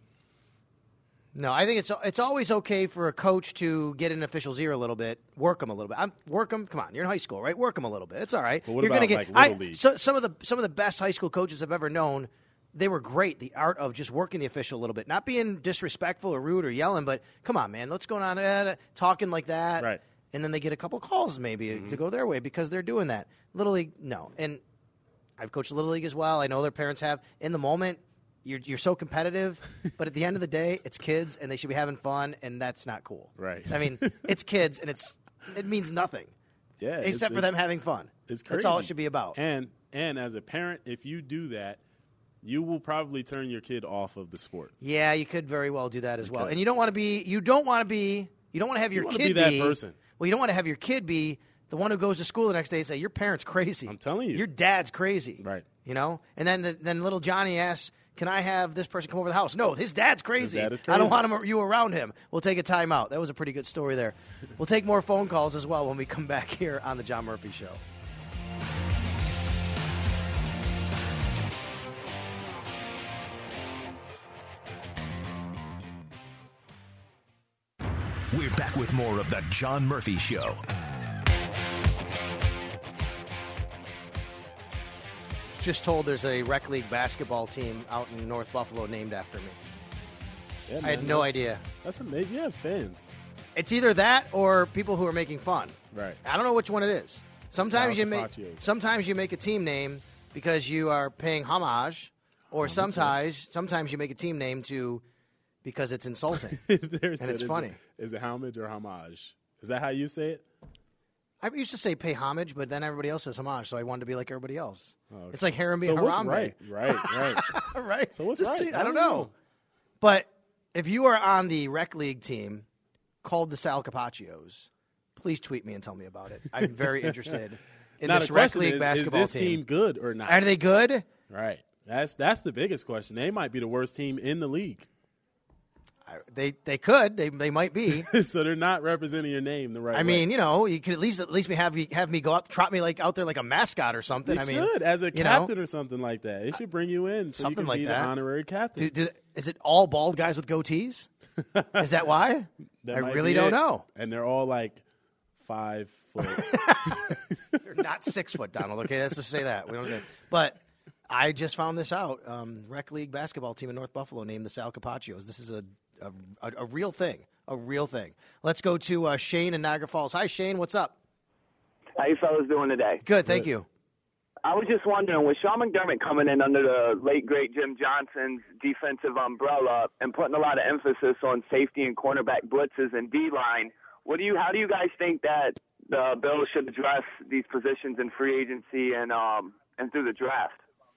No, I think it's it's always okay for a coach to get in an official's ear a little bit, work them a little bit. I'm, work them. Come on, you're in high school, right? Work them a little bit. It's all right. But what you're about, gonna get. like, Little I, League? So, some of the some of the best high school coaches I've ever known, they were great. The art of just working the official a little bit, not being disrespectful or rude or yelling, but come on, man, what's going on? Uh, talking like that, Right. And then they get a couple calls maybe Mm-hmm. to go their way because they're doing that. Little League, no. And I've coached Little League as well. I know their parents have. In the moment, you're you're so competitive, but at the end of the day, it's kids and they should be having fun, and that's not cool. Right. I mean, it's kids and it's it means nothing. Yeah, it's- Except for it's- them having fun. It's crazy. That's all it should be about. And and as a parent, if you do that, you will probably turn your kid off of the sport. Yeah, you could very well do that as well. Okay. And you don't want to be you don't want to be you don't want to have your wanna kid be that person. Well, you don't want to have your kid be the one who goes to school the next day and say your parent's crazy. I'm telling you. Your dad's crazy. Right. You know? And then the, then little Johnny asks, "Can I have this person come over to the house?" No, his dad's crazy. dad is I don't crazy. want him you around him. We'll take a timeout. That was a pretty good story there. We'll take more phone calls as well when we come back here on the John Murphy Show. We're back with more of the John Murphy Show. Just told there's a rec league basketball team out in North Buffalo named after me. Yeah, I had man, no that's- idea. That's amazing. You have fans. It's either that or people who are making fun. Right. I don't know which one it is. Sometimes Sal you make Capaccio. sometimes you make a team name because you are paying homage, or sometimes sometimes you make a team name to because it's insulting There's and it's is funny. It, is it homage or homage? Is that how you say it? I used to say pay homage, but then everybody else says homage, so I wanted to be like everybody else. Oh, okay. It's like Harambe So what's Harambe. right? Right, right. right. So what's Just right? see- I don't know. But if you are on the rec league team called the Sal Capaccios, please tweet me and tell me about it. I'm very interested in Now, this the rec question league is, basketball is this team. team good or not? Are they good? Right. That's that's the biggest question. They might be the worst team in the league. I- They they could. They they might be. So they're not representing your name the right I way. mean, you know, you could at least at least me have me have me go out trot me like out there like a mascot or something. They I mean, should, as a you know? captain or something like that. They should bring you in so Something you can like be that. the honorary captain. Do, do, is it all bald guys with goatees? Is that why? That I might really be don't it. know. And they're all like five foot. They're not six foot, Donald. Okay, let's just say that. We don't. Get, but I just found this out. Um, rec league basketball team in North Buffalo named the Sal Capaccios. This is a a, a a real thing. A real thing. Let's go to uh, Shane in Niagara Falls. Hi, Shane. What's up? How you fellas doing today? Good, thank you. I was just wondering, with Sean McDermott coming in under the late, great Jim Johnson's defensive umbrella and putting a lot of emphasis on safety and cornerback blitzes and D-line, what do you? how do you guys think that the Bills should address these positions in free agency and um and through the draft?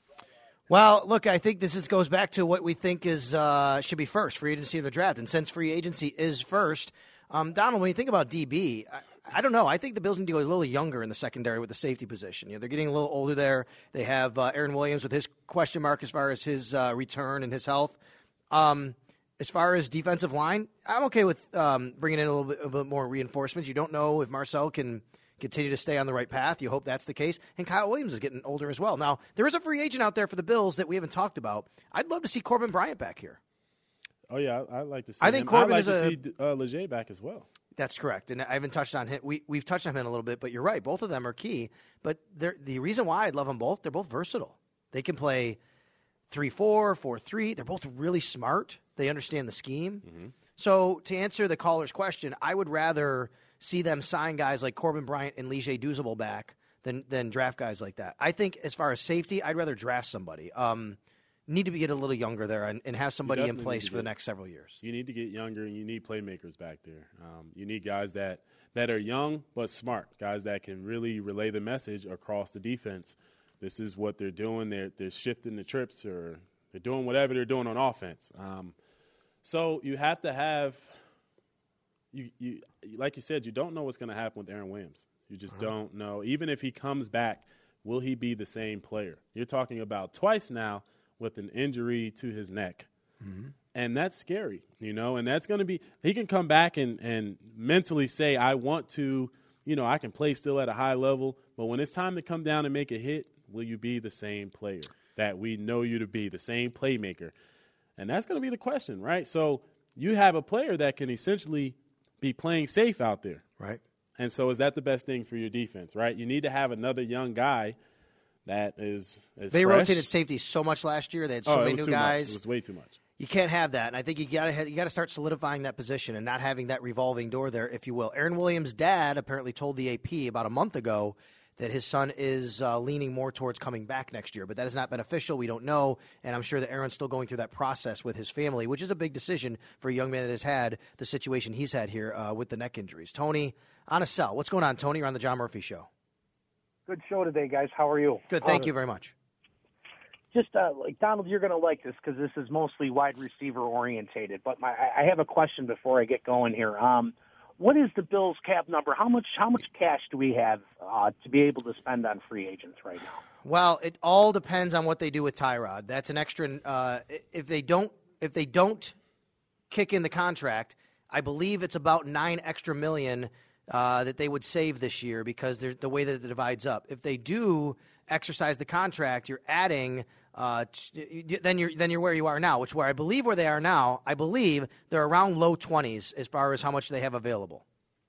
Well, look, I think this is, goes back to what we think is uh, should be first, free agency or the draft. And since free agency is first, um, Donald, when you think about D B, I, I don't know. I think the Bills need to go a little younger in the secondary with the safety position. You know, they're getting a little older there. They have uh, Aaron Williams with his question mark as far as his uh, return and his health. Um, as far as defensive line, I'm okay with um, bringing in a little bit, a bit more reinforcements. You don't know if Marcel can continue to stay on the right path. You hope that's the case. And Kyle Williams is getting older as well. Now, there is a free agent out there for the Bills that we haven't talked about. I'd love to see Corbin Bryant back here. Oh, yeah, I, I'd like to see I think him. Corbin I'd like is to a, see uh, Leger back as well. That's correct. And I haven't touched on him. We, we've touched on him a little bit, but you're right. Both of them are key. But the reason why I love them both, they're both versatile. They can play three four, four three. They're both really smart. They understand the scheme. Mm-hmm. So to answer the caller's question, I would rather see them sign guys like Corbin Bryant and Lige Douzable back than than draft guys like that. I think as far as safety, I'd rather draft somebody. Um, need to be get a little younger there and, and have somebody in place for get, the next several years. You need to get younger, and you need playmakers back there. Um, you need guys that, that are young but smart, guys that can really relay the message across the defense. This is what they're doing. They're, they're shifting the trips, or they're doing whatever they're doing on offense. Um, so you have to have you, – you, like you said, you don't know what's going to happen with Aaron Williams. You just uh-huh. don't know. Even if he comes back, will he be the same player? You're talking about twice now with an injury to his neck. Mm-hmm. And that's scary, you know, and that's going to be – he can come back and, and mentally say, I want to – you know, I can play still at a high level, but when it's time to come down and make a hit, will you be the same player that we know you to be, the same playmaker? And that's going to be the question, right? So you have a player that can essentially be playing safe out there. Right. And so is that the best thing for your defense, right? You need to have another young guy that is, is They fresh. rotated safety so much last year. They had so oh, many it was new too guys. Much. It was way too much. You can't have that, and I think you got to you got to start solidifying that position and not having that revolving door there, if you will. Aaron Williams' dad apparently told the A P about a month ago that his son is uh, leaning more towards coming back next year, but that has not been official. We don't know, and I'm sure that Aaron's still going through that process with his family, which is a big decision for a young man that has had the situation he's had here uh, with the neck injuries. Tony on a cell. What's going on, Tony? You're on the John Murphy Show. Good show today, guys. How are you? Good. Thank uh, you very much. Just uh, like Donald, you're going to like this because this is mostly wide receiver orientated. But my, I have a question before I get going here. Um, what is the Bills' cap number? How much how much cash do we have uh, to be able to spend on free agents right now? Well, it all depends on what they do with Tyrod. That's an extra. Uh, if they don't, if they don't kick in the contract, I believe it's about nine extra million uh, that they would save this year because the way that it divides up. If they do exercise the contract, you're adding. Uh, then you're then you're where you are now, which where I believe where they are now. I believe they're around low twenties as far as how much they have available.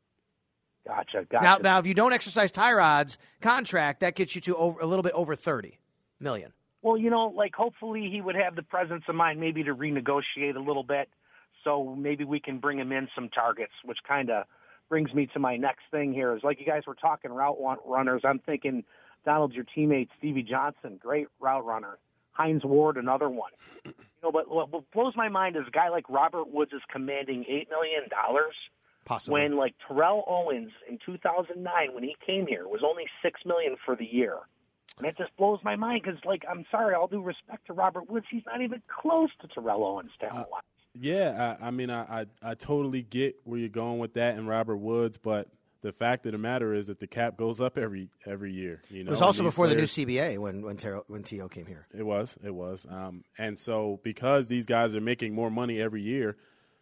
Gotcha. Gotcha. Now, now if you don't exercise Tyrod's contract, that gets you to over, a little bit over thirty million. Well, you know, like hopefully he would have the presence of mind maybe to renegotiate a little bit, so maybe we can bring him in some targets, which kind of brings me to my next thing here. Is like you guys were talking route runners. I'm thinking, Donald, your teammate Stevie Johnson, great route runner. Hines Ward, another one. You know, but what blows my mind is a guy like Robert Woods is commanding eight million dollars. Possibly. When like Terrell Owens in two thousand nine, when he came here, was only six million dollars for the year. And it just blows my mind because, like, I'm sorry, all due respect to Robert Woods, he's not even close to Terrell Owens talent-wise. Uh, yeah, I, I mean, I, I I totally get where you're going with that and Robert Woods, but the fact of the matter is that the cap goes up every every year. You know, it was also before players, the new C B A when when, Ter- when T O came here. It was, it was, um, and so because these guys are making more money every year,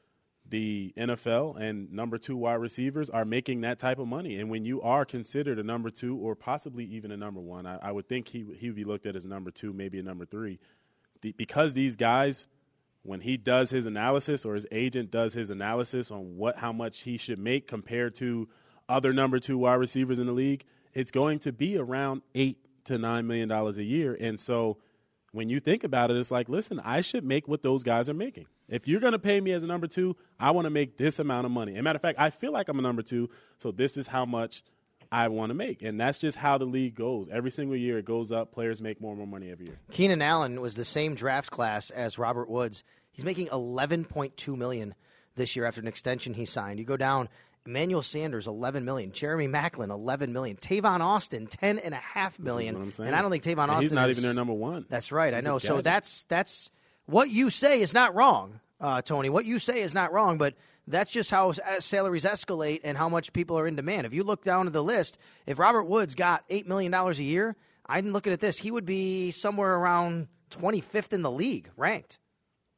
the N F L and number two wide receivers are making that type of money. And when you are considered a number two or possibly even a number one, I, I would think he he would be looked at as a number two, maybe a number three, the, because these guys, when he does his analysis or his agent does his analysis on what how much he should make compared to other number two wide receivers in the league, it's going to be around eight to nine million dollars a year. And so when you think about it, it's like, listen, I should make what those guys are making. If you're going to pay me as a number two, I want to make this amount of money. As a matter of fact, I feel like I'm a number two, so this is how much I want to make. And that's just how the league goes. Every single year it goes up. Players make more and more money every year. Keenan Allen was the same draft class as Robert Woods. He's making eleven point two million dollars this year after an extension he signed. You go down, Emmanuel Sanders, eleven million dollars. Jeremy Maclin, eleven million dollars. Tavon Austin, ten point five million dollars. And I don't think Tavon and Austin he's not is, even their number one. That's right. He's I know. So that's that's what you say is not wrong, uh, Tony. What you say is not wrong, but that's just how salaries escalate and how much people are in demand. If you look down to the list, if Robert Woods got eight million dollars a year, I'm looking at this, he would be somewhere around twenty-fifth in the league ranked.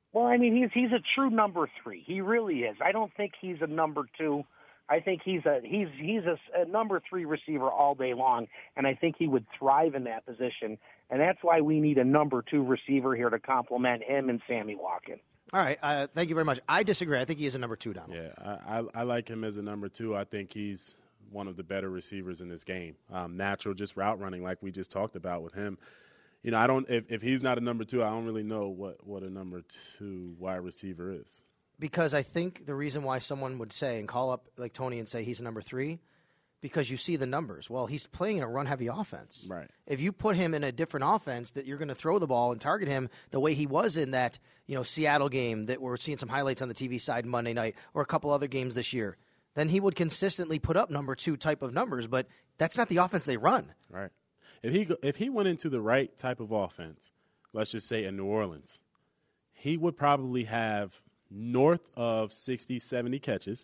Well, I mean, he's he's a true number three. He really is. I don't think he's a number two. I think he's a he's he's a, a number three receiver all day long, and I think he would thrive in that position. And that's why we need a number two receiver here to complement him and Sammy Watkins. All right, uh, thank you very much. I disagree. I think he is a number two, Donald. Yeah, I, I, I like him as a number two. I think he's one of the better receivers in this game. Um, natural, just route running, like we just talked about with him. You know, I don't. If, if he's not a number two, I don't really know what, what a number two wide receiver is. Because I think the reason why someone would say and call up like Tony and say he's a number three, because you see the numbers. Well, he's playing in a run-heavy offense. Right. If you put him in a different offense that you're going to throw the ball and target him the way he was in that, you know, Seattle game that we're seeing some highlights on the T V side Monday night, or a couple other games this year, then he would consistently put up number two type of numbers. But that's not the offense they run. Right. If he if he went into the right type of offense, let's just say in New Orleans, he would probably have north of sixty, seventy catches,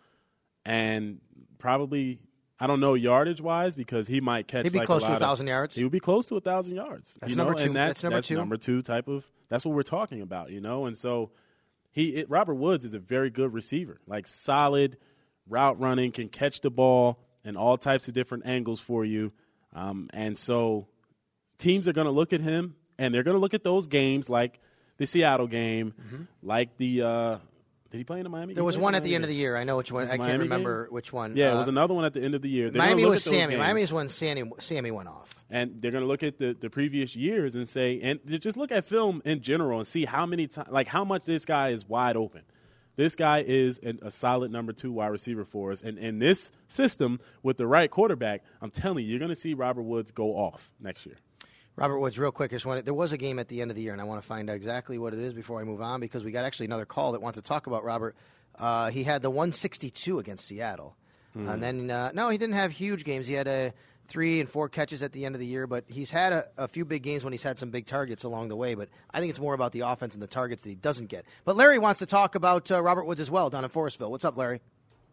and probably, I don't know yardage-wise, because he might catch He'd be like close a to lot one thousand of, yards. He would be close to one thousand yards. That's you number know? two. And that's, That's number that's two. number two type of – that's what we're talking about, you know? And so he it, Robert Woods is a very good receiver, like solid route running, can catch the ball in all types of different angles for you. Um, and so teams are going to look at him, and they're going to look at those games like the Seattle game, Mm-hmm. like the uh, – did he play in the Miami game? There was He one played at in the end of Miami the year. I know which one. Was it I can't Miami remember game? which one. Yeah, Uh, it was another one at the end of the year. They're Miami gonna look was at those Sammy. games. Miami is when Sammy, Sammy went off. And they're going to look at the, the previous years and say, and just look at film in general and see how many times, like how much this guy is wide open. This guy is an, a solid number two wide receiver for us. And in this system with the right quarterback, I'm telling you, you're going to see Robert Woods go off next year. Robert Woods, real quick, I just wanted, there was a game at the end of the year, and I want to find out exactly what it is before I move on, because we got actually another call that wants to talk about Robert. Uh, he had the one sixty-two against Seattle. Hmm. And then, uh, no, he didn't have huge games. He had a three and four catches at the end of the year, but he's had a, a few big games when he's had some big targets along the way. But I think it's more about the offense and the targets that he doesn't get. But Larry wants to talk about uh, Robert Woods as well down in Forestville. What's up, Larry?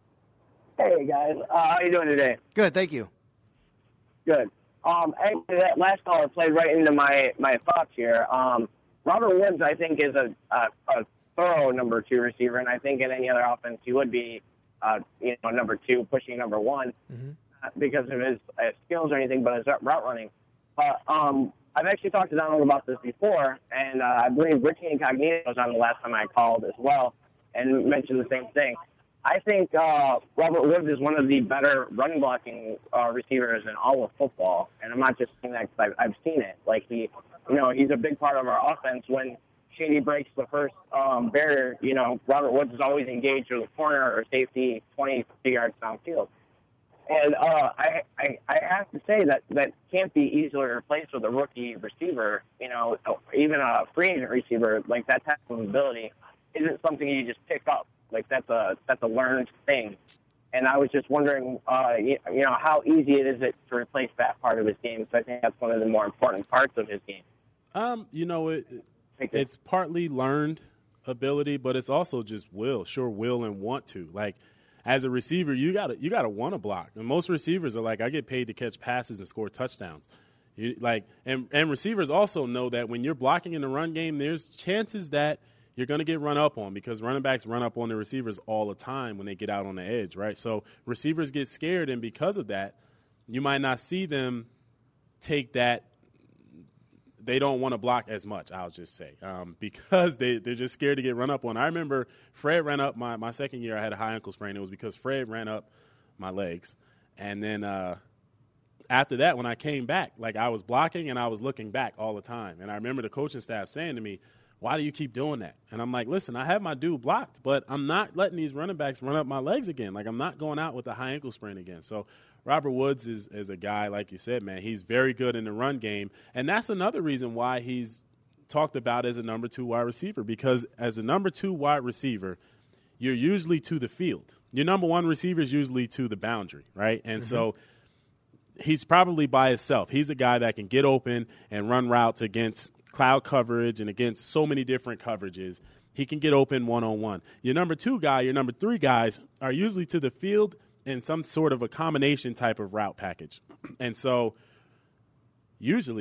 Hey, guys. Uh, how you doing today? Good, thank you. Good. Um, actually, that last caller played right into my, my thoughts here. Um, Robert Woods, I think, is a, a, a thorough number two receiver, and I think in any other offense he would be, uh, you know, number two, pushing number one, Mm-hmm. not because of his uh, skills or anything, but his route running. But um, I've actually talked to Donald about this before, and uh, I believe Richie Incognito was on the last time I called as well, and mentioned the same thing. I think uh, Robert Woods is one of the better run blocking uh, receivers in all of football, and I'm not just saying that because I've, I've seen it. Like he, you know, he's a big part of our offense. When Shady breaks the first um, barrier, you know, Robert Woods is always engaged with a corner or safety twenty, fifty yards downfield. And uh, I, I, I have to say that that can't be easily replaced with a rookie receiver. You know, even a free agent receiver, like that type of ability isn't something you just pick up. Like that's a that's a learned thing. And I was just wondering, uh, you, you know, how easy it is it to replace that part of his game. So I think that's one of the more important parts of his game. Um, you know, it, it's partly learned ability, but it's also just will, sure will and want to. Like, as a receiver, you gotta you gotta want to block. And most receivers are like, I get paid to catch passes and score touchdowns. You, like, and and receivers also know that when you're blocking in the run game, there's chances that you're going to get run up on, because running backs run up on the receivers all the time when they get out on the edge, right? So receivers get scared, and because of that, you might not see them take that. They don't want to block as much, I'll just say, um, because they, they're just scared to get run up on. I remember Fred ran up my, my second year. I had a high ankle sprain. It was because Fred ran up my legs. And then uh, after that, when I came back, like I was blocking and I was looking back all the time. And I remember the coaching staff saying to me, why do you keep doing that? And I'm like, listen, I have my dude blocked, but I'm not letting these running backs run up my legs again. Like, I'm not going out with a high ankle sprain again. So Robert Woods is, is a guy, like you said, man, he's very good in the run game. And that's another reason why he's talked about as a number two wide receiver, because as a number two wide receiver, you're usually to the field. Your number one receiver is usually to the boundary, right? And mm-hmm. so he's probably by himself. He's a guy that can get open and run routes against cloud coverage and against so many different coverages. He can get open one-on-one. Your number two guy, your number three guys are usually to the field in some sort of a combination type of route package. And so usually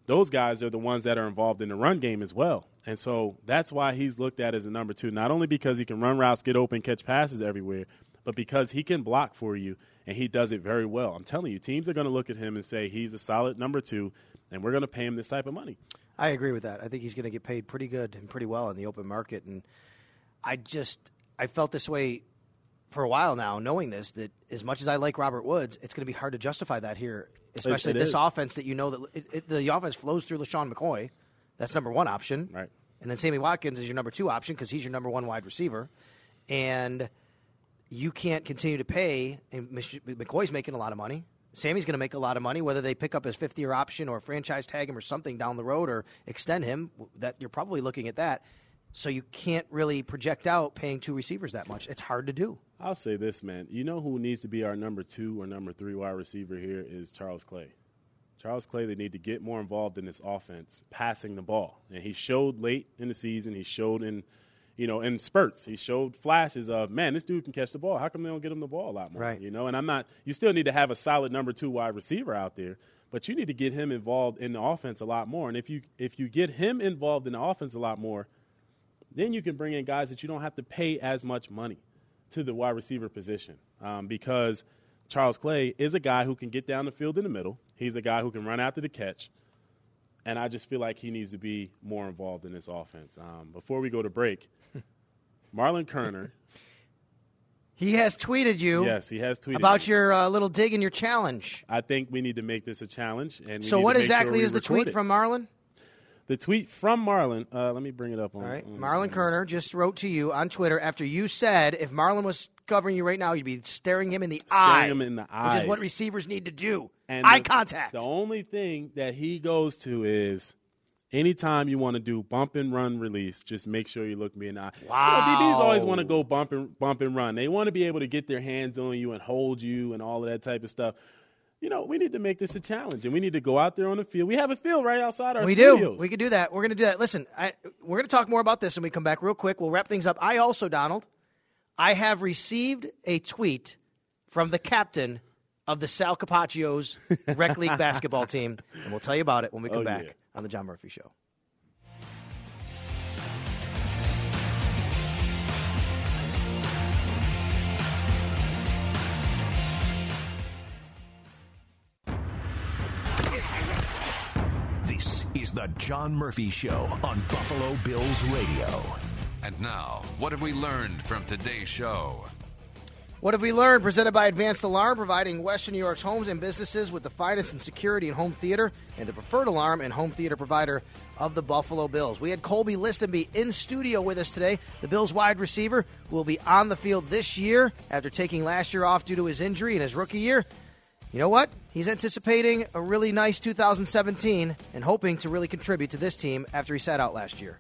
those guys are the ones that are involved in the run game as well. And so that's why he's looked at as a number two, not only because he can run routes, get open, catch passes everywhere, but because he can block for you, and he does it very well. I'm telling you, teams are going to look at him and say he's a solid number two, and we're going to pay him this type of money. I agree with that. I think he's going to get paid pretty good and pretty well in the open market. And I just I felt this way for a while now, knowing this, that as much as I like Robert Woods, it's going to be hard to justify that here, especially it this is. offense that you know that it, it, the offense flows through LaShawn McCoy. That's number one option. Right. And then Sammy Watkins is your number two option because he's your number one wide receiver. And you can't continue to pay. And McCoy's making a lot of money. Sammy's going to make a lot of money, whether they pick up his fifth-year option or franchise tag him or something down the road or extend him. That you're probably looking at that. So you can't really project out paying two receivers that much. It's hard to do. I'll say this, man. You know who needs to be our number two or number three wide receiver here is Charles Clay. Charles Clay, they need to get more involved in this offense, passing the ball. And he showed late in the season. He showed in, you know, in spurts. He showed flashes of, man, this dude can catch the ball. How come they don't get him the ball a lot more? Right. You know, and I'm not – you still need to have a solid number two wide receiver out there, but you need to get him involved in the offense a lot more. And if you if you get him involved in the offense a lot more, then you can bring in guys that you don't have to pay as much money to the wide receiver position um, because Charles Clay is a guy who can get down the field in the middle. He's a guy who can run after the catch. And I just feel like he needs to be more involved in this offense. Um, before we go to break, Marlon Kerner. He has tweeted you. Yes, he has tweeted about me. your uh, little dig and your challenge. I think we need to make this a challenge. And we so need what to make exactly sure is the record tweet it. from Marlon? The tweet from Marlon, uh, let me bring it up. On, All right. on, Marlon on. Kerner just wrote to you on Twitter after you said if Marlon was covering you right now, you'd be staring him in the Staring eye. him in the Which eyes. is what receivers need to do. And Eye the, contact. The only thing that he goes to is anytime you want to do bump and run release, just make sure you look me in the eye. Wow. You know, D Bs always want to go bump and, bump and run. They want to be able to get their hands on you and hold you and all of that type of stuff. You know, we need to make this a challenge, and we need to go out there on the field. We have a field right outside our we studios. do. We can do that. We're going to do that. Listen, I, we're going to talk more about this when we come back real quick. We'll wrap things up. I also, Donald, I have received a tweet from the captain of the Sal Capaccio's Rec League basketball team, and we'll tell you about it when we come Oh, back yeah. on the John Murphy Show. This is the John Murphy Show on Buffalo Bills Radio. And now, what have we learned from today's show? What have we learned? Presented by Advanced Alarm, providing Western New York's homes and businesses with the finest in security and home theater, and the preferred alarm and home theater provider of the Buffalo Bills. We had Colby Listenby in studio with us today, the Bills wide receiver, who will be on the field this year after taking last year off due to his injury in his rookie year. You know what? He's anticipating a really nice two thousand seventeen and hoping to really contribute to this team after he sat out last year.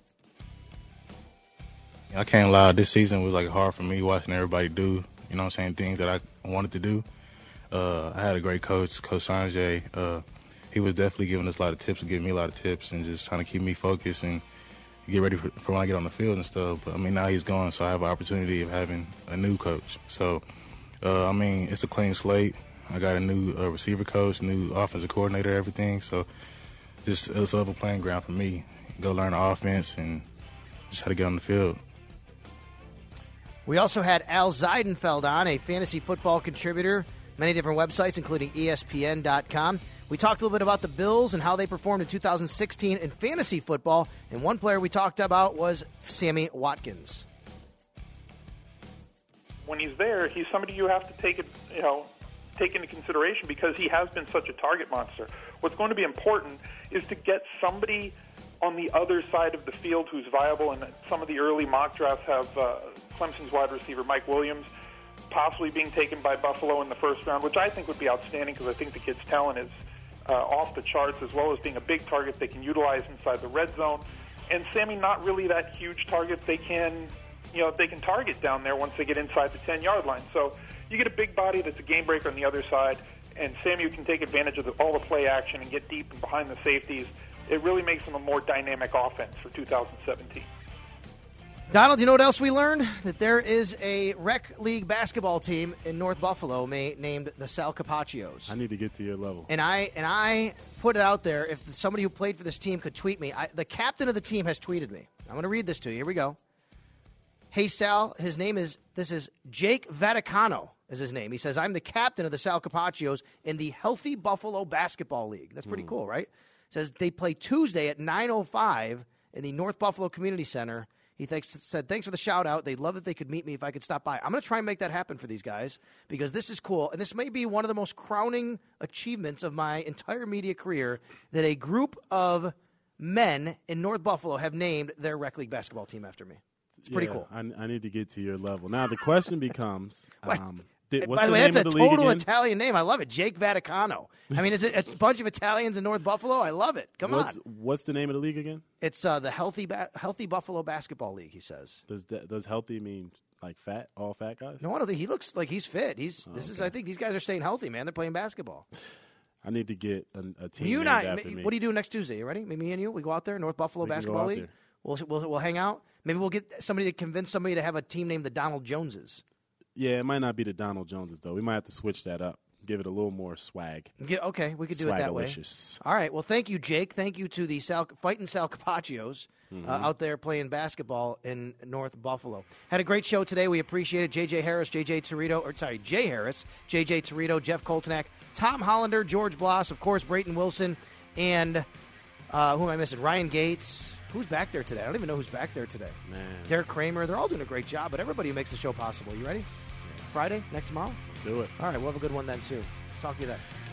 I can't lie. This season was like hard for me watching everybody do, you know what I'm saying, things that I wanted to do. Uh, I had a great coach, Coach Sanjay. Uh, he was definitely giving us a lot of tips and giving me a lot of tips and just trying to keep me focused and get ready for, for when I get on the field and stuff. But, I mean, now he's gone, so I have an opportunity of having a new coach. So, uh, I mean, it's a clean slate. I got a new uh, receiver coach, new offensive coordinator, everything. So just it's a level playing ground for me. Go learn the offense and just how to get on the field. We also had Al Zeidenfeld on, a fantasy football contributor, many different websites, including E S P N dot com. We talked a little bit about the Bills and how they performed in two thousand sixteen in fantasy football, and one player we talked about was Sammy Watkins. When he's there, he's somebody you have to take it, you know, take into consideration because he has been such a target monster. What's going to be important is to get somebody on the other side of the field who's viable, and some of the early mock drafts have uh, Clemson's wide receiver Mike Williams possibly being taken by Buffalo in the first round, which I think would be outstanding because I think the kid's talent is uh, off the charts, as well as being a big target they can utilize inside the red zone. And Sammy, not really that huge target they can, you know, they can target down there once they get inside the ten-yard line. So you get a big body that's a game breaker on the other side, and Samuel can take advantage of the, all the play action and get deep and behind the safeties. It really makes them a more dynamic offense for two thousand seventeen. Donald, you know what else we learned? That there is a rec league basketball team in North Buffalo may, named the Sal Capaccios. I need to get to your level. And I and I put it out there. If somebody who played for this team could tweet me, I, the captain of the team has tweeted me. I'm going to read this to you. Here we go. Hey, Sal, his name is, this is Jake Vaticano is his name. He says, I'm the captain of the Sal Capaccios in the Healthy Buffalo Basketball League. That's pretty mm. cool, right? Says they play Tuesday at nine oh five in the North Buffalo Community Center. He thanks, said, thanks for the shout-out. They'd love if they could meet me if I could stop by. I'm going to try and make that happen for these guys because this is cool. And this may be one of the most crowning achievements of my entire media career that a group of men in North Buffalo have named their rec league basketball team after me. It's pretty yeah, cool. I, I need to get to your level. Now, the question becomes um, did, what's By the, the way, name that's of a the league total again? Italian name. I love it. Jake Vaticano. I mean, is it a bunch of Italians in North Buffalo? I love it. Come what's, on. What's the name of the league again? It's uh, the Healthy ba- Healthy Buffalo Basketball League, he says. Does that, does healthy mean like fat, all fat guys? No, I don't think he looks like he's fit. He's oh, this okay. is I think these guys are staying healthy, man. They're playing basketball. I need to get a, a team You named and I, after me. what do you do next Tuesday? You ready? Maybe me and you, we go out there, North Buffalo We can go Basketball out League. there. We'll, we'll we'll hang out. Maybe we'll get somebody to convince somebody to have a team named the Donald Joneses. Yeah, it might not be the Donald Joneses though. We might have to switch that up. Give it a little more swag. Get, okay, we could do it that way. Swagalicious. All right. Well, thank you, Jake. Thank you to the Sal, Fighting Sal Capaccios Mm-hmm. uh, out there playing basketball in North Buffalo. Had a great show today. We appreciate it. J J Harris, J J Torito, or sorry, Jay Harris, J J Torito, Jeff Koltenak, Tom Hollander, George Bloss, of course, Brayton Wilson, and uh, who am I missing? Ryan Gates. Who's back there today? I don't even know who's back there today. Man. Derek Kramer. They're all doing a great job, but everybody who makes the show possible. You ready? Yeah. Friday? Next tomorrow? Let's do it. All right. We'll have a good one then, too. Talk to you then.